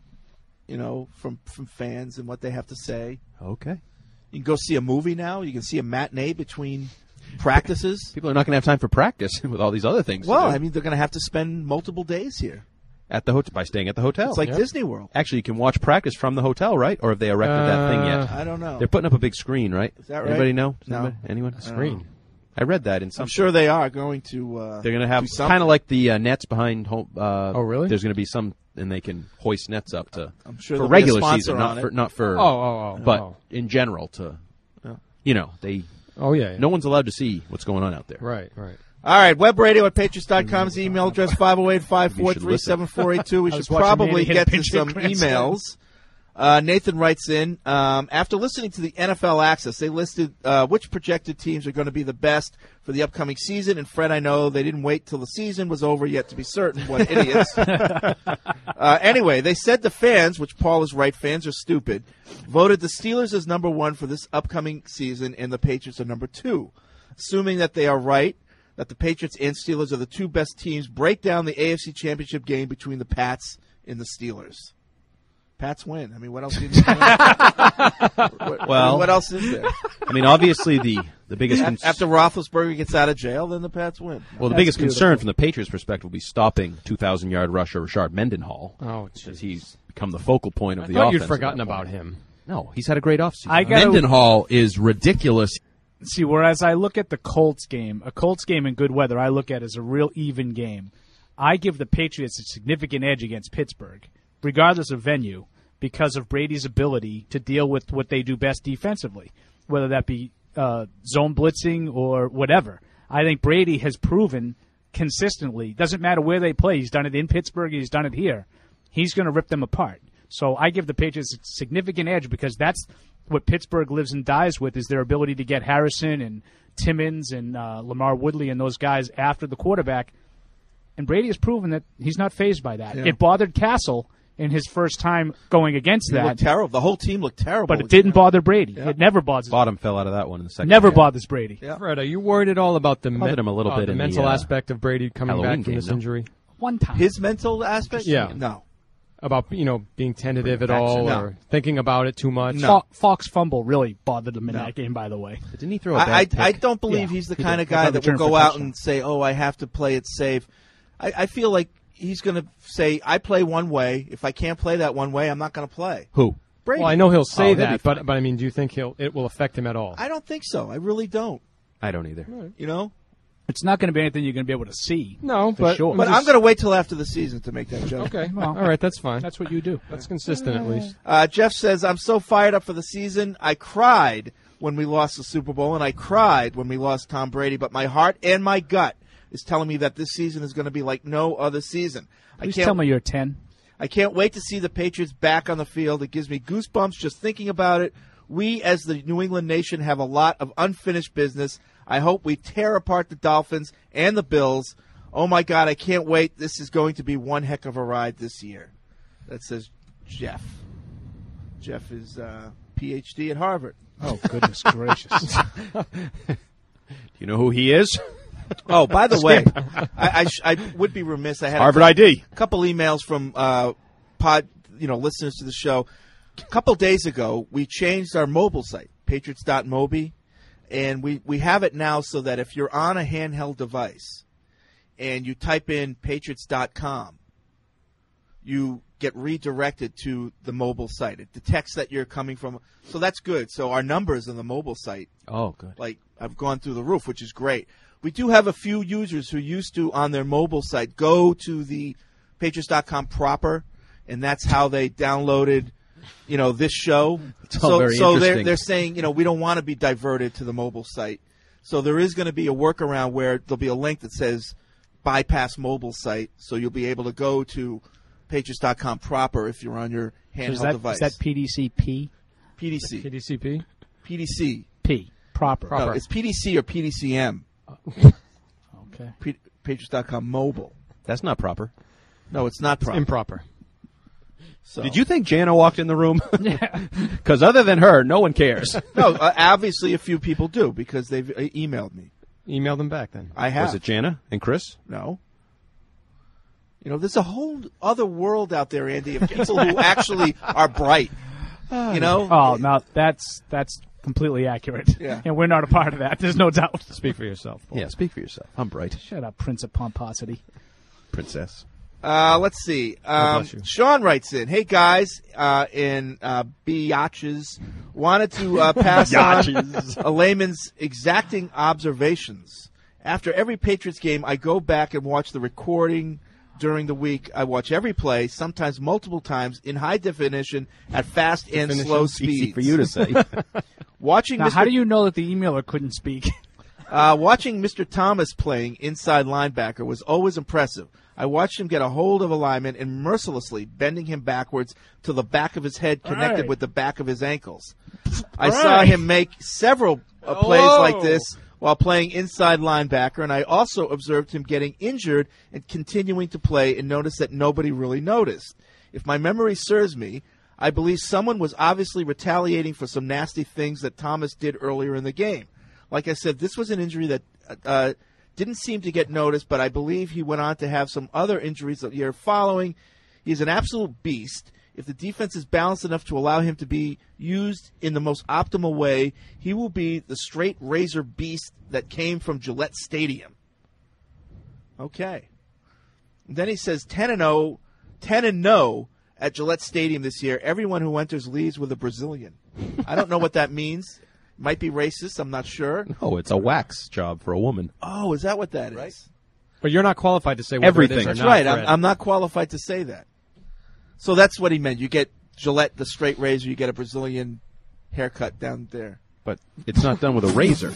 from fans and what they have to say. Okay. You can go see a movie now. You can see a matinee between practices. People are not going to have time for practice with all these other things. Well, to do. I mean, they're going to have to spend multiple days here. At the hotel, by staying at the hotel. It's like Disney World. Actually, you can watch practice from the hotel, right? Or have they erected that thing yet? I don't know. They're putting up a big screen, right? Is that right? Anybody know? Does No. anybody- Anyone? I don't know. I read that in some. I'm sure they are going to. They're going to have do something. kind of like the nets behind home. Oh, really? There's going to be some, and they can hoist nets up to. I'm sure for there'll be a regular sponsor season, on not it. for. But Oh. in general, to, they. Oh yeah. No one's allowed to see what's going on out there. Right. All right, webradio at patriots.com's email address 508-543-7482. We I should was watching probably Manny hit a get to pinch hit some grand slam. emails. Nathan writes in, after listening to the NFL Access, they listed which projected teams are going to be the best for the upcoming season. And Fred, I know they didn't wait till the season was over yet to be certain. What idiots. Anyway, they said the fans, which Paul is right, fans are stupid, voted the Steelers as number 1 for this upcoming season and the Patriots are number 2. Assuming that they are right, that the Patriots and Steelers are the 2 best teams, break down the AFC Championship game between the Pats and the Steelers. Pats win. I mean, what else? What else is there? I mean, obviously the biggest after Roethlisberger gets out of jail, then the Pats win. Well, the biggest concern from the Patriots' perspective will be stopping 2,000-yard rusher Rashard Mendenhall. Oh, because he's become the focal point of the thought offense. You'd forgotten about him. No, he's had a great offseason. Mendenhall is ridiculous. See, whereas I look at the Colts game, a Colts game in good weather, I look at as a real even game. I give the Patriots a significant edge against Pittsburgh, regardless of venue, because of Brady's ability to deal with what they do best defensively, whether that be zone blitzing or whatever. I think Brady has proven consistently, doesn't matter where they play, he's done it in Pittsburgh, he's done it here, he's going to rip them apart. So I give the Patriots a significant edge because that's what Pittsburgh lives and dies with, is their ability to get Harrison and Timmons and Lamar Woodley and those guys after the quarterback. And Brady has proven that he's not fazed by that. Yeah. It bothered Castle in his first time going against that. Looked terrible. The whole team looked terrible. But it didn't bother Brady. Yeah. It never bothers Bottom fell out of that one in the second Never bothers Brady. Yeah. Fred, are you worried at all about the him a little bit the in mental the, aspect of Brady coming Halloween back from this injury? One time. His mental aspect? Yeah. No. About, being tentative at all or thinking about it too much? No. Fox fumble really bothered him in that game, by the way. Didn't he throw a bad pick? I don't believe he's the kind of guy that will go out and say, I have to play it safe. I feel like he's going to say, I play one way. If I can't play that one way, I'm not going to play. Who? Brady. Well, I know he'll say that, but I mean, do you think it will affect him at all? I don't think so. I really don't. I don't either. Right. It's not going to be anything you're going to be able to see. No, but sure. I'm going to wait till after the season to make that joke. Okay, well, all right, that's fine. That's what you do. That's consistent at least. Jeff says, I'm so fired up for the season. I cried when we lost the Super Bowl, and I cried when we lost Tom Brady, but my heart and my gut is telling me that this season is going to be like no other season. Please tell me you're 10. I can't wait to see the Patriots back on the field. It gives me goosebumps just thinking about it. We, as the New England nation, have a lot of unfinished business. I hope we tear apart the Dolphins and the Bills. Oh, my God, I can't wait. This is going to be one heck of a ride this year. That says Jeff. Jeff is Ph.D. at Harvard. Oh, goodness gracious. Do you know who he is? Oh, by the way, I would be remiss. I had Harvard ID. A couple emails from listeners to the show. A couple days ago, we changed our mobile site, patriots.mobi, and we have it now so that if you're on a handheld device and you type in patriots.com, you get redirected to the mobile site. It detects that you're coming from. So that's good. So our numbers on the mobile site, I've gone through the roof, which is great. We do have a few users who used to, on their mobile site, go to the patriots.com proper, and that's how they downloaded, this show. So they're saying, we don't want to be diverted to the mobile site. So there is going to be a workaround where there'll be a link that says bypass mobile site, so you'll be able to go to patriots.com proper if you're on your handheld device. Is that PDCP? PDC. PDCP? PDC. P. Proper. No, it's PDC or PDCM. Okay. Patriots.com mobile. That's not proper. No, it's not proper. It's improper. So. Did you think Jana walked in the room? Because other than her, no one cares. No, obviously a few people do because they've emailed me. Email them back then. I have. Was it Jana and Chris? No. There's a whole other world out there, Andy, of people who actually are bright. Oh, no, that's completely accurate. Yeah. And we're not a part of that. There's no doubt. Speak for yourself, Paul. Yeah, speak for yourself. I'm bright. Shut up, Prince of Pomposity. Princess. Let's see. Sean writes in, hey, guys, in biatches, wanted to pass on a layman's exacting observations. After every Patriots game, I go back and watch the recording during the week. I watch every play, sometimes multiple times, in high definition at fast and slow speeds. Easy for you to say. Watching now, Mr. how do you know that the emailer couldn't speak? Watching Mr. Thomas playing inside linebacker was always impressive. I watched him get a hold of a lineman and mercilessly bending him backwards till the back of his head connected with the back of his ankles. I saw him make several plays like this while playing inside linebacker, and I also observed him getting injured and continuing to play and noticed that nobody really noticed. If my memory serves me, I believe someone was obviously retaliating for some nasty things that Thomas did earlier in the game. Like I said, this was an injury that didn't seem to get noticed, but I believe he went on to have some other injuries the year following. He's an absolute beast. If the defense is balanced enough to allow him to be used in the most optimal way, he will be the straight razor beast that came from Gillette Stadium. Okay. And then he says 10-0 at Gillette Stadium this year. Everyone who enters leaves with a Brazilian. I don't know what that means. Might be racist. I'm not sure. No, it's a wax job for a woman. Oh, is that what that is? Right. But you're not qualified to say whether everything. It is or That's not, right. Fred. I'm not qualified to say that. So that's what he meant. You get Gillette, the straight razor. You get a Brazilian haircut down there. But it's not done with a razor.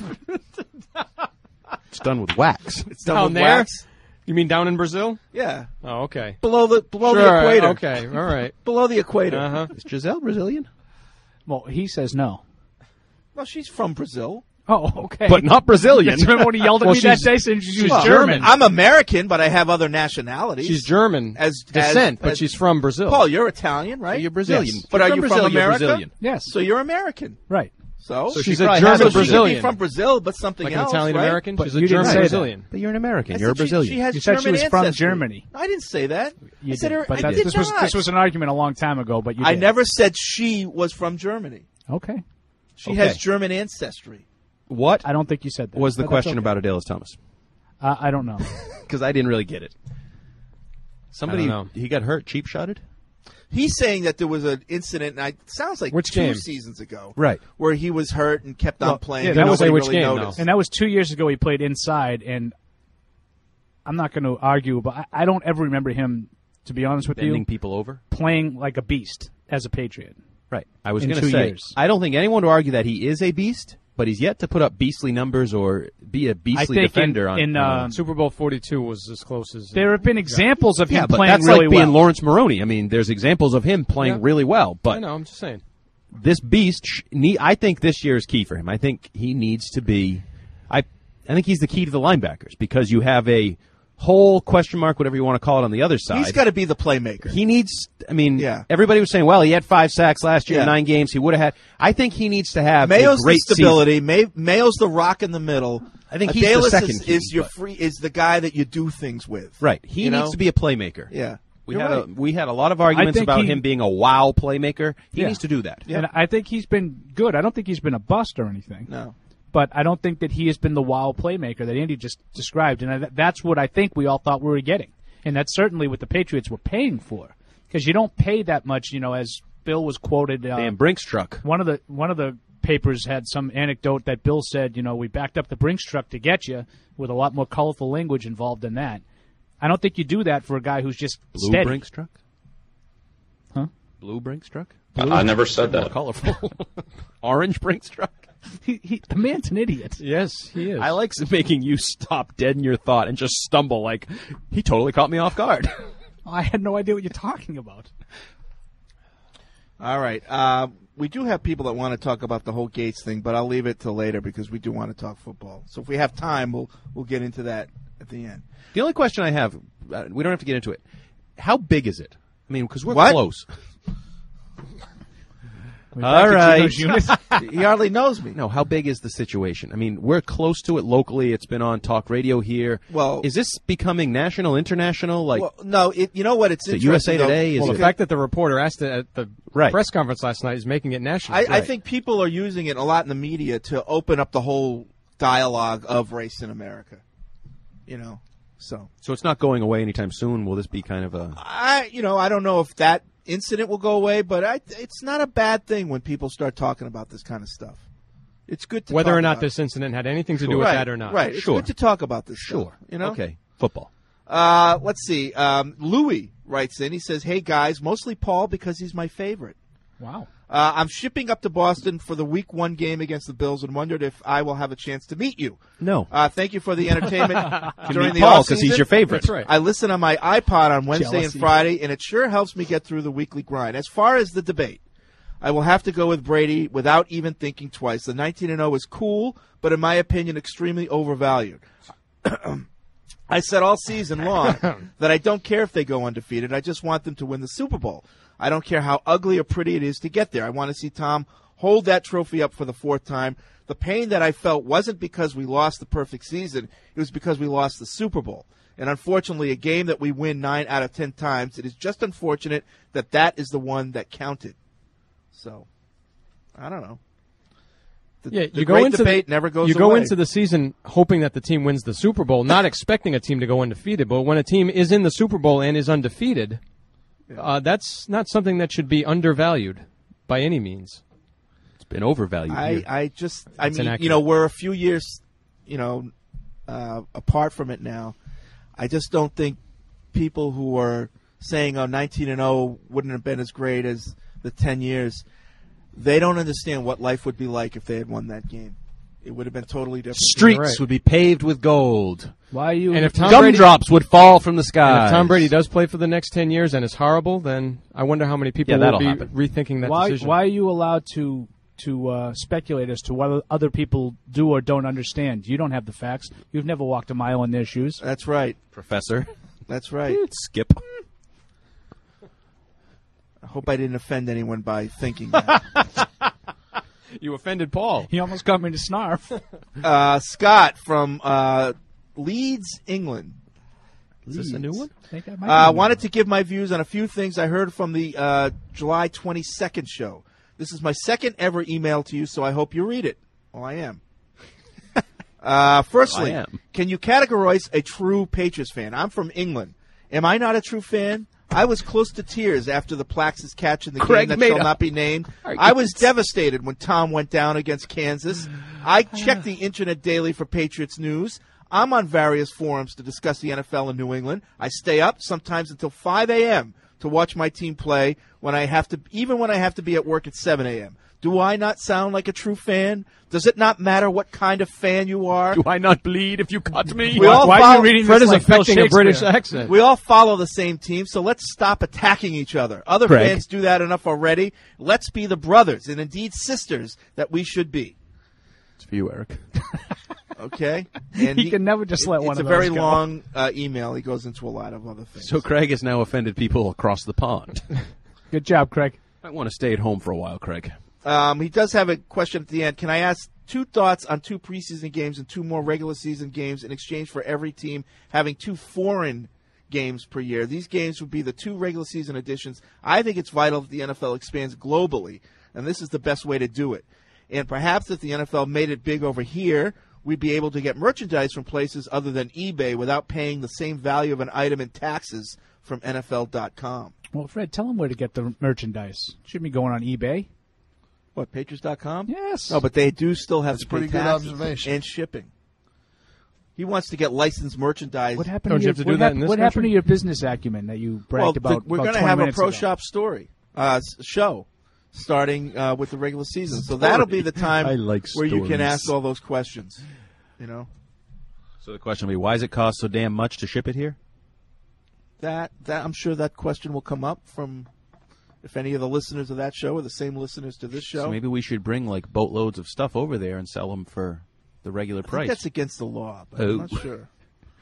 It's done with wax. It's done Down with there? wax. You mean down in Brazil? Yeah. Oh, okay. Below the Sure, equator. Okay, all right. Below the equator. Uh-huh. Is Giselle Brazilian? Well, he says no. Well, she's from Brazil. Oh, okay. But not Brazilian. That's when he yelled at me that day saying she was Well, German. I'm American, but I have other nationalities. She's German descent, but she's from Brazil. Paul, you're Italian, right? You're Brazilian. Yes. But You're are from you Brazil, from you're America? Brazilian. Yes. So you're American. Right. So she's she a probably has German she could Brazilian. be from Brazil, but something Like else, an Italian right? American? But She's a you didn't German say Brazilian. But you're an American. I You're a said Brazilian. She has You said German she was from ancestry. Germany. I didn't say that. You I said did. her. But I that- did this not. was an argument a long time ago, but you I did. never said she was from Germany. Okay. She has German ancestry. What I don't think you said that. was the but that's question okay. about Adelis Thomas? I don't know. Because I didn't really get it. Somebody, I don't know. he got hurt, cheap-shotted? He's saying that there was an incident, and it sounds like Which 2 game? seasons ago, Right. where he was hurt and kept on playing. yeah, and that was nobody which really game, noticed. though? And that was 2 years ago. He played inside, and I'm not going to argue, but I don't ever remember him, to be honest with Bending you, people over? playing like a beast as a Patriot. Right. I was In going to 2 say, years. I don't think anyone would argue that he is a beast, but he's yet to put up beastly numbers or be a beastly think defender. Super Bowl 42 was as close as... There have been examples of him but playing that's really like being well. Lawrence Maroney. I mean, there's examples of him playing Yeah. really well, but I know, I'm just saying. this beast, I think this year is key for him. I think he needs to be. I think he's the key to the linebackers because you have a whole question mark, whatever you want to call it, on the other side. He's got to be the playmaker. He needs. I mean, Yeah. everybody was saying, well, he had 5 sacks last year, Yeah. 9 games. He would have had. I think he needs to have Mayo's a great the stability. Mayo's the rock in the middle. I think he's the Adelis second key, is your but- is the guy that you do things with. Right. He You needs know? to be a playmaker. Yeah. We You're had right. we had a lot of arguments think about he- him being a wow playmaker. He Yeah. needs to do that. And I think he's been good. I don't think he's been a bust or anything. No. But I don't think that he has been the wow playmaker that Andy just described. And that's what I think we all thought we were getting. And that's certainly what the Patriots were paying for. Because you don't pay that much, as Bill was quoted. Damn Brinks truck. One of the papers had some anecdote that Bill said, we backed up the Brinks truck to get you, with a lot more colorful language involved than that. I don't think you do that for a guy who's just Blue steady. Brinks truck? Huh? Blue Brinks truck? I never said More that. colorful. Orange Brinks truck? The man's an idiot. Yes, he is. I like making you stop dead in your thought and just stumble like, he totally caught me off guard. I had no idea what you're talking about. All right. We do have people that want to talk about the whole Gates thing, but I'll leave it till later because we do want to talk football. So if we have time, we'll get into that at the end. The only question I have, we don't have to get into it. How big is it? I mean, because we're What? close. All right. He hardly knows me. No, how big is the situation? I mean, we're close to it locally. It's been on talk radio here. Well, is this becoming national, international? Like, Well, no, you know what? It's is it interesting, USA though. Today? Is Well, it the fact that the reporter asked it at the Right. press conference last night is making it national. I think people are using it a lot in the media to open up the whole dialogue of race in America. So So it's not going away anytime soon. Will this be kind of a? I don't know if that incident will go away, but it's not a bad thing when people start talking about this kind of stuff. It's good to whether talk or not about this incident had anything to Sure. do with Right, that or not. Right. It's Sure. good to talk about this Sure. stuff. Okay. Football. Let's see. Louis writes in. He says, "Hey guys, mostly Paul because he's my favorite." Wow. I'm shipping up to Boston for the Week 1 game against the Bills and wondered if I will have a chance to meet you. No. Thank you for the entertainment during the Paul offseason. because he's your favorite. That's right. I listen on my iPod on Wednesday Jealousy. and Friday, and it sure helps me get through the weekly grind. As far as the debate, I will have to go with Brady without even thinking twice. The 19-0 is cool, but in my opinion, extremely overvalued. I said all season long that I don't care if they go undefeated. I just want them to win the Super Bowl. I don't care how ugly or pretty it is to get there. I want to see Tom hold that trophy up for the 4th time. The pain that I felt wasn't because we lost the perfect season. It was because we lost the Super Bowl. And unfortunately, a game that we win 9 out of 10 times, it is just unfortunate that that is the one that counted. So, I don't know. The go great into debate never goes You go away. into the season hoping that the team wins the Super Bowl, not expecting a team to go undefeated. But when a team is in the Super Bowl and is undefeated, that's not something that should be undervalued by any means. It's been overvalued. here. I mean, inaccurate. we're a few years, apart from it now. I just don't think people who are saying, 19-0 wouldn't have been as great as the 10 years, they don't understand what life would be like if they had won that game. It would have been totally different. Streets would be paved with gold. Why are you? And if Tom Gumdrops would fall from the And sky. if Tom Brady does play for the next 10 years and is horrible, then I wonder how many people will that'll be happen. rethinking that why decision. are you allowed to speculate as to what other people do or don't understand? You don't have the facts. You've never walked a mile in their shoes. That's right. Professor. That's right. Skip. I hope I didn't offend anyone by thinking that. You offended Paul. He almost got me to snarf. Scott from Leeds, England. Is this a new one? I think that might be Wanted to give my views on a few things I heard from the July 22nd show. This is my second ever email to you, so I hope you read it. Well, I am. Firstly, I am. can you categorize a true Patriots fan? I'm from England. Am I not a true fan? I was close to tears after the Plaxis catch in the Craig game that made shall a- not be named. I was devastated when Tom went down against Kansas. I check the internet daily for Patriots news. I'm on various forums to discuss the NFL in New England. I stay up sometimes until 5 a.m. to watch my team play even when I have to be at work at 7 a.m. Do I not sound like a true fan? Does it not matter what kind of fan you are? Do I not bleed if you cut me? We all Why are follow- you reading Fred this is like Phil affecting a British Shakespeare? accent. We all follow the same team, so let's stop attacking each other. Other Craig. fans do that enough already. Let's be the brothers and indeed sisters that we should be. It's for you, Eric. Okay? And He can never just let one it's of a very those go. long email. He goes into a lot of other things. So Craig has now offended people across the pond. Good job, Craig. I want to stay at home for a while, Craig. He does have a question at the end. Can I ask 2 thoughts on 2 preseason games and 2 more regular season games in exchange for every team having 2 foreign games per year? These games would be the 2 regular season editions. I think it's vital that the NFL expands globally, and this is the best way to do it. And perhaps if the NFL made it big over here, we'd be able to get merchandise from places other than eBay without paying the same value of an item in taxes from NFL.com. Well, Fred, tell him where to get the merchandise. Shouldn't be going on eBay. What, Patriots.com? Yes. No, but they do still have That's to a pretty pay good taxes observation. and shipping. He wants to get licensed merchandise. What happened? Oh, to do you your, have to do what that hap- in this what happened country? to your business acumen that you bragged about? We're going to have a pro shop story show starting with the regular season. So that'll be the time I like where you can stories. ask all those questions. You know, So the question will be, why does it cost so damn much to ship it here? that I'm sure that question will come up from if any of the listeners of that show are the same listeners to this show. So maybe we should bring like boatloads of stuff over there and sell them for the regular I think price. that's against the law, but Oh. I'm not sure.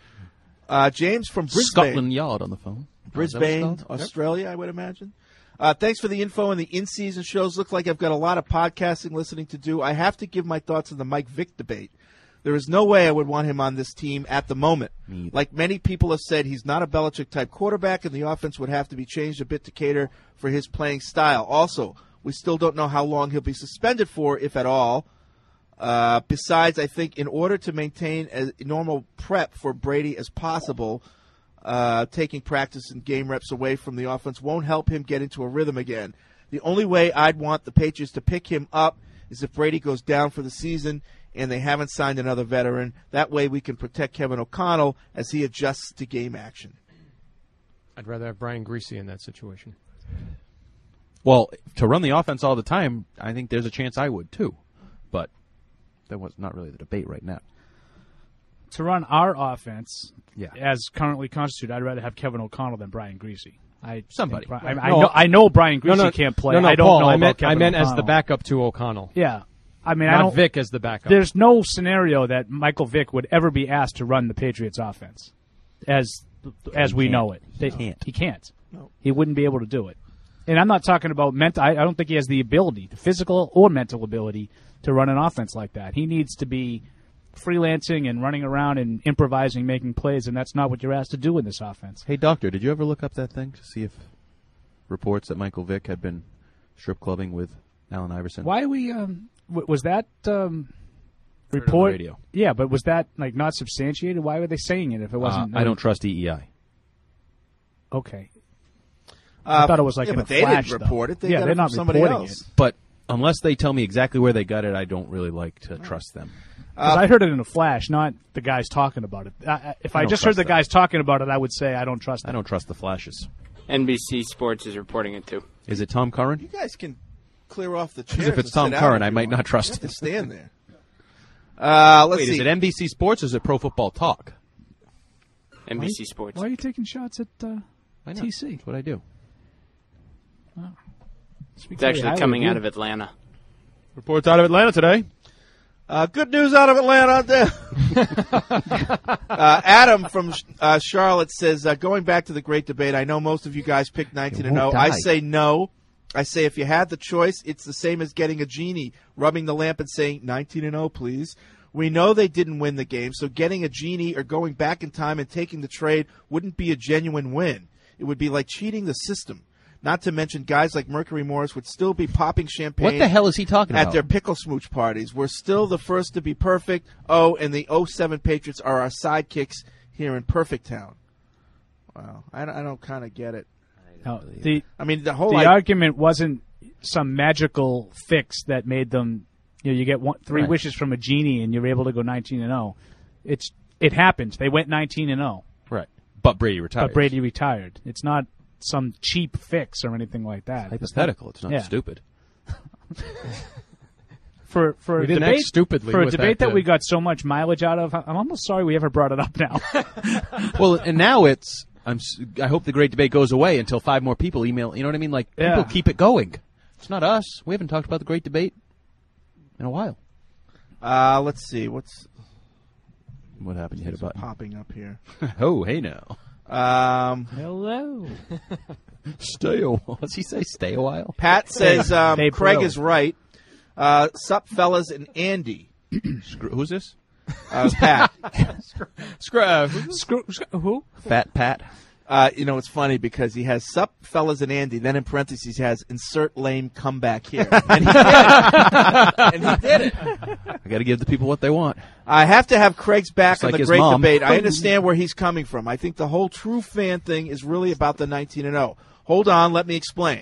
James from Brisbane. Scotland Yard on the phone. Brisbane, Is that what it's Australia, I would imagine. Thanks for the info on the in-season shows. Look like I've got a lot of podcasting listening to do. I have to give my thoughts on the Mike Vick debate. There is no way I would want him on this team at the moment. Like many people have said, he's not a Belichick-type quarterback, and the offense would have to be changed a bit to cater for his playing style. Also, we still don't know how long he'll be suspended for, if at all. Besides, I think in order to maintain a normal prep for Brady as possible, taking practice and game reps away from the offense won't help him get into a rhythm again. The only way I'd want the Patriots to pick him up is if Brady goes down for the season and they haven't signed another veteran. That way we can protect Kevin O'Connell as he adjusts to game action. I'd rather have Brian Greasy in that situation. Well, to run the offense all the time, I think there's a chance I would too. But that was not really the debate right now. To run our offense, as currently constituted, I'd rather have Kevin O'Connell than Brian Greasy. Somebody. I know Brian Greasy can't play. No, I don't Paul, know I about Kevin meant O'Connell. as the backup to O'Connell. Yeah. I mean, Not Vic as the backup. There's no scenario that Michael Vick would ever be asked to run the Patriots offense as we know it. He can't. No. He wouldn't be able to do it. And I'm not talking about mental. I don't think he has the ability, the physical or mental ability, to run an offense like that. He needs to be freelancing and running around and improvising, making plays, and that's not what you're asked to do in this offense. Hey, Doctor, did you ever look up that thing to see if reports that Michael Vick had been strip clubbing with Allen Iverson? Why we was that report? On the radio. Yeah, but was that not substantiated? Why were they saying it if it wasn't? I don't trust EEI. Okay. I thought it was in a but they flash, didn't report it. They got they're it from not somebody reporting else. it. But unless they tell me exactly where they got it, I don't really like to trust them. 'Cause I heard it in a flash, not the guys talking about it. If I just heard the guys talking about it, I would say I don't trust them. I don't trust the flashes. NBC Sports is reporting it too. Is it Tom Curran? You guys can clear off the chairs. Because if it's and Tom sit Curran, out I if might you not want. trust You have him. to stand there. Let's Wait, see. is it NBC Sports or is it Pro Football Talk? NBC Sports. Why are you taking shots at Why not? TC? That's what I do. It's actually coming out of Atlanta. Reports out of Atlanta today. Good news out of Atlanta. Adam from Charlotte says, going back to the great debate, I know most of you guys picked 19-0. I say no. I say if you had the choice, it's the same as getting a genie, rubbing the lamp and saying 19-0, please. We know they didn't win the game, so getting a genie or going back in time and taking the trade wouldn't be a genuine win. It would be like cheating the system. Not to mention guys like Mercury Morris would still be popping champagne. What the hell is he talking at about? their pickle smooch parties. We're still the first to be perfect. Oh, and the 07 Patriots are our sidekicks here in Perfect Town. Wow. I don't kind of get it. The whole argument wasn't some magical fix that made them. You get three Right. wishes from a genie and you're able to go 19-0. It happened. They went 19-0. Right. But Brady retired. It's not some cheap fix or anything like that. Hypothetical. It's not stupid. For We a didn't debate, act stupidly for a with debate that that, we got so much mileage out of, I'm almost sorry we ever brought it up now. Well, and now I hope the great debate goes away until 5 more people email. You know what I mean? Like, people keep it going. It's not us. We haven't talked about the great debate in a while. Let's see. What happened? You hit a button. Popping up here. Oh, hey now. Hello. Stay a while. What's he say? Stay a while? Pat says Hey, Craig bro. is right. Sup, fellas, and Andy. Who's this? Pat. Who? Fat Pat. It's funny because he has Sup, fellas, and Andy. Then in parentheses he has insert lame comeback here. And he did it. I got to give the people what they want. I have to have Craig's back Just on like the his great mom. debate. I understand where he's coming from. I think the whole true fan thing is really about the 19-0. Hold on, let me explain.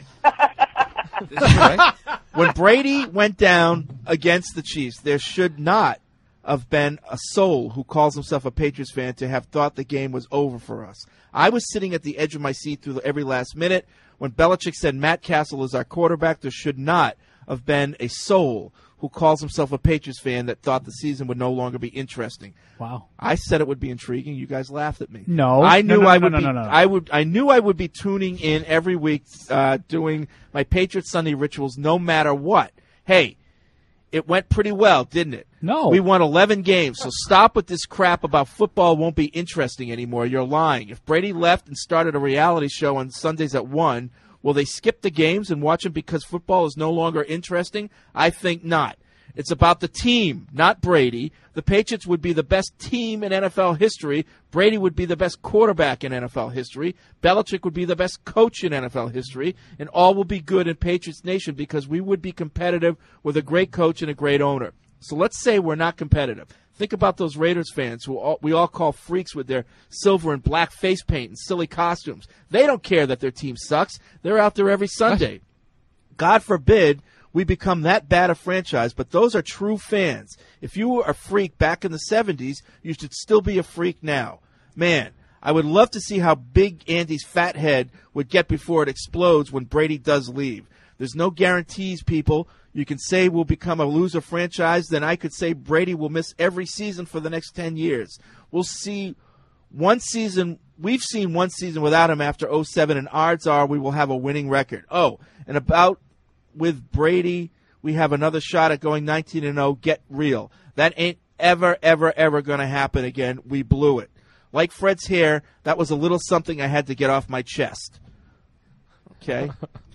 When Brady went down against the Chiefs, there should not have been a soul who calls himself a Patriots fan to have thought the game was over for us. I was sitting at the edge of my seat through every last minute. When Belichick said Matt Castle is our quarterback, there should not have been a soul who calls himself a Patriots fan that thought the season would no longer be interesting. Wow. I said it would be intriguing. You guys laughed at me. No. I knew No. I knew I would be tuning in every week, doing my Patriots Sunday rituals, no matter what. Hey, it went pretty well, didn't it? No. We won 11 games, so stop with this crap about football won't be interesting anymore. You're lying. If Brady left and started a reality show on Sundays at 1, will they skip the games and watch them because football is no longer interesting? I think not. It's about the team, not Brady. The Patriots would be the best team in NFL history. Brady would be the best quarterback in NFL history. Belichick would be the best coach in NFL history. And all will be good in Patriots Nation because we would be competitive with a great coach and a great owner. So let's say we're not competitive. Think about those Raiders fans who we all call freaks with their silver and black face paint and silly costumes. They don't care that their team sucks. They're out there every Sunday. God forbid we become that bad a franchise, but those are true fans. If you were a freak back in the 70s, you should still be a freak now. Man, I would love to see how big Andy's fat head would get before it explodes when Brady does leave. There's no guarantees, people. You can say we'll become a loser franchise, then I could say Brady will miss every season for the next 10 years. We'll see one season. We've seen one season without him after 2007, and odds are we will have a winning record. Oh, and about with Brady, we have another shot at going 19-0. Get real. That ain't ever going to happen again. We blew it. Like Fred's hair, that was a little something I had to get off my chest. Okay?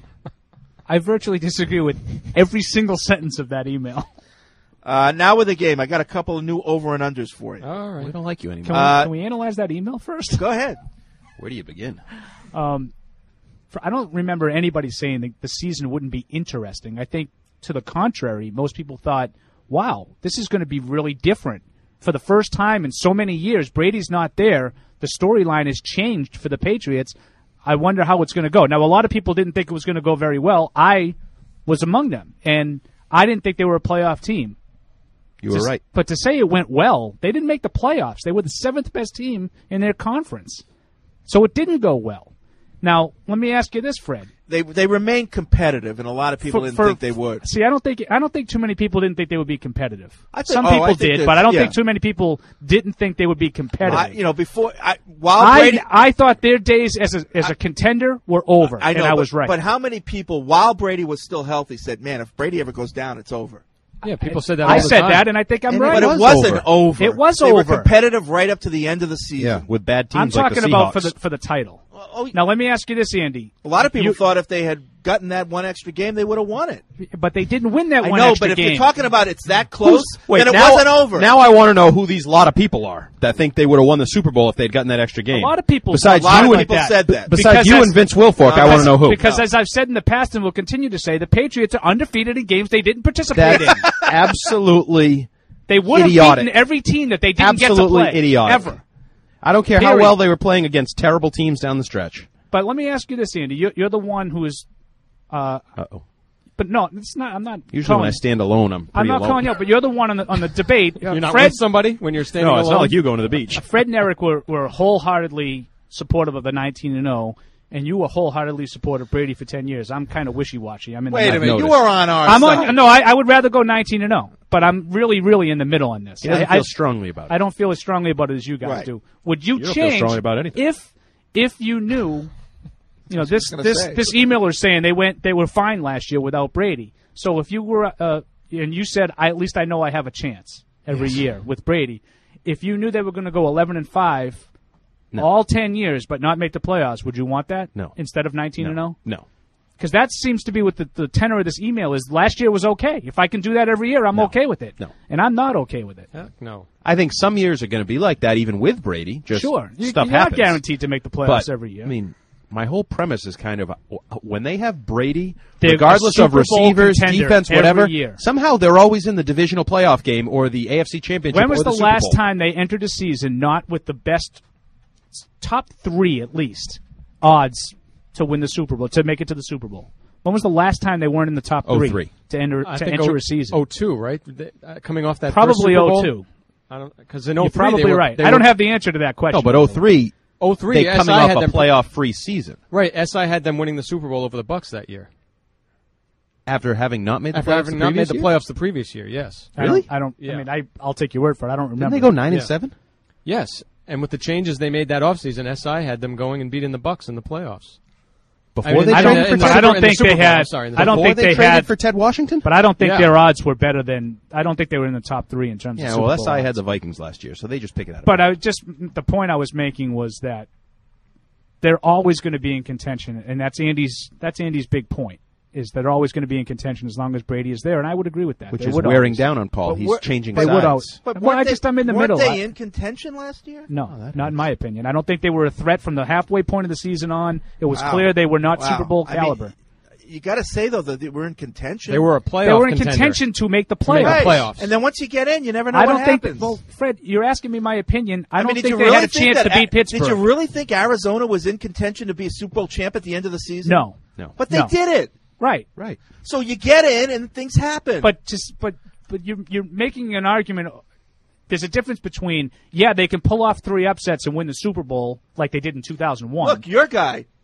I virtually disagree with every single sentence of that email. Now with the game, I got a couple of new over and unders for you. All right. We don't like you anymore. Can we analyze that email first? Go ahead. Where do you begin? I don't remember anybody saying that the season wouldn't be interesting. I think, to the contrary, most people thought, wow, this is going to be really different. For the first time in so many years, Brady's not there. The storyline has changed for the Patriots. I wonder how it's going to go. Now, a lot of people didn't think it was going to go very well. I was among them, and I didn't think they were a playoff team. You were right. But to say it went well, they didn't make the playoffs. They were the seventh best team in their conference. So it didn't go well. Now, let me ask you this, Fred. They remain competitive, and a lot of people didn't think they would. See, I don't think too many people didn't think they would be competitive. Some I people think did, but I don't think too many people didn't think they would be competitive. I thought their days as a contender were over, I know, and I was right. But how many people, while Brady was still healthy, said, "Man, if Brady ever goes down, it's over." Yeah, people said that. I said that, and I think I'm right. But it wasn't over. It was they over. They were competitive right up to the end of the season. Yeah, with bad teams. I'm talking about for the title. Now, let me ask you this, Andy. A lot of people thought if they had gotten that one extra game, they would have won it. But they didn't win that one extra game. I know, but if you're talking about it's that close, then it wasn't over. Now I want to know who these lot of people are that think they would have won the Super Bowl if they'd gotten that extra game. A lot of people said that. Besides you and Vince Wilfork, I want to know who. Because as I've said in the past and will continue to say, the Patriots are undefeated in games they didn't participate in. Absolutely They would have beaten every team that they didn't get to play. Absolutely idiotic. Ever. I don't care how well they were playing against terrible teams down the stretch. But let me ask you this, Andy. You're the one who is. Uh-oh. But no, it's not. I'm not. Usually when I stand alone, I'm pretty not alone. calling you out, but you're the one on the debate. You're not Fred, with somebody when you're standing alone? No, it's not like you going to the beach. Fred and Eric were wholeheartedly supportive of the 19-0, and you were wholeheartedly supportive of Brady for 10 years. I'm kind of wishy-washy. I'm in Wait the a minute. You were on our side. I would rather go 19-0, but I'm really, really in the middle on this. He doesn't feel strongly about it. I don't feel as strongly about it as you guys do. Would you don't change feel strongly about anything. if you knew? You know, this emailer is saying they were fine last year without Brady. So if you were and you said at least I know I have a chance every year with Brady. If you knew they were going to go 11-5 all 10 years but not make the playoffs, would you want that? No. Instead of 19-0? No. Because that seems to be what the tenor of this email is. Last year was okay. If I can do that every year, I'm okay with it. No. And I'm not okay with it. Heck no. I think some years are going to be like that, even with Brady. Just sure. Stuff you're happens. not guaranteed to make the playoffs But, every year. I mean, my whole premise is kind of when they have Brady, They're regardless a of Super Bowl receivers, contender defense, whatever, every year. somehow they're always in the divisional playoff game or the AFC Championship. When was or the the Super last Bowl. time they entered a season not with the best top three, at least, odds to win the Super Bowl, to make it to the Super Bowl? When was the last time they weren't in the top three 03. to enter a season? 02, right? Coming off that probably first Super Bowl? 02. I don't, because in 03 You're probably right. I don't have the answer to that question. No, but 03, 03, they coming off a playoff-free season. Right, SI had them winning the Super Bowl over the Bucks that year. After having not made the After playoffs having the not made previous the year? playoffs the previous year, yes. Really? I don't. Yeah. I mean, I'll take your word for it. I don't remember. Didn't they go 9-7? Yes, and with the changes they made that offseason, SI had them going and beating the Bucks in the playoffs. Before they I traded for I don't think they had. I don't think they traded had for Ted Washington. But I don't think their odds were better than. I don't think they were in the top three in terms of. Yeah, Super well, Bowl SI odds. had the Vikings last year, so they just pick it out. But the point I was making was that they're always going to be in contention, and that's Andy's big point. Is they're always going to be in contention as long as Brady is there, and I would agree with that. Which They is would wearing always. down on Paul. But He's changing They sides. would always. But Well, I'm in the middle. Weren't they in contention last year? No, not in my opinion. I don't think they were a threat from the halfway point of the season on. It was clear they were not Super Bowl caliber. I mean, you got to say though that they were in contention. They were a playoff. They were in contender. contention to make the To make the playoffs. playoffs. And then once you get in, you never know I what don't think. happens. Well, Fred, you're asking me my opinion. I don't mean, think did they you really had a think chance to that beat Pittsburgh. Did you really think Arizona was in contention to be a Super Bowl champ at the end of the season? No. But they No. did it. Right. So you get in and things happen. But you're making an argument. There's a difference between they can pull off 3 upsets and win the Super Bowl like they did in 2001. Look, your guy,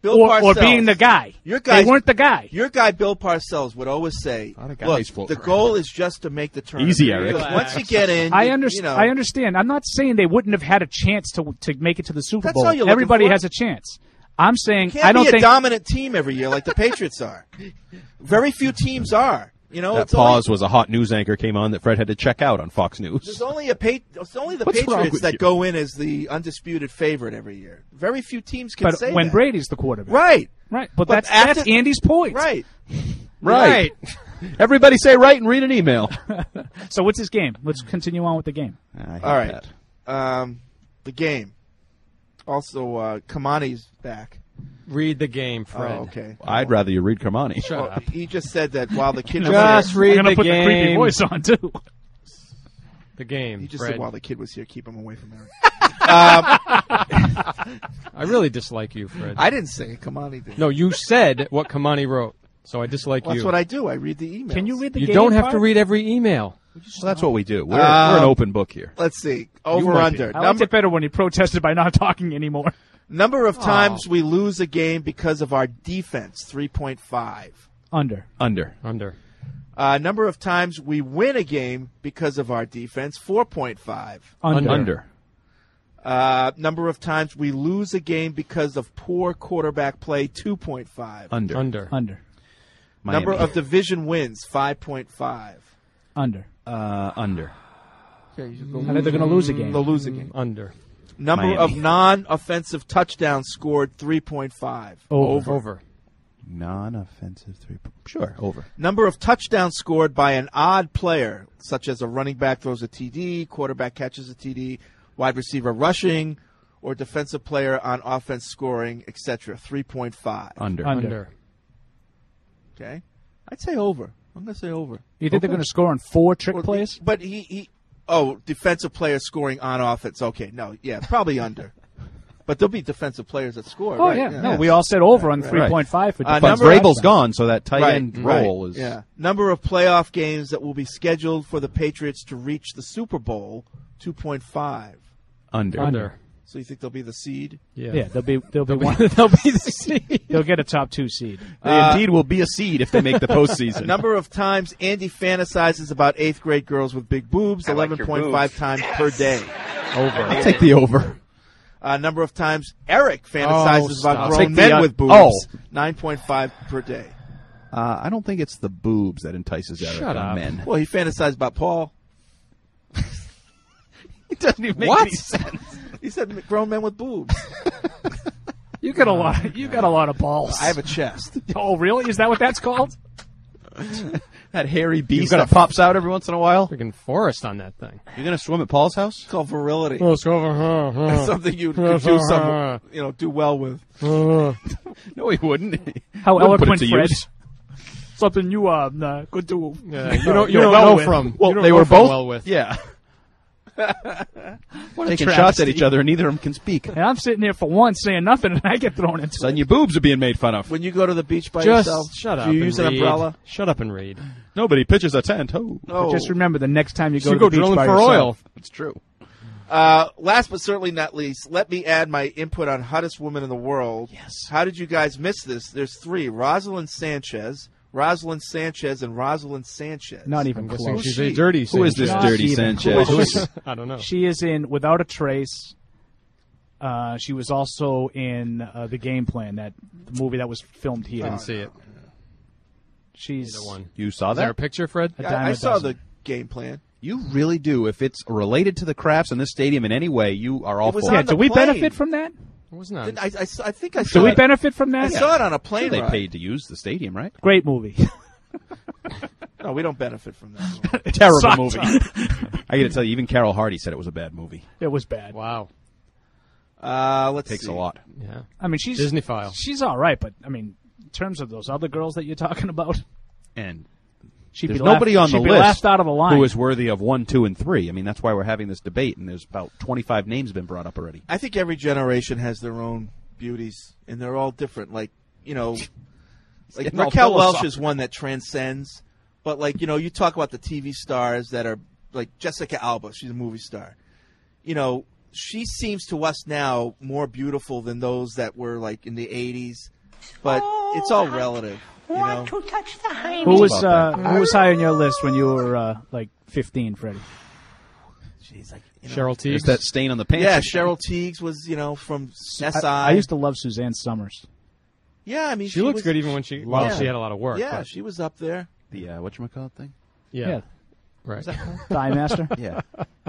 Bill or Parcells, being the guy. They weren't the guy. Your guy, Bill Parcells, would always say, "Look, the goal is just to make the tournament. Easy, Eric. Because once you get in, I you understand. know, I understand. I'm not saying they wouldn't have had a chance to make it to the Super That's Bowl. all you're looking Everybody for. has a chance. I'm saying can't I don't be a think dominant team every year like the Patriots are. Very few teams are. You know, That it's only- pause was a hot news anchor came on that Fred had to check out on Fox News. There's only the What's wrong Patriots with that you? go in as the undisputed favorite every year. Very few teams can but say when that. Brady's the quarterback, Right. But that's after- Andy's point, Right. Right. Everybody say right and read an email. So what's his game? Let's continue on with the game. All right. The game. Also, Kamani's back. Read the game, Fred. Oh, okay. I'd rather you read Kamani. Shut up. He just said that while the kid was Just here, read I'm gonna the put game. the creepy voice on too. The game. He just Fred. said while the kid was here, keep him away from Eric. I really dislike you, Fred. I didn't say it. Kamani did. No, you said what Kamani wrote, so I dislike Well, you. that's what I do. I read the emails. Can you read the You game don't have to part? read every email. Well, that's what we do. We're an open book here. Let's see. Over might under. I liked it better when he protested by not talking anymore. Number of times we lose a game because of our defense, 3.5. Under. Under. Number of times we win a game because of our defense, 4.5. Under. Number of times we lose a game because of poor quarterback play, 2.5. Under. Under. Miami. Number of division wins, 5.5. Under. Under. Okay, you I think they're going to lose a game. They'll lose a game. Under. Number Miami. of non-offensive touchdowns scored, 3.5. Over. Non-offensive three. Sure, over. Number of touchdowns scored by an odd player, such as a running back throws a TD, quarterback catches a TD, wide receiver rushing, or defensive player on offense scoring, etc. 3.5. Under. Okay, I'd say over. I'm going to say over. You think they're going to score on 4 trick plays? But defensive players scoring on offense. Okay, no, yeah, probably under. But there'll be defensive players that score. Oh, right? yeah. No, we all said over on Right. 3.5 for But defense. Vrabel's gone, so that tight end Right. role is... Yeah. Number of playoff games that will be scheduled for the Patriots to reach the Super Bowl, 2.5. Under. So you think they'll be the seed? Yeah, they'll be one. They'll be the seed. They'll get a top 2 seed. They indeed will be a seed if they make the postseason. Number of times Andy fantasizes about 8th grade girls with big boobs, 11.5 times per day. Over. I'll take the over. Number of times Eric fantasizes stop. about Take grown the men un- with boobs, Oh. 9.5 per day. I don't think it's the boobs that entices Eric Shut on up. men. Well, he fantasized about Paul. It doesn't even make What? any sense. He said grown men with boobs. You got a lot. You got a lot of balls. I have a chest. Oh, really? Is that what that's called? That hairy beast got that pops out every once in a while. Freaking forest on that thing. You're going to swim at Paul's house? It's called virility. Let's go over It's something you could do well with. No, he wouldn't. How Wouldn't put it eloquent, to Fred. use. Something you could do. you don't know from. Well, you don't they know were from both. well with. Yeah. What a Taking travesty. shots at each other, and neither of them can speak. And I'm sitting here for once saying nothing, and I get thrown into. Suddenly your boobs are being made fun of. When you go to the beach by Just yourself, shut up. do you and use an read. umbrella? Shut up and read. Nobody pitches a tent. Oh. No. Just remember, the next time you go You to go the beach drilling by for yourself, oil. It's true. Last but certainly not least, let me add my input on hottest woman in the world. Yes. How did you guys miss this? There's 3: Rosalind Sanchez, and Rosalind Sanchez. Not even I'm guessing close. she's a dirty. Who is this Not dirty even Sanchez? close. I don't know. She is in Without a Trace. She was also in The Game Plan, that movie that was filmed here. Didn't see it. She's Either one. You saw Is there a that? picture, Fred? a dime I a saw dozen. the game plan. You really do. If it's related to the crafts in this stadium in any way, you are all It was for Yeah, on it. the do we plane. benefit from that? It was not. I think I saw Do we it. benefit from I that? saw it on a plane They ride. paid to use the stadium, right? Great movie. No, we don't benefit from that. Terrible Sucked. movie. I got to tell you, even Carol Hardy said it was a bad movie. It was bad. Wow. Let's Takes see. a lot. Yeah. I mean, she's Disney file. She's all right, but I mean, in terms of those other girls that you're talking about, And she'd there's be nobody laughed, on the she'd be list laughed out of the line. who is worthy of 1, 2, and 3. I mean, that's why we're having this debate, and there's about 25 names been brought up already. I think every generation has their own beauties, and they're all different. Like, like getting all Raquel Welch philosophical. is one that transcends. But like, you talk about the TV stars that are like Jessica Alba. She's a movie star. She seems to us now more beautiful than those that were like in the 80s. but it's all relative. Want to touch the hymen. Who was high on your list when you were like 15, Freddie? Jeez, Cheryl Teagues. There's that stain on the pants. Yeah, Cheryl Teagues was from SI. I used to love Suzanne Summers. Yeah, I mean she looks good even when she she had a lot of work. Yeah, but. she was up there. The whatchamacallit thing? Yeah. Right. Thigh Master? Yeah.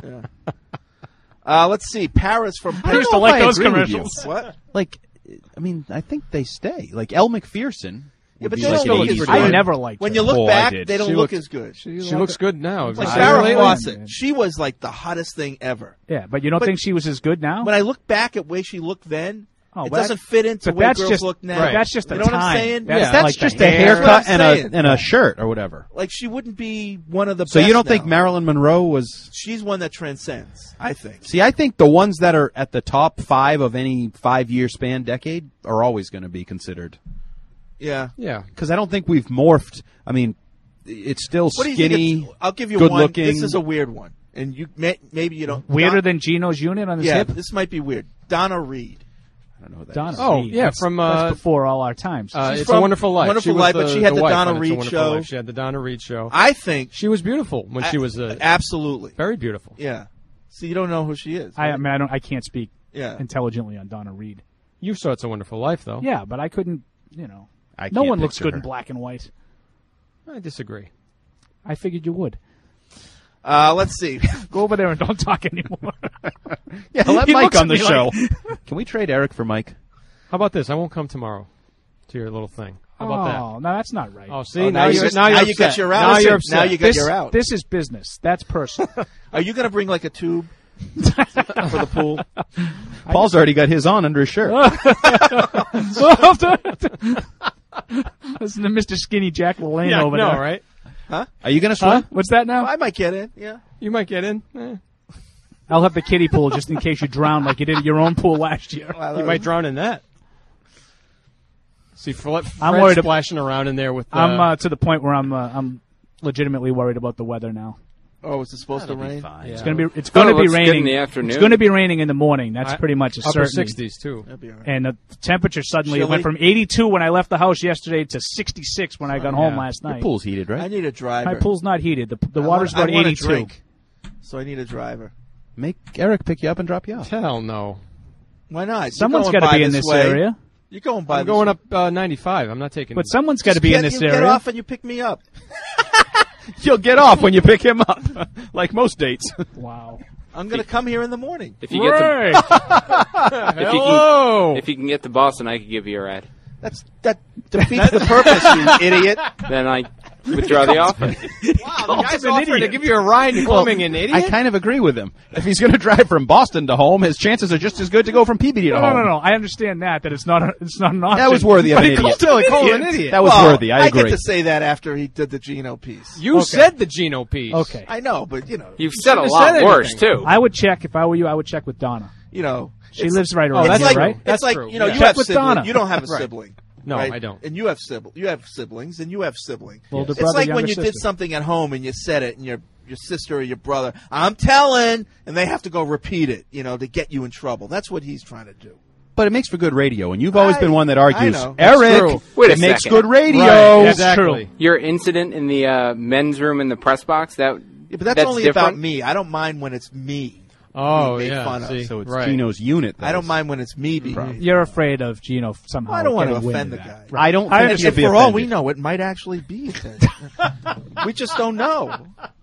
Let's see. Paris from I used to like those commercials. What? Like, I mean, I think they stay. Like Elle McPherson. Yeah, but would they be don't like look an as 80s good. I never liked When her. you look Oh, I back, did. they don't She look looks- as good. She looks good now. Like I Farrah really- Fawcett. She was like the hottest thing ever. Yeah, but you don't But- think she was as good now? When I look back at the way she looked then, it but doesn't fit into but the way that's girls just- look now. right. That's just a you know what I'm time. saying? That's like just the a hair. haircut That's what I'm saying. and a shirt or whatever. Like she wouldn't be one of the So best you don't think now. Marilyn Monroe was? She's one that transcends, I think. See, I think the ones that are at the top 5 of any 5-year span decade are always going to be considered. Yeah. Yeah. Because I don't think we've morphed. I mean, it's still What do you skinny. think I'll give you good one. looking. This is a weird one, and you maybe you don't. Weirder than Gino's unit on his Yeah, hip? this might be weird. Donna Reed. I don't know what that Donna is. Oh, Reed. yeah, That's- from, that's before all our times. It's from a Wonderful Life. Wonderful She was Life, but she had the wife Donna on It's a Reed Wonderful show. Life. She had the Donna Reed show. I think She was beautiful when she was absolutely very beautiful. Yeah. So you don't know who she is. I mean, I can't speak Yeah. intelligently on Donna Reed. You saw It's a Wonderful Life, though. Yeah, but I couldn't, you know. I No can't one looks picture good her. in black and white. I disagree. I figured you would. Let's see. Go over there and don't talk anymore. Yeah, let He Mike looks on the at me show. like- Can we trade Eric for Mike? How about this? I won't come tomorrow to your little thing. How about that? Oh, no, that's not right. Oh, see, Oh, now you're now you upset. got your out. Now Listen, you're upset. now you got your out. This is business. That's personal. Are you going to bring like a tube for the pool? Paul's already got his on under his shirt. Listen to Mr. Skinny Jack LaLanne Yeah, over no, there. right? Huh? Are you going to swim? Huh? What's that now? I might get in. Yeah. You might get in. I'll have the kiddie pool just in case you drown like you did at your own pool last year. You might drown in that. See, Fred's I'm worried splashing around in there with. I'm to the point where I'm legitimately worried about the weather now. Oh, is it supposed to rain? fine. It's going to be. It's going to be looks good raining in the afternoon. It's going to be raining in the morning. That's pretty much a upper certainty. 60s too. That'd be all right. And the temperature suddenly Chilly? went from 82 when I left the house yesterday to 66 when I got home last Your night. pool's heated, I right? need a driver. My pool's not heated. The I water's want- about I want a 82. drink, so I need a driver. Make Eric pick you up and drop you off. Hell no. Why not? Someone's got to be in this way. area. You're going by. I'm going up 95. I'm not taking. But someone's got to Just be in get- this you area. Get off and you pick me up. You'll get off when you pick him up, like most dates. Wow. I'm going to come here in the morning. If you get Right. if you can get to Boston, I could give you a ride. That defeats the purpose, you idiot. Then I withdraw the offer. Wow, the guy's offering to give you a ride and calling an idiot. I kind of agree with him. If he's going to drive from Boston to home, his chances are just as good to go from PBD to home. No. I understand that it's not an option. That was worthy of But an he idiot. called him Call him an idiot. That was Well, worthy. I agree. get to say that after he did the Gino piece. You said the Gino piece. Okay. I know, but you know, You've said a shouldn't have lot said worse anything. too. I would check if I were you. I would check with Donna. you know, She lives right Oh, around that's here, like- right? It's That's like true. you know, Yeah. you Check have with siblings. Donna. You don't have a Right. sibling. No, right? I don't. And you have siblings. You have siblings, and you have siblings. Older It's brother, like when younger you did sister. something at home and you said it, and your sister or your brother, I'm telling, and they have to go repeat it, you know, to get you in trouble. That's what he's trying to do. But it makes for good radio, and you've always been one that I argues, know. That's Eric, true. Wait a it makes second. good radio. Right, That's exactly. true. Your incident in the men's room in the press box, Yeah, but that's only different? about me. I don't mind when it's me. Oh, being made yeah. fun of. See, So it's right. Gino's unit. I don't mind when it's me being made. You're afraid of Gino somehow. I don't want to getting wind offend the of that. guy. I don't I think understand. he'll be For all we offended. know, it might actually be. We just don't know.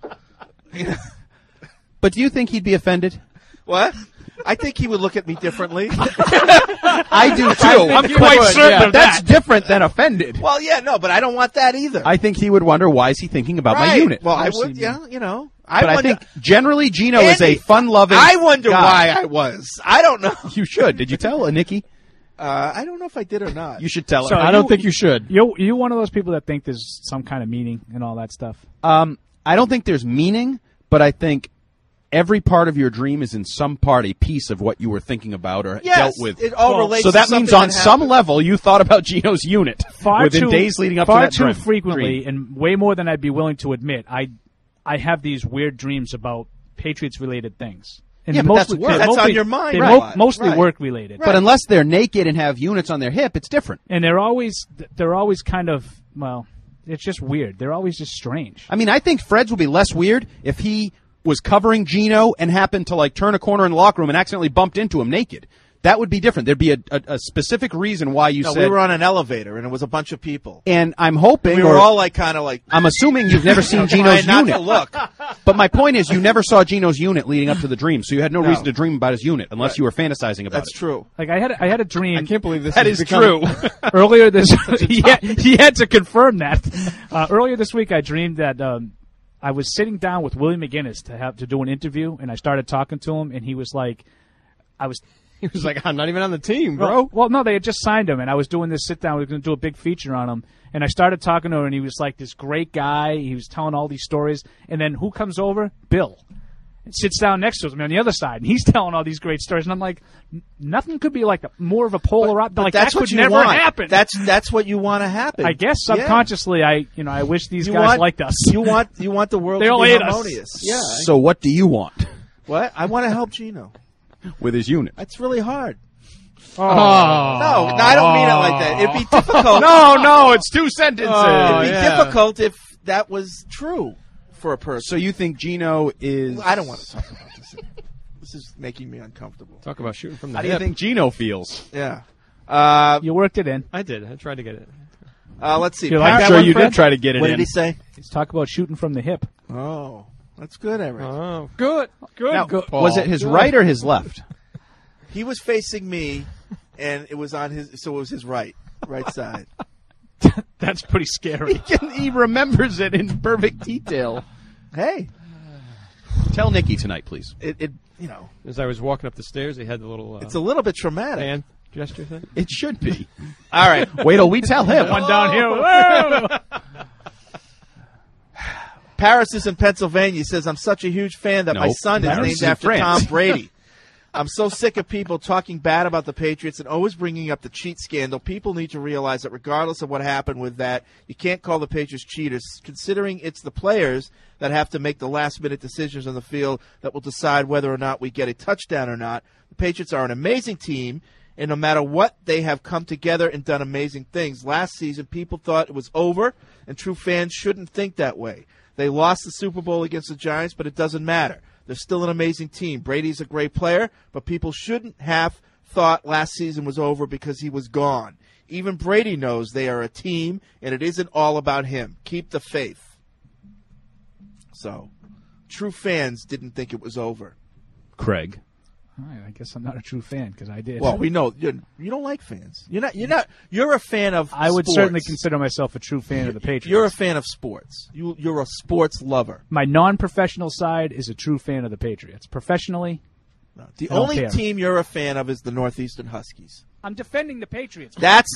But do you think he'd be offended? What? I think he would look at me differently. I do too. I'm quite certain of That's that. different than offended. Well, yeah, no, but I don't want that either. I think he would wonder, why is he thinking about my Right. unit? Well, I would, yeah, you know. But I wonder, think generally Gino is a Andy, fun-loving I wonder guy. why I was. I don't know. You should. Did you tell Nikki? I don't know if I did or not. You should tell her. So I don't think you should. You one of those people that think there's some kind of meaning and all that stuff. I don't think there's meaning, but I think every part of your dream is in some part a piece of what you were thinking about or Yes, dealt with. it all relates so to that means something on that some happened. level you thought about Gino's unit within days leading up to far that too dream. frequently, and way more than I'd be willing to admit. I have these weird dreams about Patriots-related things. And Yeah, but mostly, that's work. That's mostly, on your mind. They're Right. mostly Right. work related. But unless they're naked and have units on their hip, it's different. And they're always kind of, well, it's just weird. They're always just strange. I mean, I think Fred's would be less weird if he was covering Gino and happened to like turn a corner in the locker room and accidentally bumped into him naked. That would be different. There'd be a specific reason why you No, said. we were on an elevator and it was a bunch of people. And I'm hoping We were all like kind of like. I'm assuming you've never seen Gino's not unit. to look. But my point is, you never saw Gino's unit leading up to the dream, so you had no reason to dream about his unit unless you were fantasizing about That's it. true. Like I had a dream. I can't believe this That has is become- true. Earlier this he had to confirm that. Earlier this week, I dreamed that I was sitting down with Willie McGinnis to do an interview, and I started talking to him, and he was like, He was like, I'm not even on the team, bro. Well, no, they had just signed him, and I was doing this sit down. We were going to do a big feature on him, and I started talking to him, and he was like this great guy. He was telling all these stories, and then who comes over? Bill. And sits down next to him on the other side, and he's telling all these great stories, and I'm like, nothing could be like more of a polar opposite. Like that's that what could you never want. happen. That's what you want to happen. I guess subconsciously, I wish these You guys want- liked us. You want the world They to all be hate us. harmonious. Yeah. So what do you want What? I want to help Gino. with his unit? That's really hard. Oh. No, I don't mean it like that. It'd be difficult. No, it's two sentences. It'd be difficult if that was true for a person. So you think Gino is? I don't want to talk about this. This is making me uncomfortable. Talk about shooting from the How do hip. you think Gino feels? Yeah. You worked it in. I did. I tried to get it. Let's see. You like I'm that sure one, you Fred? did try to get it What in. did he say? Let's talk about shooting from the hip. Oh, that's good, Eric. Oh, good. Now, Good. was it his right or his left? He was facing me, and it was on his. So it was his right side. That's pretty scary. He remembers it in perfect detail. Hey, tell Nikki tonight, please. It you know. As I was walking up the stairs, he had the little. It's a little bit traumatic. hand gesture thing. It should be. All right. Wait till we tell him. One down here. Whoa! Paris is in Pennsylvania. He says, I'm such a huge fan that my Nope. son is Paris named is in after France. Tom Brady. I'm so sick of people talking bad about the Patriots and always bringing up the cheat scandal. People need to realize that regardless of what happened with that, you can't call the Patriots cheaters, considering it's the players that have to make the last-minute decisions on the field that will decide whether or not we get a touchdown or not. The Patriots are an amazing team, and no matter what, they have come together and done amazing things. Last season, people thought it was over, and true fans shouldn't think that way. They lost the Super Bowl against the Giants, but it doesn't matter. They're still an amazing team. Brady's a great player, but people shouldn't have thought last season was over because he was gone. Even Brady knows they are a team, and it isn't all about him. Keep the faith. So, true fans didn't think it was over. Craig. All right, I guess I'm not a true fan because I did. Well, we know you don't like fans. You're a fan of I would sports. certainly consider myself a true fan of the Patriots. You're a fan of sports. You're a sports lover. My non-professional side is a true fan of the Patriots. Professionally, The I don't only care. team you're a fan of is the Northeastern Huskies. I'm defending the Patriots. That's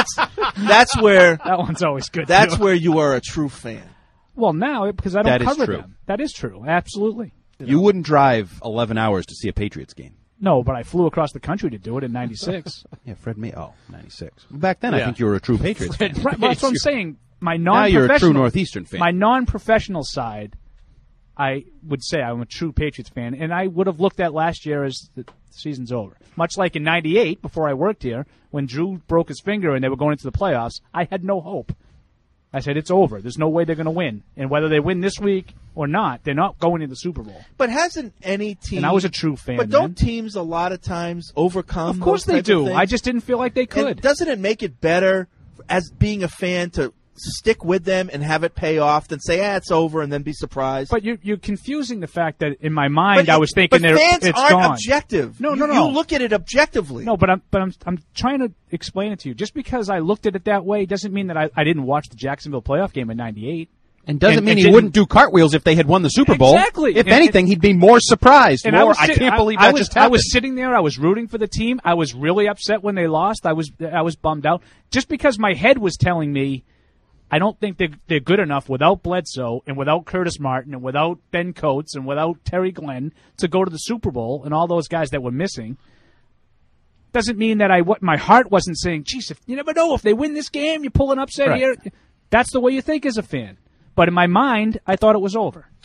where that one's always good. That's too. where you are a true fan. Well, now because I don't That is cover true. them. That is true. Absolutely. You wouldn't drive 11 hours to see a Patriots game. No, but I flew across the country to do it in '96. Yeah, Fred May. Oh, 96. Back then, I think you were a true Patriots fan. Right, well, that's what I'm saying. My Now you're a true non-professional, Northeastern fan. My non-professional side, I would say I'm a true Patriots fan, and I would have looked at last year as the season's over. Much like in '98, before I worked here, when Drew broke his finger and they were going into the playoffs, I had no hope. I said, it's over. There's no way they're going to win. And whether they win this week or not, they're not going to the Super Bowl. But hasn't any team? And I was a true fan. But don't man. teams a lot of times overcome? Of course those they type of do. things? I just didn't feel like they could. And doesn't it make it better as being a fan to stick with them and have it pay off than say, it's over and then be surprised? But you're confusing the fact that in my mind I was thinking but fans it's aren't gone. objective. No. You look at it objectively. No, but I'm trying to explain it to you. Just because I looked at it that way doesn't mean that I didn't watch the Jacksonville playoff game in '98. And doesn't mean he wouldn't do cartwheels if they had won the Super Bowl. Exactly. If anything, he'd be more surprised. And I can't believe that just happened. I was sitting there. I was rooting for the team. I was really upset when they lost. I was bummed out. Just because my head was telling me I don't think they're good enough without Bledsoe and without Curtis Martin and without Ben Coates and without Terry Glenn to go to the Super Bowl and all those guys that were missing. Doesn't mean that my heart wasn't saying, geez, you never know if they win this game, you pull an upset Right. here. That's the way you think as a fan. But in my mind, I thought it was over.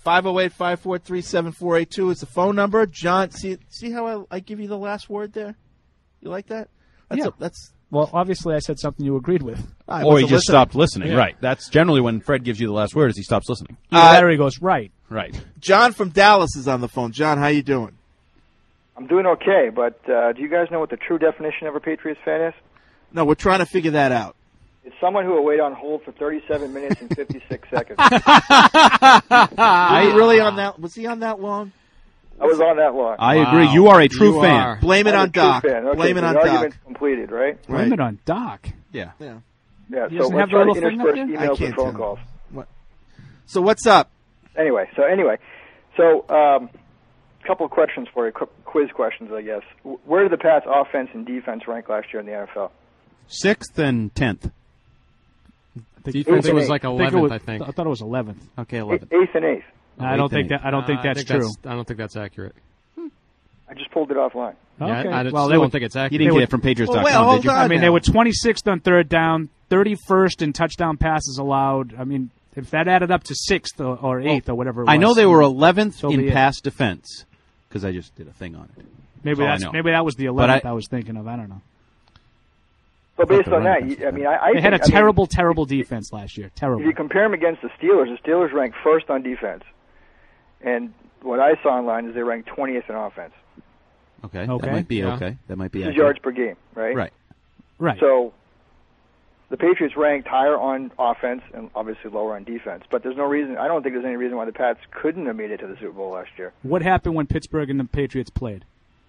508-543-7482 is the phone number. John, see how I give you the last word there? You like that? That's Well, obviously I said something you agreed with. Or he just stopped listening. Right. That's generally when Fred gives you the last word is he stops listening. Either he goes, right. Right. John from Dallas is on the phone. John, how you doing? I'm doing okay, but do you guys know what the true definition of a Patriots fan is? No, we're trying to figure that out. It's someone who will wait on hold for 37 minutes and 56 seconds. Were you really on that? Was he on that long? I was on that long. I agree. You are a true fan. Blame it on Doc. Okay, Blame it on the Doc. argument's completed, right? Blame it on Doc. Yeah. Yeah, He so doesn't have let's the try to little thing up intersperse there? emails I and can't phone tell. calls. So what's up? Anyway, couple of questions for you, quiz questions, I guess. Where did the Pats' offense and defense rank last year in the NFL? 6th and 10th. Defense was like 11th, I think. I thought it was 11th. Okay, 11th. 8th and 8th. I don't think that's true. I don't think that's accurate. I just pulled it offline. Yeah, Okay. I Well, don't think it's accurate. You didn't get it from Patriots.com, did you? I mean, they were 26th on third down, 31st in touchdown passes allowed. I mean, if that added up to 6th or 8th or whatever it was. I know they were 11th So be in it. pass defense because I just did a thing on it. Maybe That's all I know. maybe that was the 11th I was thinking of. I don't know. So based on that, I They had a think- terrible defense last year. If Terrible. you compare them against the Steelers ranked first on defense. And what I saw online is they ranked 20th in offense. Okay. That might be okay. That might be This is accurate. yards per game, right? Right. So the Patriots ranked higher on offense and obviously lower on defense. But there's no reason, I don't think there's any reason why the Pats couldn't have made it to the Super Bowl last year. What happened when Pittsburgh and the Patriots played?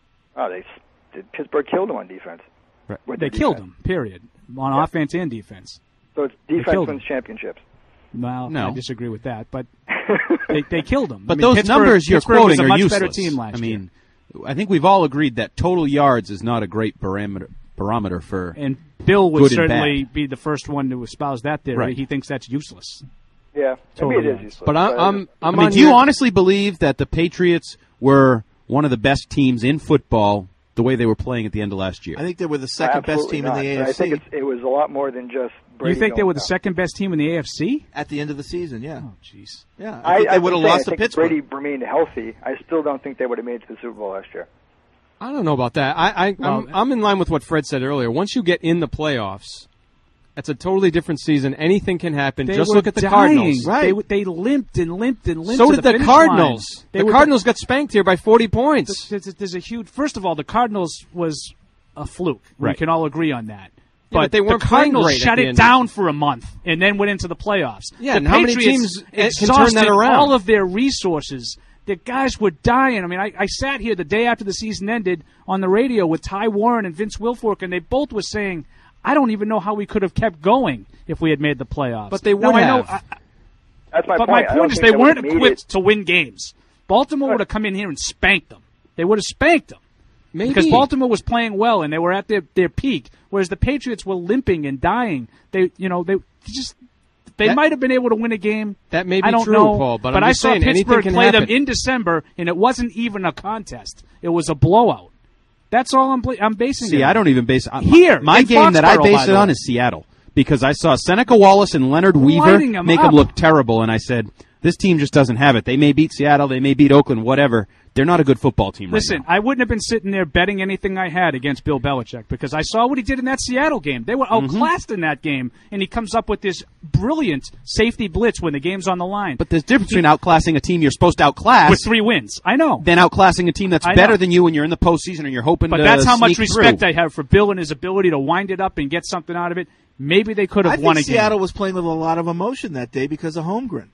Pittsburgh killed them on defense. Right. With They their killed defense. them, period. On offense and defense. So it's They defense killed wins championships. Well, No. I disagree with that, but they killed them. But I mean, those Pittsburgh- numbers you're Pittsburgh quoting was a are much useless. better team last I year. mean, I think we've all agreed that total yards is not a great barometer for And Bill would good and certainly bad. be the first one to espouse that theory. Right. He thinks that's useless. Yeah, Totally maybe it is is. useless. But I'm I mean, do you honestly believe that the Patriots were one of the best teams in football the way they were playing at the end of last year? I think they were the second best Absolutely team not. in the But AFC. I think it was a lot more than just Brady. You think they going were the down. second best team in the AFC? At the end of the season, yeah. Oh, jeez. Yeah, I think they would have lost to I think Pittsburgh. If Brady remained healthy, I still don't think they would have made it to the Super Bowl last year. I don't know about that. I'm in line with what Fred said earlier. Once you get in the playoffs, it's a totally different season. Anything can happen. They Just were look at the dying. Cardinals. Right. They limped and limped and limped. So to did the finish Cardinals. line. The Cardinals got spanked here by 40 points. There's a huge. First of all, the Cardinals was a fluke. We Right. can all agree on that. Yeah, but they weren't the playing Cardinals great at shut the it end. down for a month and then went into the playoffs. Yeah, the and how many Patriots teams can turn that exhausted around? all of their resources. The guys were dying. I mean, I sat here the day after the season ended on the radio with Ty Warren and Vince Wilfork, and they both were saying, I don't even know how we could have kept going if we had made the playoffs. But they Now, would I know, have. That's my but point. my I point don't is think they weren't would have made equipped it. to win games. Baltimore would have come in here and spanked them. They would have spanked them. Maybe. Because Baltimore was playing well and they were at their peak, whereas the Patriots were limping and dying. They might have been able to win a game. That may be I don't true, know, Paul, but I'm I just saw saying, anything Pittsburgh can play them happen. in December, and it wasn't even a contest. It was a blowout. That's all I'm basing it See, on. I don't even base Here, my in game that I Foxborough, by base it the on way. is Seattle because I saw Seneca Wallace and Leonard Weaver Lighting 'em make up. them look terrible, and I said, this team just doesn't have it. They may beat Seattle, they may beat Oakland, whatever. They're not a good football team Listen, right now. I wouldn't have been sitting there betting anything I had against Bill Belichick because I saw what he did in that Seattle game. They were Mm-hmm. outclassed in that game, and he comes up with this brilliant safety blitz when the game's on the line. But there's a difference between outclassing a team you're supposed to outclass with 3 wins. I know. than outclassing a team that's I better know. than you when you're in the postseason and you're hoping But to that's how much sneak respect through. I have for Bill and his ability to wind it up and get something out of it. Maybe they could I have won a think Seattle game. was playing with a lot of emotion that day because of Holmgren.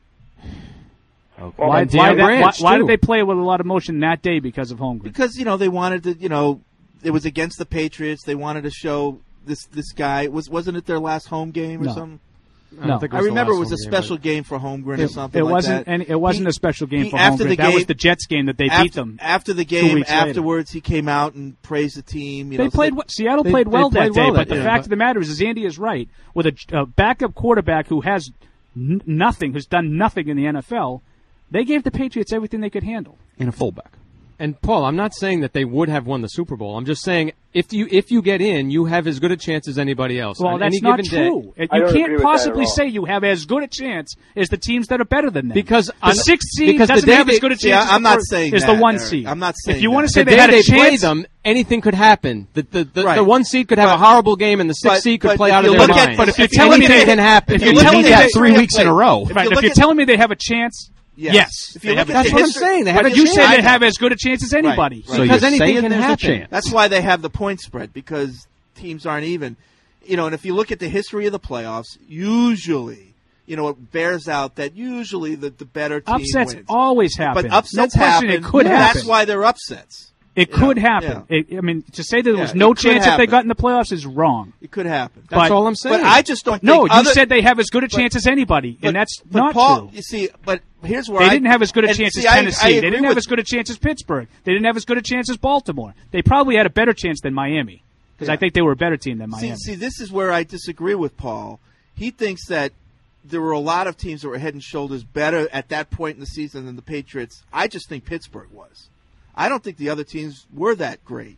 Why did they play with a lot of emotion that day because of Holmgren? Because they wanted to. It was against the Patriots. They wanted to show this guy. Wasn't it their last home game or No. something? No. I remember it was a special game for Holmgren or something. It like wasn't. that. It wasn't a special game for after Holmgren. the That was game- the Jets game that they beat them. After the 2 game, weeks later. afterwards, he came out and praised the team. They played. Seattle played well that day, but the fact of the matter is Andy is right. With a backup quarterback who has nothing, who's done nothing in the NFL, they gave the Patriots everything they could handle. And a fullback. And Paul, I'm not saying that they would have won the Super Bowl. I'm just saying if you get in, you have as good a chance as anybody else. Well, on that's any not given true. Day. You can't possibly say you have as good a chance as the teams that are better than them. Because the 6th seed doesn't have as good a chance I'm not saying as that, the 1 Eric. seed. I'm not saying if you want to say the they day had a they chance, play them, anything could happen. The Right. 1 seed could have a horrible game, and the 6th seed could play if out of you their look at- mind. but if you're telling me anything can happen, if you you're telling me that they 3 weeks in a row. Right, if you're telling me they have a chance, yes. If you look at That's the what I'm history- saying. They have But a you chance. say they have as good a chance as anybody. Right. So Because you're anything saying can there's happen. a chance. That's why they have the point spread, because teams aren't even. And if you look at the history of the playoffs, usually, it bears out that usually the better team Upsets wins. always happen. But upsets no question, happen. it could happen. That's why they're upsets. It could happen. I mean, to say that there was no it could chance if they happen. got in the playoffs is wrong. It could happen. That's all I'm saying. But I just don't. No, think you other- said they have as good a chance as anybody, but- and that's but not Paul, true. You see, but here's where They I didn't have as good a and chance see, as I Tennessee. They agree didn't have with- as good a chance as Pittsburgh. They didn't have as good a chance as Baltimore. They probably had a better chance than Miami, because I think they were a better team than Miami. See, this is where I disagree with Paul. He thinks that there were a lot of teams that were head and shoulders better at that point in the season than the Patriots. I just think Pittsburgh was. I don't think the other teams were that great.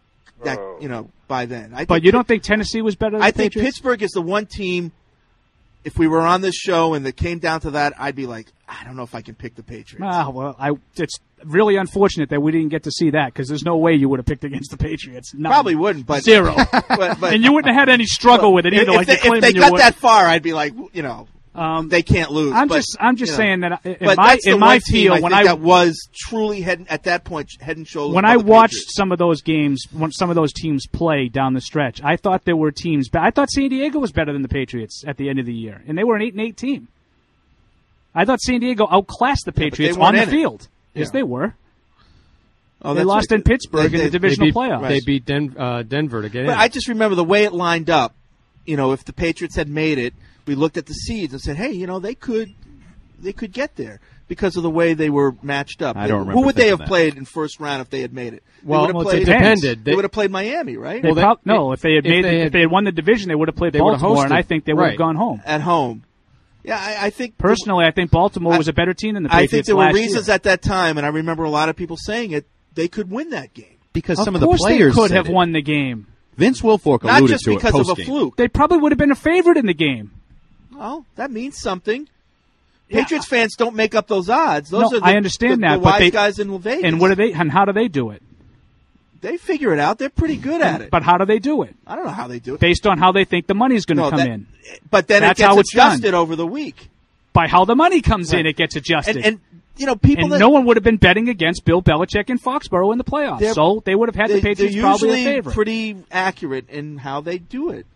By then. But you don't think Tennessee was better than I the think Patriots? Pittsburgh is the one team. If we were on this show and it came down to that, I'd be like, I don't know if I can pick the Patriots. It's really unfortunate that we didn't get to see that, because there's no way you would have picked against the Patriots. None. Probably wouldn't, but Zero. but, And you wouldn't have had any struggle with it either. If they got that far, I'd be like, they can't lose. I'm But, just saying that that's in my feel when that was truly head and shoulders. when above I the watched Patriots. some of those games, when some of those teams play down the stretch, I thought there were teams. I thought San Diego was better than the Patriots at the end of the year, and they were an 8-8 team. I thought San Diego outclassed the Patriots on the field. Yes, they were. Oh, they that's lost right. in Pittsburgh in the divisional playoffs. They beat Denver to get in. But I just remember the way it lined up. If the Patriots had made it, we looked at the seeds and said, "Hey, they could get there because of the way they were matched up." I don't remember Who would they have that. played in first round if they had made it? Well, they would have it played. depended. They would have played Miami, right? If they had won the division, they would have played they would have Baltimore, and hosted. I think they would have Right. gone home. At home. Yeah, I think Personally, I think Baltimore was a better team than the Patriots I think there were last reasons year. at that time, and I remember a lot of people saying it. They could win that game Because Of some of the course players they could said have it. won the game. Vince Wilfork not alluded just to because it of a postgame. fluke. They probably would have been a favorite in the game. Well, that means something. Patriots fans don't make up those odds. Those No, are the, I understand the that, wise but guys in Vegas. And what do they? And how do they do it? They figure it out. They're pretty good at it. But how do they do it? I don't know how they do it. Based on how they think the money's going to No, come that- in. But then That's it gets how it's done. adjusted over the week. By how the money comes in, Right. it gets adjusted. And people And that no one would have been betting against Bill Belichick in Foxborough in the playoffs. They're- So they would have had the Patriots they're probably usually a favorite. pretty accurate in how they do it.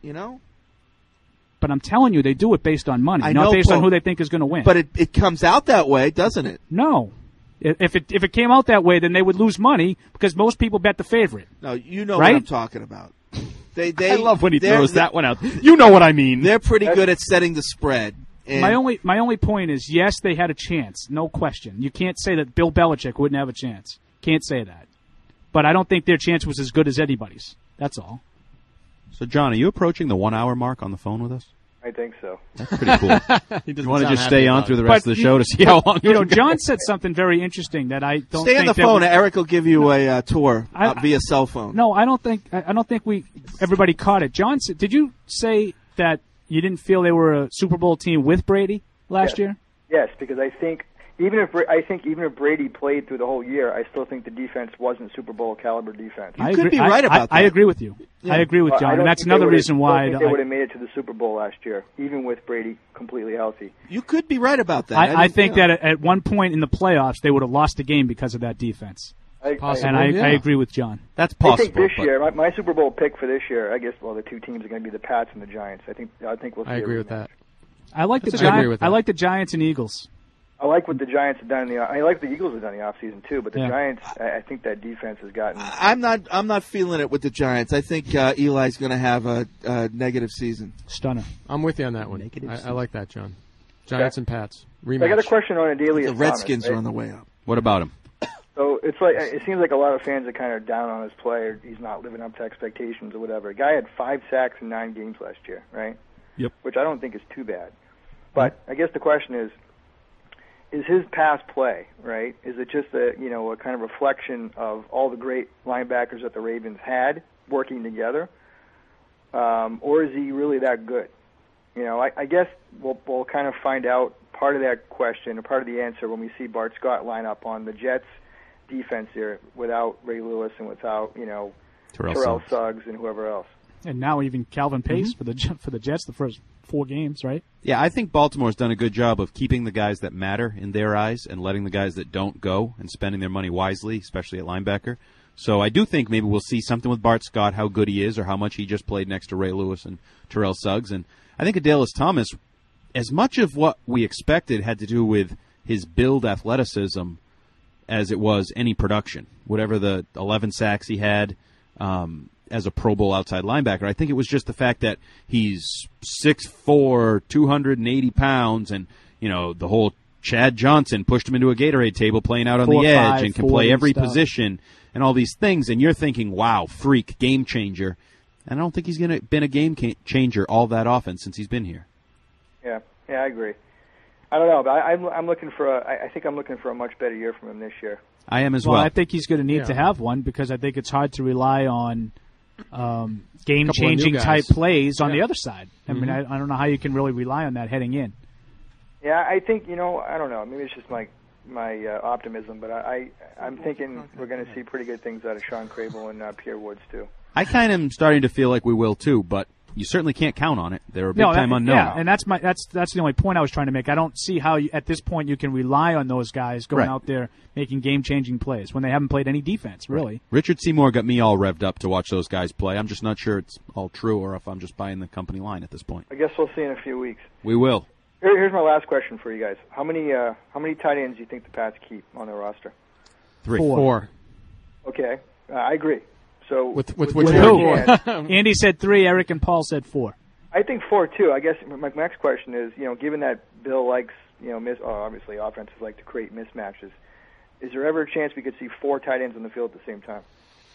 But I'm telling you, they do it based on money, I not know, based on Paul, who they think is going to win. But it comes out that way, doesn't it? No. If it came out that way, then they would lose money because most people bet the favorite. No, you know Right? what I'm talking about. They I love when he they're- throws that one out. You know what I mean. They're pretty good at setting the spread. And My only point is, yes, they had a chance, no question. You can't say that Bill Belichick wouldn't have a chance. Can't say that. But I don't think their chance was as good as anybody's. That's all. So, John, are you approaching the 1 hour mark on the phone with us? I think so. That's pretty cool. He doesn't You want to sound just happy stay on about through it. the rest of the show to see how long You know, we can John go? said something very interesting that I don't stay think on the that phone. we- Eric will give you a tour I- via cell phone. No, I don't think everybody caught it. John, did you say that you didn't feel they were a Super Bowl team with Brady last year? Yes, because I think even if Brady played through the whole year, I still think the defense wasn't Super Bowl caliber defense. You could be right about that. I agree with you. Yeah. I agree with But I John, don't and that's think they another would've- reason why I don't think they would have made it to the Super Bowl last year, even with Brady completely healthy. You could be right about that. I think that at one point in the playoffs they would have lost the game because of that defense. Possible, And I yeah. agree with John. That's I possible. think this but- year, my Super Bowl pick for this year, I guess, the two teams are going to be the Pats and the Giants. I think we'll see. I a agree with rematch. that. I like the I agree Giants. with I that. like the Giants and Eagles. I like what the Giants have done I like what the Eagles have done in the offseason too, but the Yeah. Giants, I think that defense has gotten. I'm not feeling it with the Giants. I think Eli's going to have a negative season. Stunner. I'm with you on that one. I like that, John. Giants and Pats rematch. I got a question on Adelius The Redskins are on the way up. What about him? So it's like it seems like a lot of fans are kind of down on his play, or he's not living up to expectations or whatever. A guy had 5 sacks in 9 games last year, right? Yep. Which I don't think is too bad. But I guess the question is, is his past play, right? Is it just a kind of reflection of all the great linebackers that the Ravens had working together, or is he really that good? I guess we'll kind of find out part of that question, or part of the answer, when we see Bart Scott line up on the Jets defense here without Ray Lewis and without Terrell Suggs and whoever else. And now even Calvin Pace for the Jets the first 4 games, right? Yeah, I think Baltimore's done a good job of keeping the guys that matter in their eyes and letting the guys that don't go and spending their money wisely, especially at linebacker. So I do think maybe we'll see something with Bart Scott, how good he is or how much he just played next to Ray Lewis and Terrell Suggs. And I think Adalius Thomas, as much of what we expected had to do with his build athleticism as it was any production, whatever the 11 sacks he had as a Pro Bowl outside linebacker. I think it was just the fact that he's 6'4", 280 pounds, and the whole Chad Johnson pushed him into a Gatorade table playing out on the edge and can play every position and all these things. And you're thinking, wow, freak, game changer. And I don't think he's been a game changer all that often since he's been here. Yeah, I agree. I don't know, but I'm looking for I think I'm looking for a much better year from him this year. I am as well. I think he's going to need to have one, because I think it's hard to rely on game-changing type plays on the other side. I mean, I don't know how you can really rely on that heading in. Yeah, I think, I don't know. Maybe it's just my optimism, but I'm thinking we're going to see pretty good things out of Sean Crable and Pierre Woods, too. I kind of am starting to feel like we will, too, but you certainly can't count on it. They're a big-time unknown. Yeah, and that's the only point I was trying to make. I don't see how, at this point, you can rely on those guys going out there making game-changing plays when they haven't played any defense, really. Right. Richard Seymour got me all revved up to watch those guys play. I'm just not sure it's all true or if I'm just buying the company line at this point. I guess we'll see in a few weeks. We will. Here's my last question for you guys. How many tight ends do you think the Pats keep on their roster? 3. 4. Okay, I agree. So with who? Andy said 3. Eric and Paul said 4. I think 4 too. I guess my next question is, given that Bill likes, obviously offenses like to create mismatches, is there ever a chance we could see 4 tight ends on the field at the same time?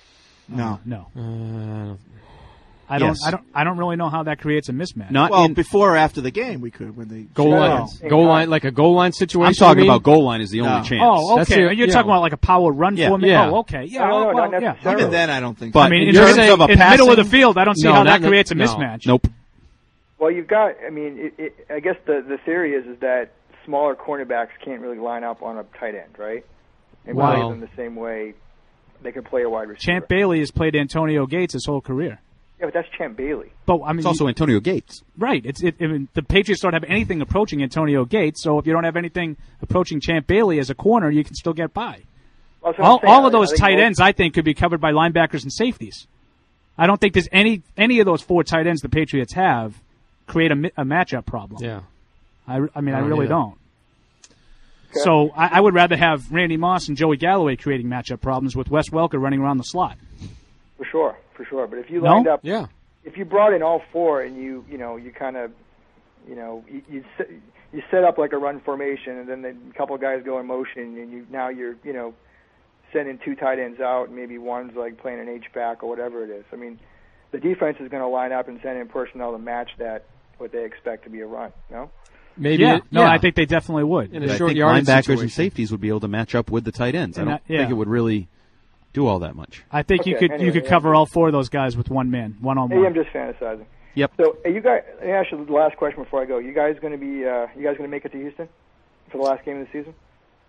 No. I don't really know how that creates a mismatch. Before or after the game, we could when they goal line, like a goal line situation. I'm talking about goal line is the only chance. Oh, okay. You're talking about like a power run formation. Yeah. Oh, okay. Yeah. No, not necessarily. Even then, I don't think. But in the middle of the field, I don't see how that creates a mismatch. Nope. Well, you've got. I mean, I guess the theory is that smaller cornerbacks can't really line up on a tight end, right? And play them the same way they can play a wide receiver. Champ Bailey has played Antonio Gates his whole career. Yeah, but that's Champ Bailey. But I mean, it's also Antonio Gates. Right. The Patriots don't have anything approaching Antonio Gates, so if you don't have anything approaching Champ Bailey as a corner, you can still get by. All of those tight ends, I think, could be covered by linebackers and safeties. I don't think there's any of those 4 tight ends the Patriots have create a matchup problem. Yeah. I really don't. Okay. So I would rather have Randy Moss and Joey Galloway creating matchup problems with Wes Welker running around the slot. For sure. But if you lined up, if you brought in all 4 and you kind of, you set up like a run formation, and then a couple of guys go in motion, and you're sending 2 tight ends out, and maybe one's like playing an H-back or whatever it is. I mean, the defense is going to line up and send in personnel to match what they expect to be a run. No. Maybe. I think they definitely would. In a I short think yardage linebackers situation. and safeties would be able to match up with the tight ends. I don't think it would really do all that much. I think you could cover all 4 of those guys with one man, one-on-one. Maybe I'm just fantasizing. Yep. So, you guys, let me ask you the last question before I go. You guys going to make it to Houston for the last game of the season?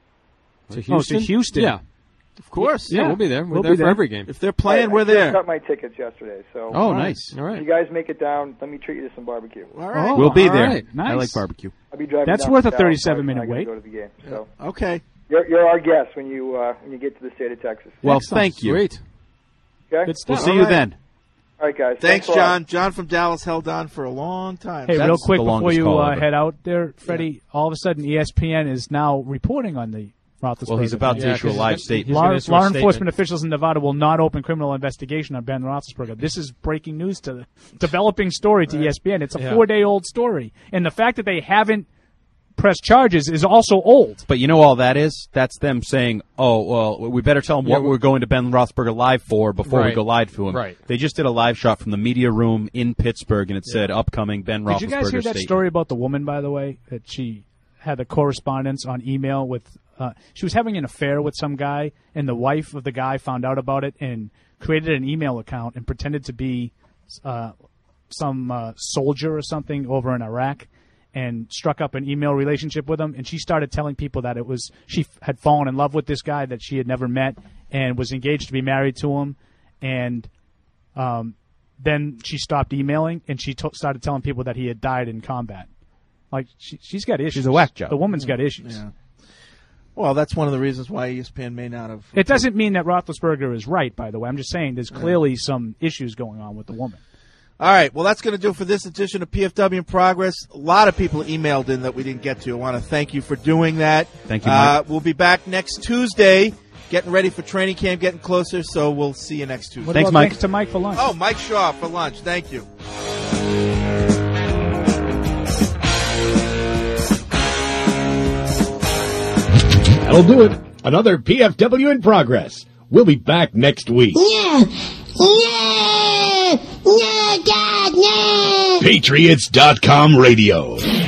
To Houston? To Houston. Yeah. Of course. Yeah, we'll be there. We're there for every game. If they're playing, we're there. I cut my tickets yesterday. So. Oh, nice. All right. If you guys make it down, let me treat you to some barbecue. All right. We'll be there. Right. Nice. I like barbecue. I'll be driving. That's down worth a to Dallas 37-minute wait. Go to the game. So. Okay. You're our guest when you get to the state of Texas. Well, Excellent. thank you. Sweet. Okay. Good stuff. We'll see you then. All right, guys. Thanks, a lot. John. John from Dallas held on for a long time. Hey, That's real quick the before longest you call ever. head out there, Freddie, all of a sudden ESPN is now reporting on the Roethlisberger. Well, he's about to issue a live statement. Law enforcement officials in Nevada will not open criminal investigation on Ben Roethlisberger. This is breaking news to the developing story to ESPN. It's a 4-day-old story. And the fact that they haven't pressed charges is also old. But you know all that is? That's them saying, oh, well, we better tell them what we're going to Ben Roethlisberger live for before we go live to him. Right. They just did a live shot from the media room in Pittsburgh, and it said upcoming Ben Roethlisberger Did you guys hear that statement. story about the woman, by the way, that she had the correspondence on email with. She was having an affair with some guy, and the wife of the guy found out about it and created an email account and pretended to be some soldier or something over in Iraq, and struck up an email relationship with him. And she started telling people that she had fallen in love with this guy that she had never met and was engaged to be married to him. And then she stopped emailing, and she started telling people that he had died in combat. Like, she's got issues. She's a whack job. The woman's got issues. Yeah. Well, that's one of the reasons why ESPN may not have. It doesn't mean that Roethlisberger is right, by the way. I'm just saying there's clearly some issues going on with the woman. All right, well, that's going to do it for this edition of PFW in Progress. A lot of people emailed in that we didn't get to. I want to thank you for doing that. Thank you, Mike. We'll be back next Tuesday, getting ready for training camp, getting closer, so we'll see you next Tuesday. Thanks, Mike. Thanks to Mike for lunch. Oh, Mike Shaw for lunch. Thank you. That'll do it. Another PFW in Progress. We'll be back next week. No, God, no. Patriots.com Radio.